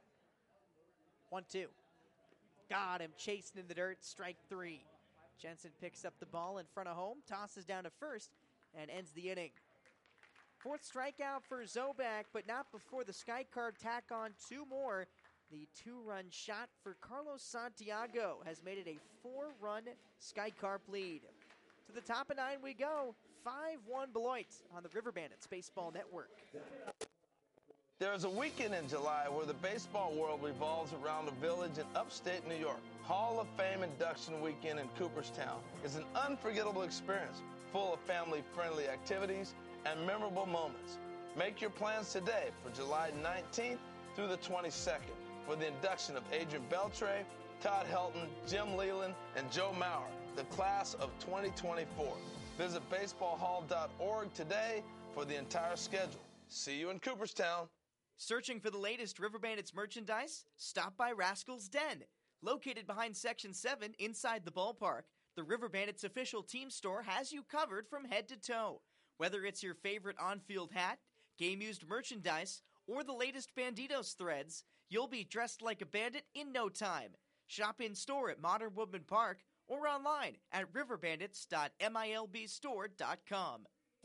S3: 1-2. Got him chasing in the dirt. Strike 3. Jensen picks up the ball in front of home, tosses down to first, and ends the inning. 4th strikeout for Zobac, but not before the Sky Carp tack on 2 more. The 2-run shot for Carlos Santiago has made it a 4-run Sky Carp lead. To the top of 9 we go. 5-1 Beloit on the River Bandits Baseball Network.
S9: There is a weekend in July where the baseball world revolves around a village in upstate New York. Hall of Fame induction weekend in Cooperstown is an unforgettable experience, full of family-friendly activities and memorable moments. Make your plans today for July 19th through the 22nd for the induction of Adrian Beltre, Todd Helton, Jim Leland, and Joe Maurer, the class of 2024. Visit baseballhall.org today for the entire schedule. See you in Cooperstown.
S1: Searching for the latest River Bandits merchandise? Stop by Rascal's Den. Located behind Section 7 inside the ballpark, the River Bandits official team store has you covered from head to toe. Whether it's your favorite on-field hat, game-used merchandise, or the latest Banditos threads, you'll be dressed like a bandit in no time. Shop in-store at Modern Woodman Park or online at riverbandits.milbstore.com.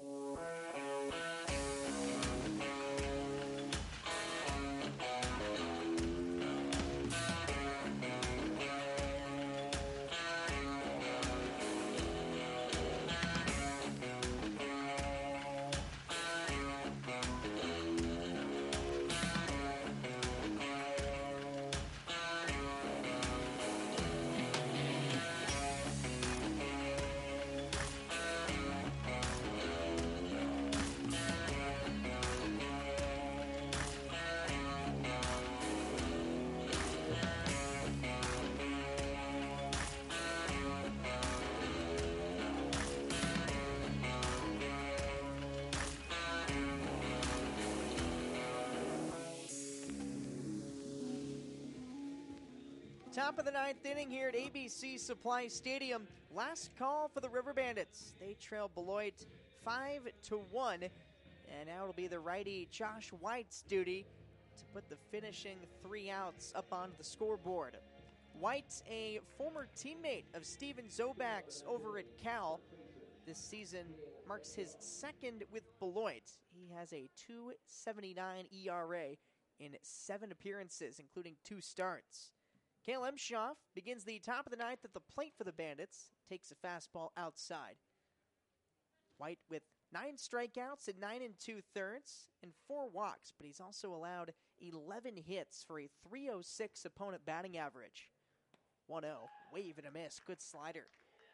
S1: Top of the ninth inning here at ABC Supply Stadium. Last call for the River Bandits. They trail Beloit 5-1, and now it'll be the righty Josh White's duty to put the finishing 3 outs up onto the scoreboard. White, a former teammate of Steven Zobac's over at Cal, this season marks his second with Beloit. He has a 2.79 ERA in 7 appearances, including 2 starts. Cale Emshoff begins the top of the ninth at the plate for the Bandits, takes a fastball outside. White with 9 strikeouts at 9 2/3 and 4 walks, but he's also allowed 11 hits for a .306 opponent batting average. 1-0, wave and a miss, good slider.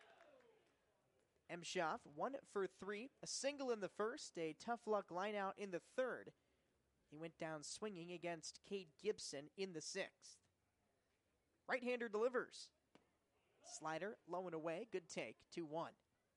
S1: Emshoff 1 for 3, a single in the first, a tough luck lineout in the third. He went down swinging against Cade Gibson in the 6th. Right-hander delivers. Slider, low and away, good take, 2-1.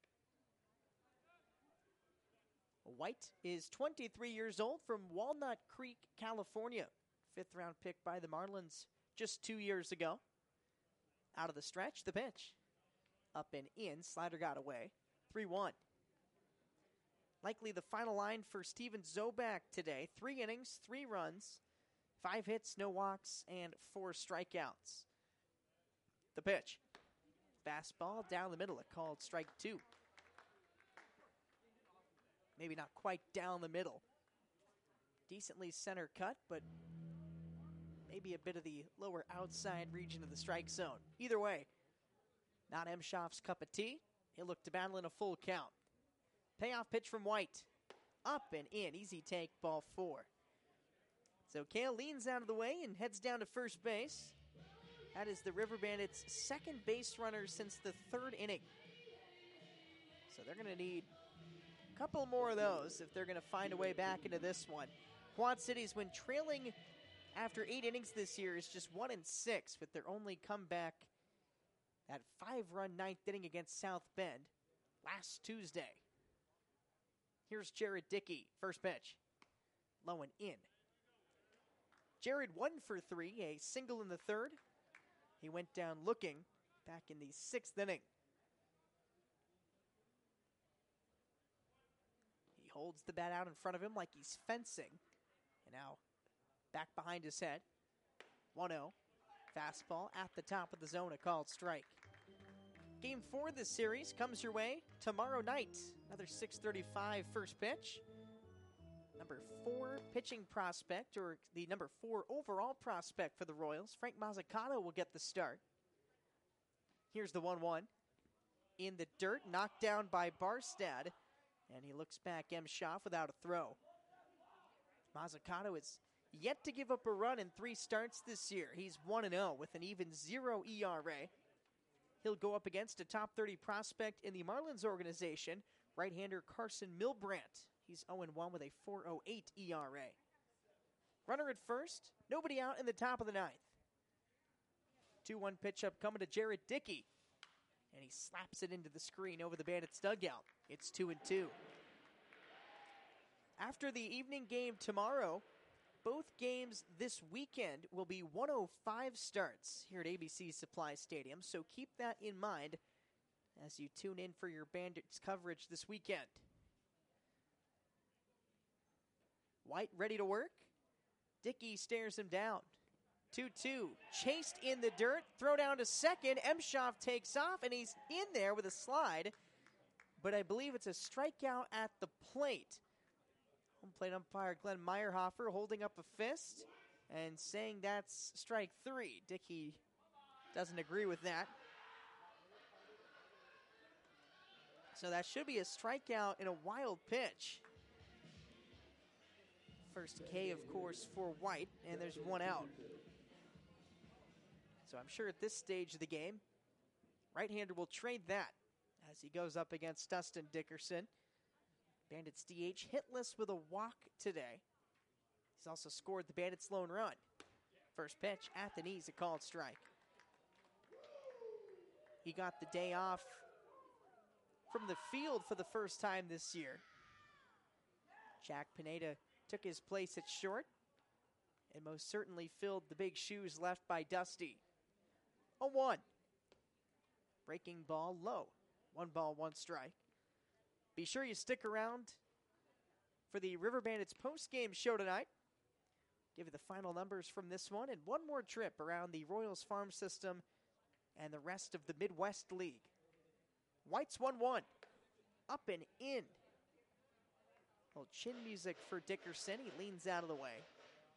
S1: White is 23 years old from Walnut Creek, California. 5th-round pick by the Marlins just 2 years ago. Out of the stretch, the pitch. Up and in, slider got away, 3-1. Likely the final line for Steven Zobac today. 3 innings, 3 runs, 5 hits, no walks, and 4 strikeouts. The pitch. Fastball down the middle, a called strike 2. Maybe not quite down the middle. Decently center cut, but maybe a bit of the lower outside region of the strike zone. Either way, not Emshoff's cup of tea. He'll look to battle in a full count. Payoff pitch from White. Up and in, easy take, ball 4. So Cale leans out of the way and heads down to first base. That is the River Bandits' second base runner since the 3rd inning. So they're going to need a couple more of those if they're going to find a way back into this one. Quad Cities, when trailing after 8 innings this year, is just 1-6 with their only comeback, that 5-run 9th inning against South Bend last Tuesday. Here's Jared Dickey, first pitch. Low and in. Jared 1 for 3, a single in the 3rd. He went down looking back in the 6th inning. He holds the bat out in front of him like he's fencing. And now back behind his head. 1-0. Fastball at the top of the zone, a called strike. Game 4 of this series comes your way tomorrow night. Another 6:35 first pitch. Number 4 pitching prospect, or the number 4 overall prospect for the Royals, Frank Mazzucato, will get the start. Here's the 1-1. In the dirt, knocked down by Barstad, and he looks back Emshoff without a throw. Mazzucato is yet to give up a run in 3 starts this year. He's 1-0 with an even 0 ERA. He'll go up against a top 30 prospect in the Marlins organization, right-hander Carson Milbrandt. He's 0-1 with a 4.08 ERA. Runner at first, nobody out in the top of the 9th. 2-1 pitch up coming to Jared Dickey. And he slaps it into the screen over the Bandits' dugout. It's 2-2. After the evening game tomorrow, both games this weekend will be 1:05 starts here at ABC Supply Stadium, so keep that in mind as you tune in for your Bandits coverage this weekend.
S3: White ready to work. Dickey stares him down. 2-2. Chased in the dirt. Throw down to second. Emshoff takes off, and he's in there with a slide. But I believe it's a strikeout at the plate. Home plate umpire Glenn Meyerhofer holding up a fist and saying that's strike 3. Dickey doesn't agree with that. So that should be a strikeout in a wild pitch. First K, of course, for White, and there's one out. So I'm sure at this stage of the game, right-hander will trade that as he goes up against Dustin Dickerson. Bandits DH hitless with a walk today. He's also scored the Bandits' lone run. First pitch at the knees, a called strike. He got the day off from the field for the first time this year. Jack Pineda took his place at short and most certainly filled the big shoes left by Dusty. 0-1. Breaking ball low. 1 ball, 1 strike. Be sure you stick around for the River Bandits post-game show tonight. Give you the final numbers from this one and one more trip around the Royals farm system and the rest of the Midwest League. White's 1-1. Up and in. Little chin music for Dickerson. He leans out of the way.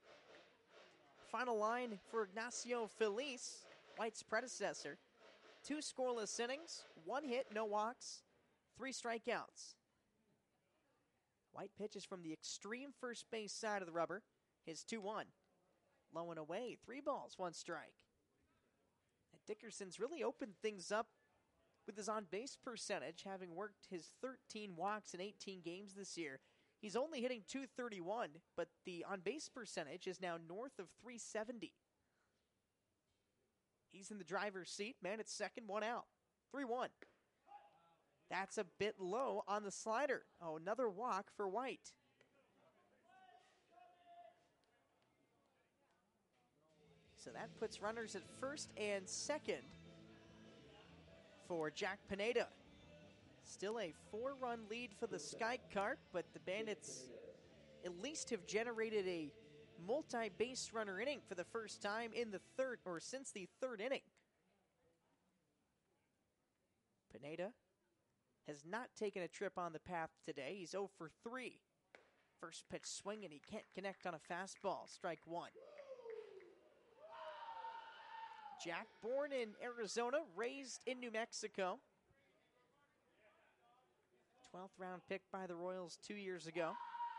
S3: Final line for Ignacio Feliz, White's predecessor. 2 scoreless innings, 1 hit, no walks, 3 strikeouts. White pitches from the extreme first base side of the rubber. His 2-1. Low and away, 3 balls, 1 strike. And Dickerson's really opened things up with his on-base percentage, having worked his 13 walks in 18 games this year. He's only hitting .231, but the on-base percentage is now north of .370. He's in the driver's seat. Man at second, 1 out. 3-1. That's a bit low on the slider. Oh, another walk for White. So that puts runners at first and second for Jack Pineda. Still a 4-run lead for the Sky Cart, but the Bandits at least have generated a multi-base runner inning for the first time in the third, or since the third inning. Pineda has not taken a trip on the path today. He's 0 for 3. First pitch swing, and he can't connect on a fastball. Strike 1. Jack, born in Arizona, raised in New Mexico. 12th round pick by the Royals 2 years ago.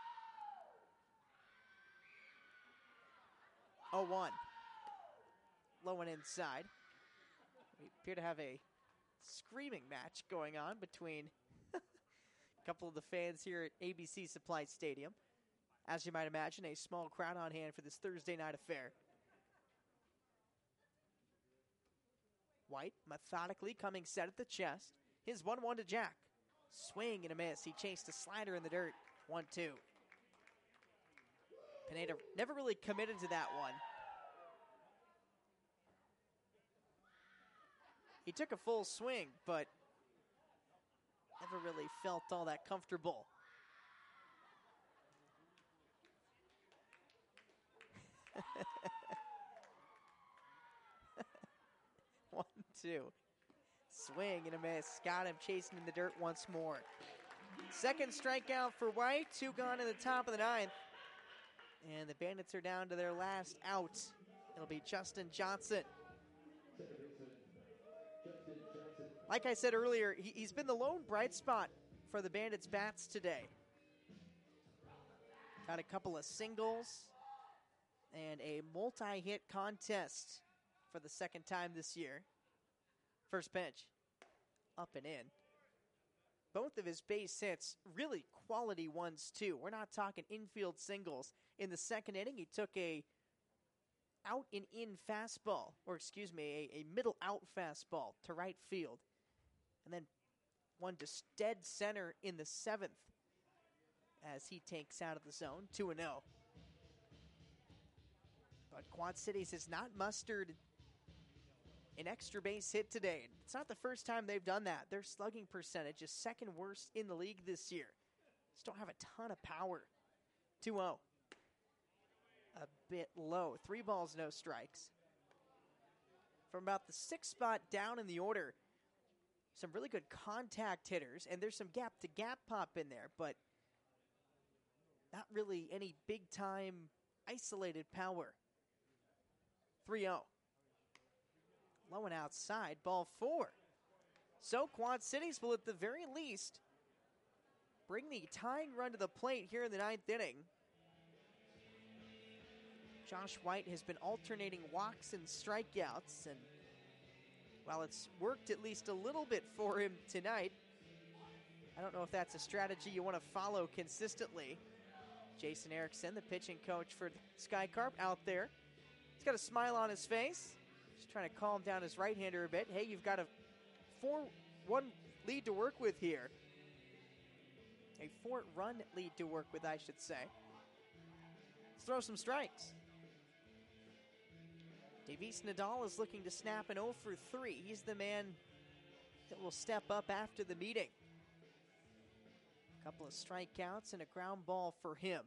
S3: 0-1. Low and inside. We appear to have a screaming match going on between a couple of the fans here at ABC Supply Stadium. As you might imagine, a small crowd on hand for this Thursday night affair. White methodically coming set at the chest. His 1-1 to Jack. Swing and a miss. He chased a slider in the dirt. 1-2. Pineda never really committed to that one. He took a full swing, but never really felt all that comfortable. One, two. Swing and a miss. Got him chasing in the dirt once more. Second strikeout for White. 2 gone in the top of the 9th. And the Bandits are down to their last out. It'll be Justin Johnson. Like I said earlier, he's been the lone bright spot for the Bandits' bats today. Got a couple of singles and a multi-hit contest for the second time this year. First pitch, up and in. Both of his base hits, really quality ones too. We're not talking infield singles. In the second inning, he took a out and in fastball, or excuse me, a middle out fastball to right field. And then one to dead center in the 7th as he takes out of the zone, 2-0. But Quad Cities has not mustered an extra base hit today. It's not the first time they've done that. Their slugging percentage is second worst in the league this year. Just don't have a ton of power. 2-0. a bit low. 3 balls, no strikes. From about the 6th spot down in the order, some really good contact hitters, and there's some gap-to-gap pop in there, but not really any big-time isolated power. 3-0. Low and outside, ball 4. So Quad Cities will at the very least bring the tying run to the plate here in the 9th inning. Josh White has been alternating walks and strikeouts, and while it's worked at least a little bit for him tonight, I don't know if that's a strategy you want to follow consistently. Jason Erickson, the pitching coach for Sky Carp, out there. He's got a smile on his face. Just trying to calm down his right-hander a bit. Hey, you've got a 4-1 lead to work with here. A 4-run lead to work with, I should say. Let's throw some strikes. Davis Nadal is looking to snap an 0 for 3. He's the man that will step up after the meeting. A couple of strikeouts and a ground ball for him.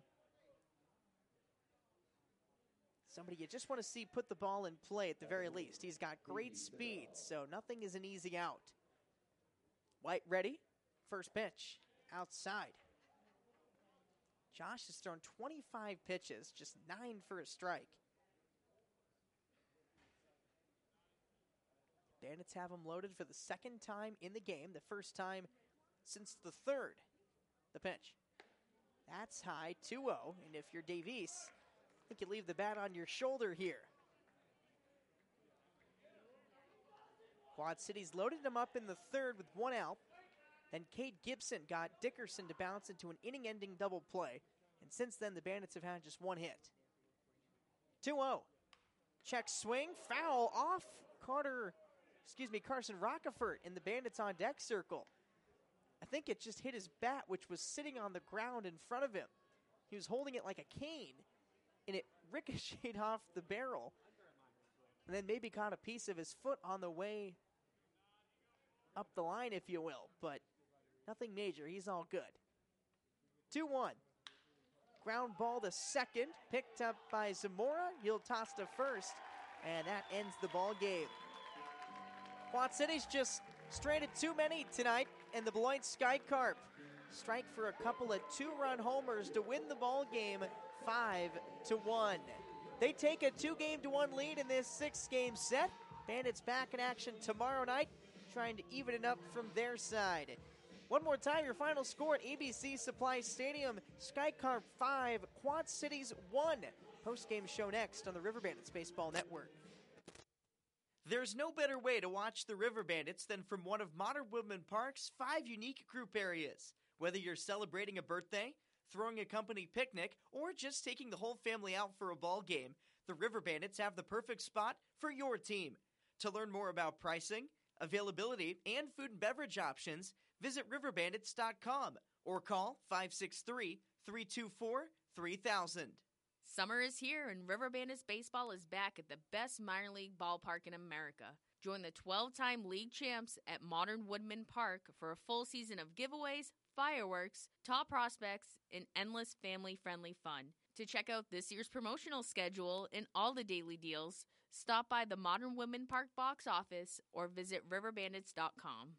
S3: Somebody you just want to see put the ball in play at the very least. He's got great speed, so nothing is an easy out. White ready. First pitch. Outside. Josh has thrown 25 pitches, just 9 for a strike. Bandits have him loaded for the 2nd time in the game, the first time since the 3rd. The pitch. That's high, 2-0, and if you're Davies, I think you leave the bat on your shoulder here. Quad Cities loaded him up in the 3rd with 1 out. Then Cade Gibson got Dickerson to bounce into an inning-ending double play. And since then, the Bandits have had just 1 hit. 2-0. Check swing, foul off Carson Rockefort in the Bandits on deck circle. I think it just hit his bat, which was sitting on the ground in front of him. He was holding it like a cane, and it ricocheted off the barrel. And then maybe caught a piece of his foot on the way up the line, if you will. But nothing major. He's all good. 2-1. Ground ball to second. Picked up by Zamora. He'll toss to first. And that ends the ball game. Quad Cities just stranded too many tonight. And the Beloit Sky Carp strike for a couple of 2-run homers to win the ball game 5-1. They take a 2-1 lead in this 6-game set. Bandits back in action tomorrow night, trying to even it up from their side. One more time, your final score at ABC Supply Stadium. Sky Carp 5, Quad Cities 1. Post-game show next on the River Bandits Baseball Network.
S1: There's no better way to watch the River Bandits than from one of Modern Woodmen Park's 5 unique group areas. Whether you're celebrating a birthday, throwing a company picnic, or just taking the whole family out for a ball game, the River Bandits have the perfect spot for your team. To learn more about pricing, availability, and food and beverage options, visit riverbandits.com or call 563-324-3000.
S10: Summer is here, and River Bandits Baseball is back at the best minor league ballpark in America. Join the 12-time league champs at Modern Woodmen Park for a full season of giveaways, fireworks, top prospects, and endless family-friendly fun. To check out this year's promotional schedule and all the daily deals, stop by the Modern Woodmen Park box office or visit riverbandits.com.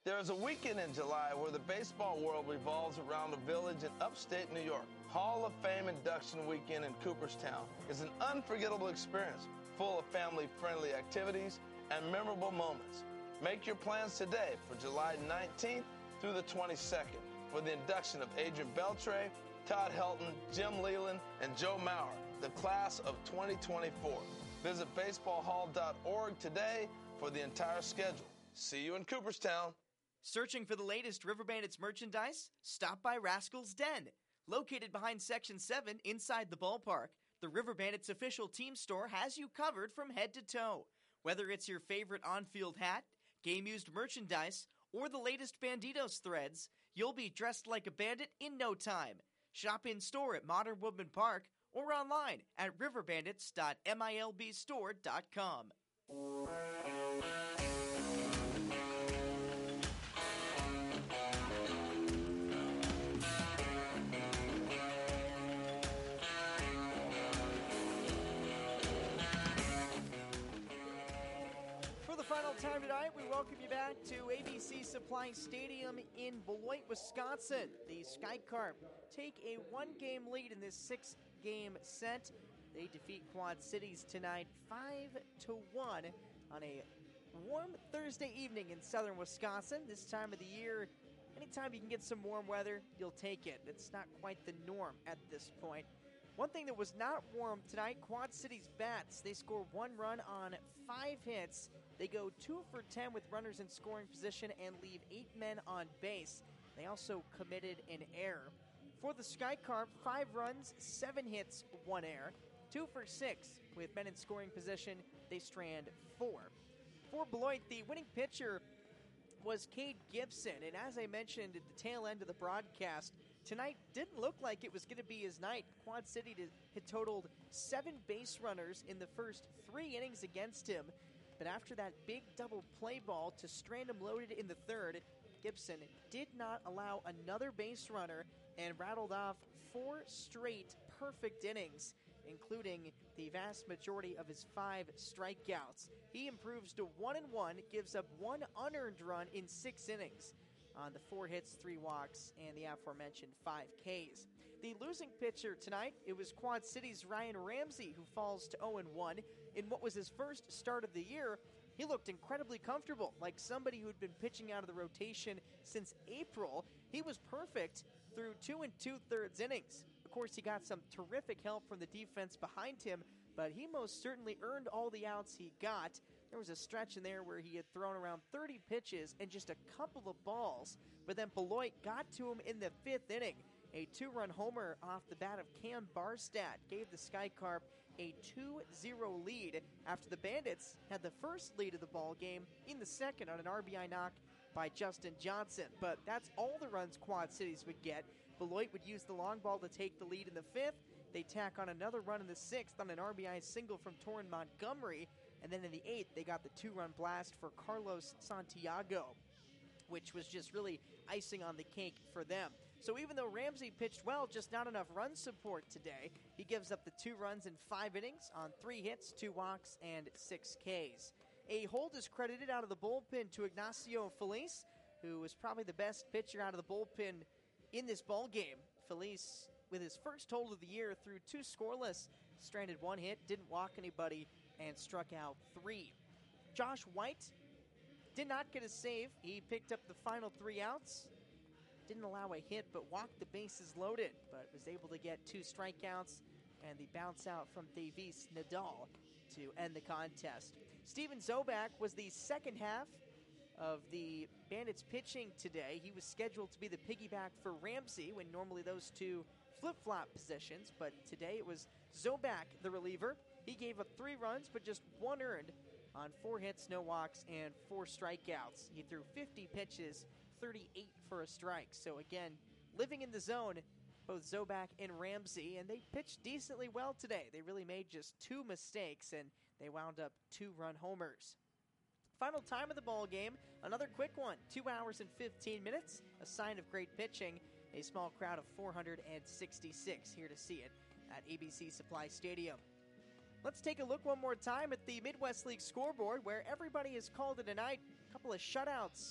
S9: There is a weekend in July where the baseball world revolves around a village in upstate New York. Hall of Fame Induction Weekend in Cooperstown is an unforgettable experience, full of family-friendly activities and memorable moments. Make your plans today for July 19th through the 22nd for the induction of Adrian Beltre, Todd Helton, Jim Leland, and Joe Mauer, the class of 2024. Visit baseballhall.org today for the entire schedule. See you in Cooperstown.
S1: Searching for the latest River Bandits merchandise? Stop by Rascal's Den. Located behind Section 7 inside the ballpark, the River Bandits official team store has you covered from head to toe. Whether it's your favorite on-field hat, game-used merchandise, or the latest Banditos threads, you'll be dressed like a bandit in no time. Shop in-store at Modern Woodman Park or online at riverbandits.milbstore.com.
S3: Final time tonight, we welcome you back to ABC Supply Stadium in Beloit, Wisconsin. The Skycarp take a one-game lead in this six-game set. They defeat Quad Cities tonight 5-1 on a warm Thursday evening in southern Wisconsin. This time of the year, anytime you can get some warm weather, you'll take it. It's not quite the norm at this point. One thing that was not warm tonight, Quad Cities bats. They score one run on 5 hits. They go 2 for 10 with runners in scoring position and leave 8 men on base. They also committed an error. For the Skycarp, 5 runs, 7 hits, 1 error. 2 for 6 with men in scoring position. They strand 4. For Beloit, the winning pitcher was Cade Gibson. And as I mentioned at the tail end of the broadcast, tonight didn't look like it was going to be his night. Quad City had totaled 7 base runners in the first 3 innings against him. But after that big double play ball to strand him loaded in the third, Gibson did not allow another base runner and rattled off 4 straight perfect innings, including the vast majority of his 5 strikeouts. He improves to 1-1, gives up 1 unearned run in 6 innings on the 4 hits, 3 walks, and the aforementioned 5 Ks. The losing pitcher tonight, it was Quad City's Ryan Ramsey, who falls to 0-1. In what was his first start of the year, he looked incredibly comfortable, like somebody who'd been pitching out of the rotation since April. He was perfect through 2 2/3 innings. Of course, he got some terrific help from the defense behind him, but he most certainly earned all the outs he got. There was a stretch in there where he had thrown around 30 pitches and just a couple of balls, but then Beloit got to him in the 5th inning. A 2-run homer off the bat of Cam Barstadt gave the Skycarp a 2-0 lead after the Bandits had the first lead of the ball game in the second on an RBI knock by Justin Johnson. But that's all the runs Quad Cities would get. Beloit would use the long ball to take the lead in the 5th. They tack on another run in the 6th on an RBI single from Torrin Montgomery. And then in the 8th, they got the 2-run blast for Carlos Santiago, which was just really icing on the cake for them. So even though Ramsey pitched well, just not enough run support today. He gives up the 2 runs in 5 innings on 3 hits, 2 walks, and 6 Ks. A hold is credited out of the bullpen to Ignacio Feliz, who was probably the best pitcher out of the bullpen in this ball game. Feliz, with his first hold of the year, threw 2 scoreless, stranded 1 hit, didn't walk anybody, and struck out 3. Josh White did not get a save. He picked up the final 3 outs. Didn't allow a hit, but walked the bases loaded, but was able to get 2 strikeouts and the bounce out from Davis Nadal to end the contest. Steven Zobak was the second half of the Bandits pitching today. He was scheduled to be the piggyback for Ramsey when normally those 2 flip-flop positions, but today it was Zobak, the reliever. He gave up 3 runs, but just 1 earned on 4 hits, no walks, and 4 strikeouts. He threw 50 pitches, 38 for a strike. So again, living in the zone, both Zobak and Ramsey, and they pitched decently well today. They really made just 2 mistakes, and they wound up 2-run homers. Final time of the ball game, another quick one, 2 hours and 15 minutes, a sign of great pitching. A small crowd of 466 here to see it at ABC Supply Stadium. Let's take a look one more time at the Midwest League scoreboard, where everybody has called it a night. A couple of shutouts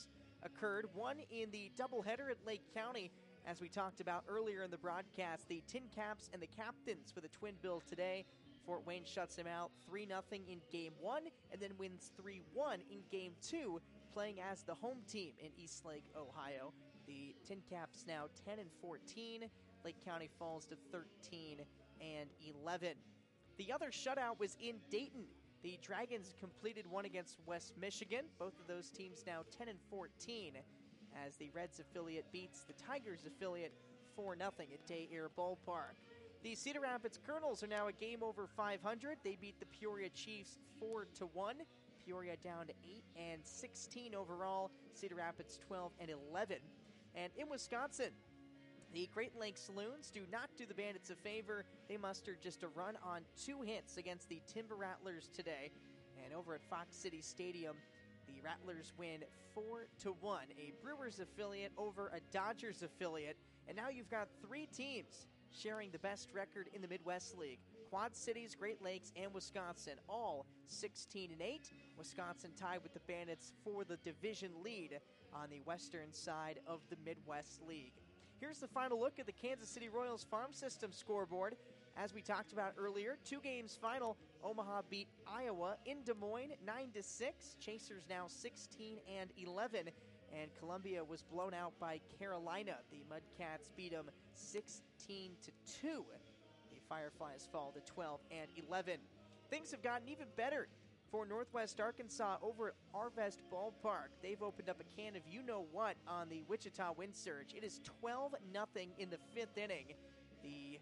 S3: occurred. One in the doubleheader at Lake County, as we talked about earlier in the broadcast. The Tin Caps and the Captains for the Twin Bill today. Fort Wayne shuts them out 3-0 in Game 1 and then wins 3-1 in Game 2, playing as the home team in Eastlake, Ohio. The Tin Caps now 10-14. Lake County falls to 13-11. The other shutout was in Dayton. The Dragons completed one against West Michigan. Both of those teams now 10-14 as the Reds affiliate beats the Tigers affiliate 4-0 at Day Air Ballpark. The Cedar Rapids Colonels are now a game over 500. They beat the Peoria Chiefs 4-1. Peoria down to 8-16 overall. Cedar Rapids 12-11. And in Wisconsin, the Great Lakes Saloons do not do the Bandits a favor. They mustered just a run on 2 hits against the Timber Rattlers today. And over at Fox City Stadium, the Rattlers win 4-1. A Brewers affiliate over a Dodgers affiliate. And now you've got 3 teams sharing the best record in the Midwest League. Quad Cities, Great Lakes, and Wisconsin, all 16-8. Wisconsin tied with the Bandits for the division lead on the western side of the Midwest League. Here's the final look at the Kansas City Royals Farm System scoreboard. As we talked about earlier, 2 games final. Omaha beat Iowa in Des Moines 9-6. Chasers now 16-11. And Columbia was blown out by Carolina. The Mudcats beat them 16-2. The Fireflies fall to 12-11. Things have gotten even better for Northwest Arkansas over at Arvest Ballpark. They've opened up a can of you-know-what on the Wichita Wind Surge. It is 12-0 in the 5th inning. The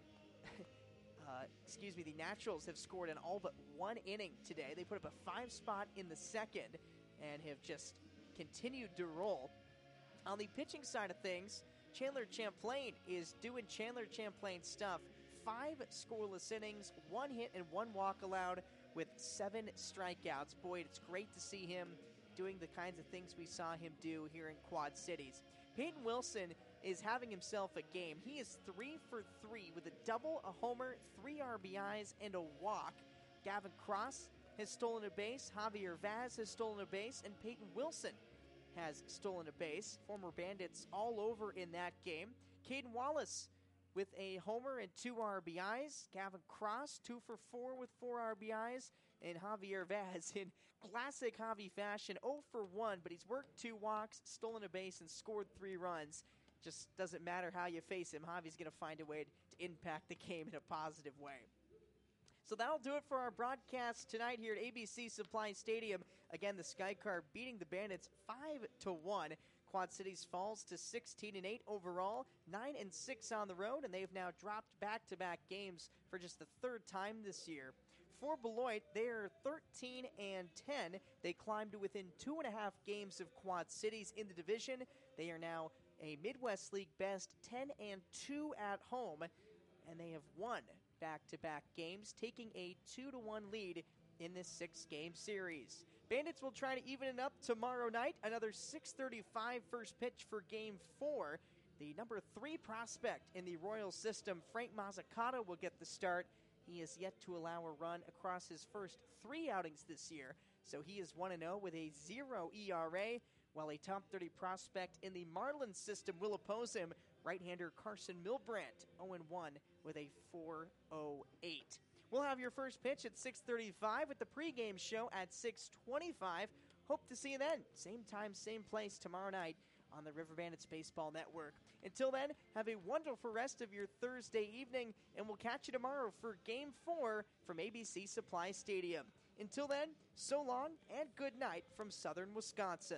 S3: the Naturals have scored in all but 1 inning today. They put up a 5 spot in the 2nd and have just continued to roll. On the pitching side of things, Chandler Champlain is doing Chandler Champlain stuff. 5 scoreless innings, 1 hit and 1 walk allowed with 7 strikeouts. Boy, it's great to see him doing the kinds of things we saw him do here in Quad Cities. Peyton Wilson is having himself a game. He is 3 for 3 with a double, a homer, 3 RBIs, and a walk. Gavin Cross has stolen a base, Javier Vaz has stolen a base, and Peyton Wilson has stolen a base. Former Bandits all over in that game. Caden Wallace with a homer and 2 RBIs. Gavin Cross, 2 for 4 with 4 RBIs. And Javier Vaz in classic Javi fashion, 0 for 1, but he's worked 2 walks, stolen a base, and scored 3 runs. Just doesn't matter how you face him. Javi's going to find a way to impact the game in a positive way. So that'll do it for our broadcast tonight here at ABC Supply Stadium. Again, the Sky Car beating the Bandits 5-1. Quad Cities falls to 16-8 overall, 9-6 on the road, and they've now dropped back-to-back games for just the 3rd time this year. For Beloit, they're 13-10. They climbed to within 2.5 games of Quad Cities in the division. They are now a Midwest League best 10-2 at home, and they have won back-to-back games, taking a 2-1 lead in this 6-game series. Bandits will try to even it up tomorrow night. Another 6:35 first pitch for Game 4. The number 3 prospect in the Royals system, Frank Mazzucato, will get the start. He has yet to allow a run across his first 3 outings this year, so he is 1-0 with a 0 ERA, while a top 30 prospect in the Marlins system will oppose him, right-hander Carson Milbrandt, 0-1 with a 4.08. We'll have your first pitch at 6:35 with the pregame show at 6:25. Hope to see you then. Same time, same place tomorrow night on the River Bandits Baseball Network. Until then, have a wonderful rest of your Thursday evening, and we'll catch you tomorrow for Game 4 from ABC Supply Stadium. Until then, so long and good night from Southern Wisconsin.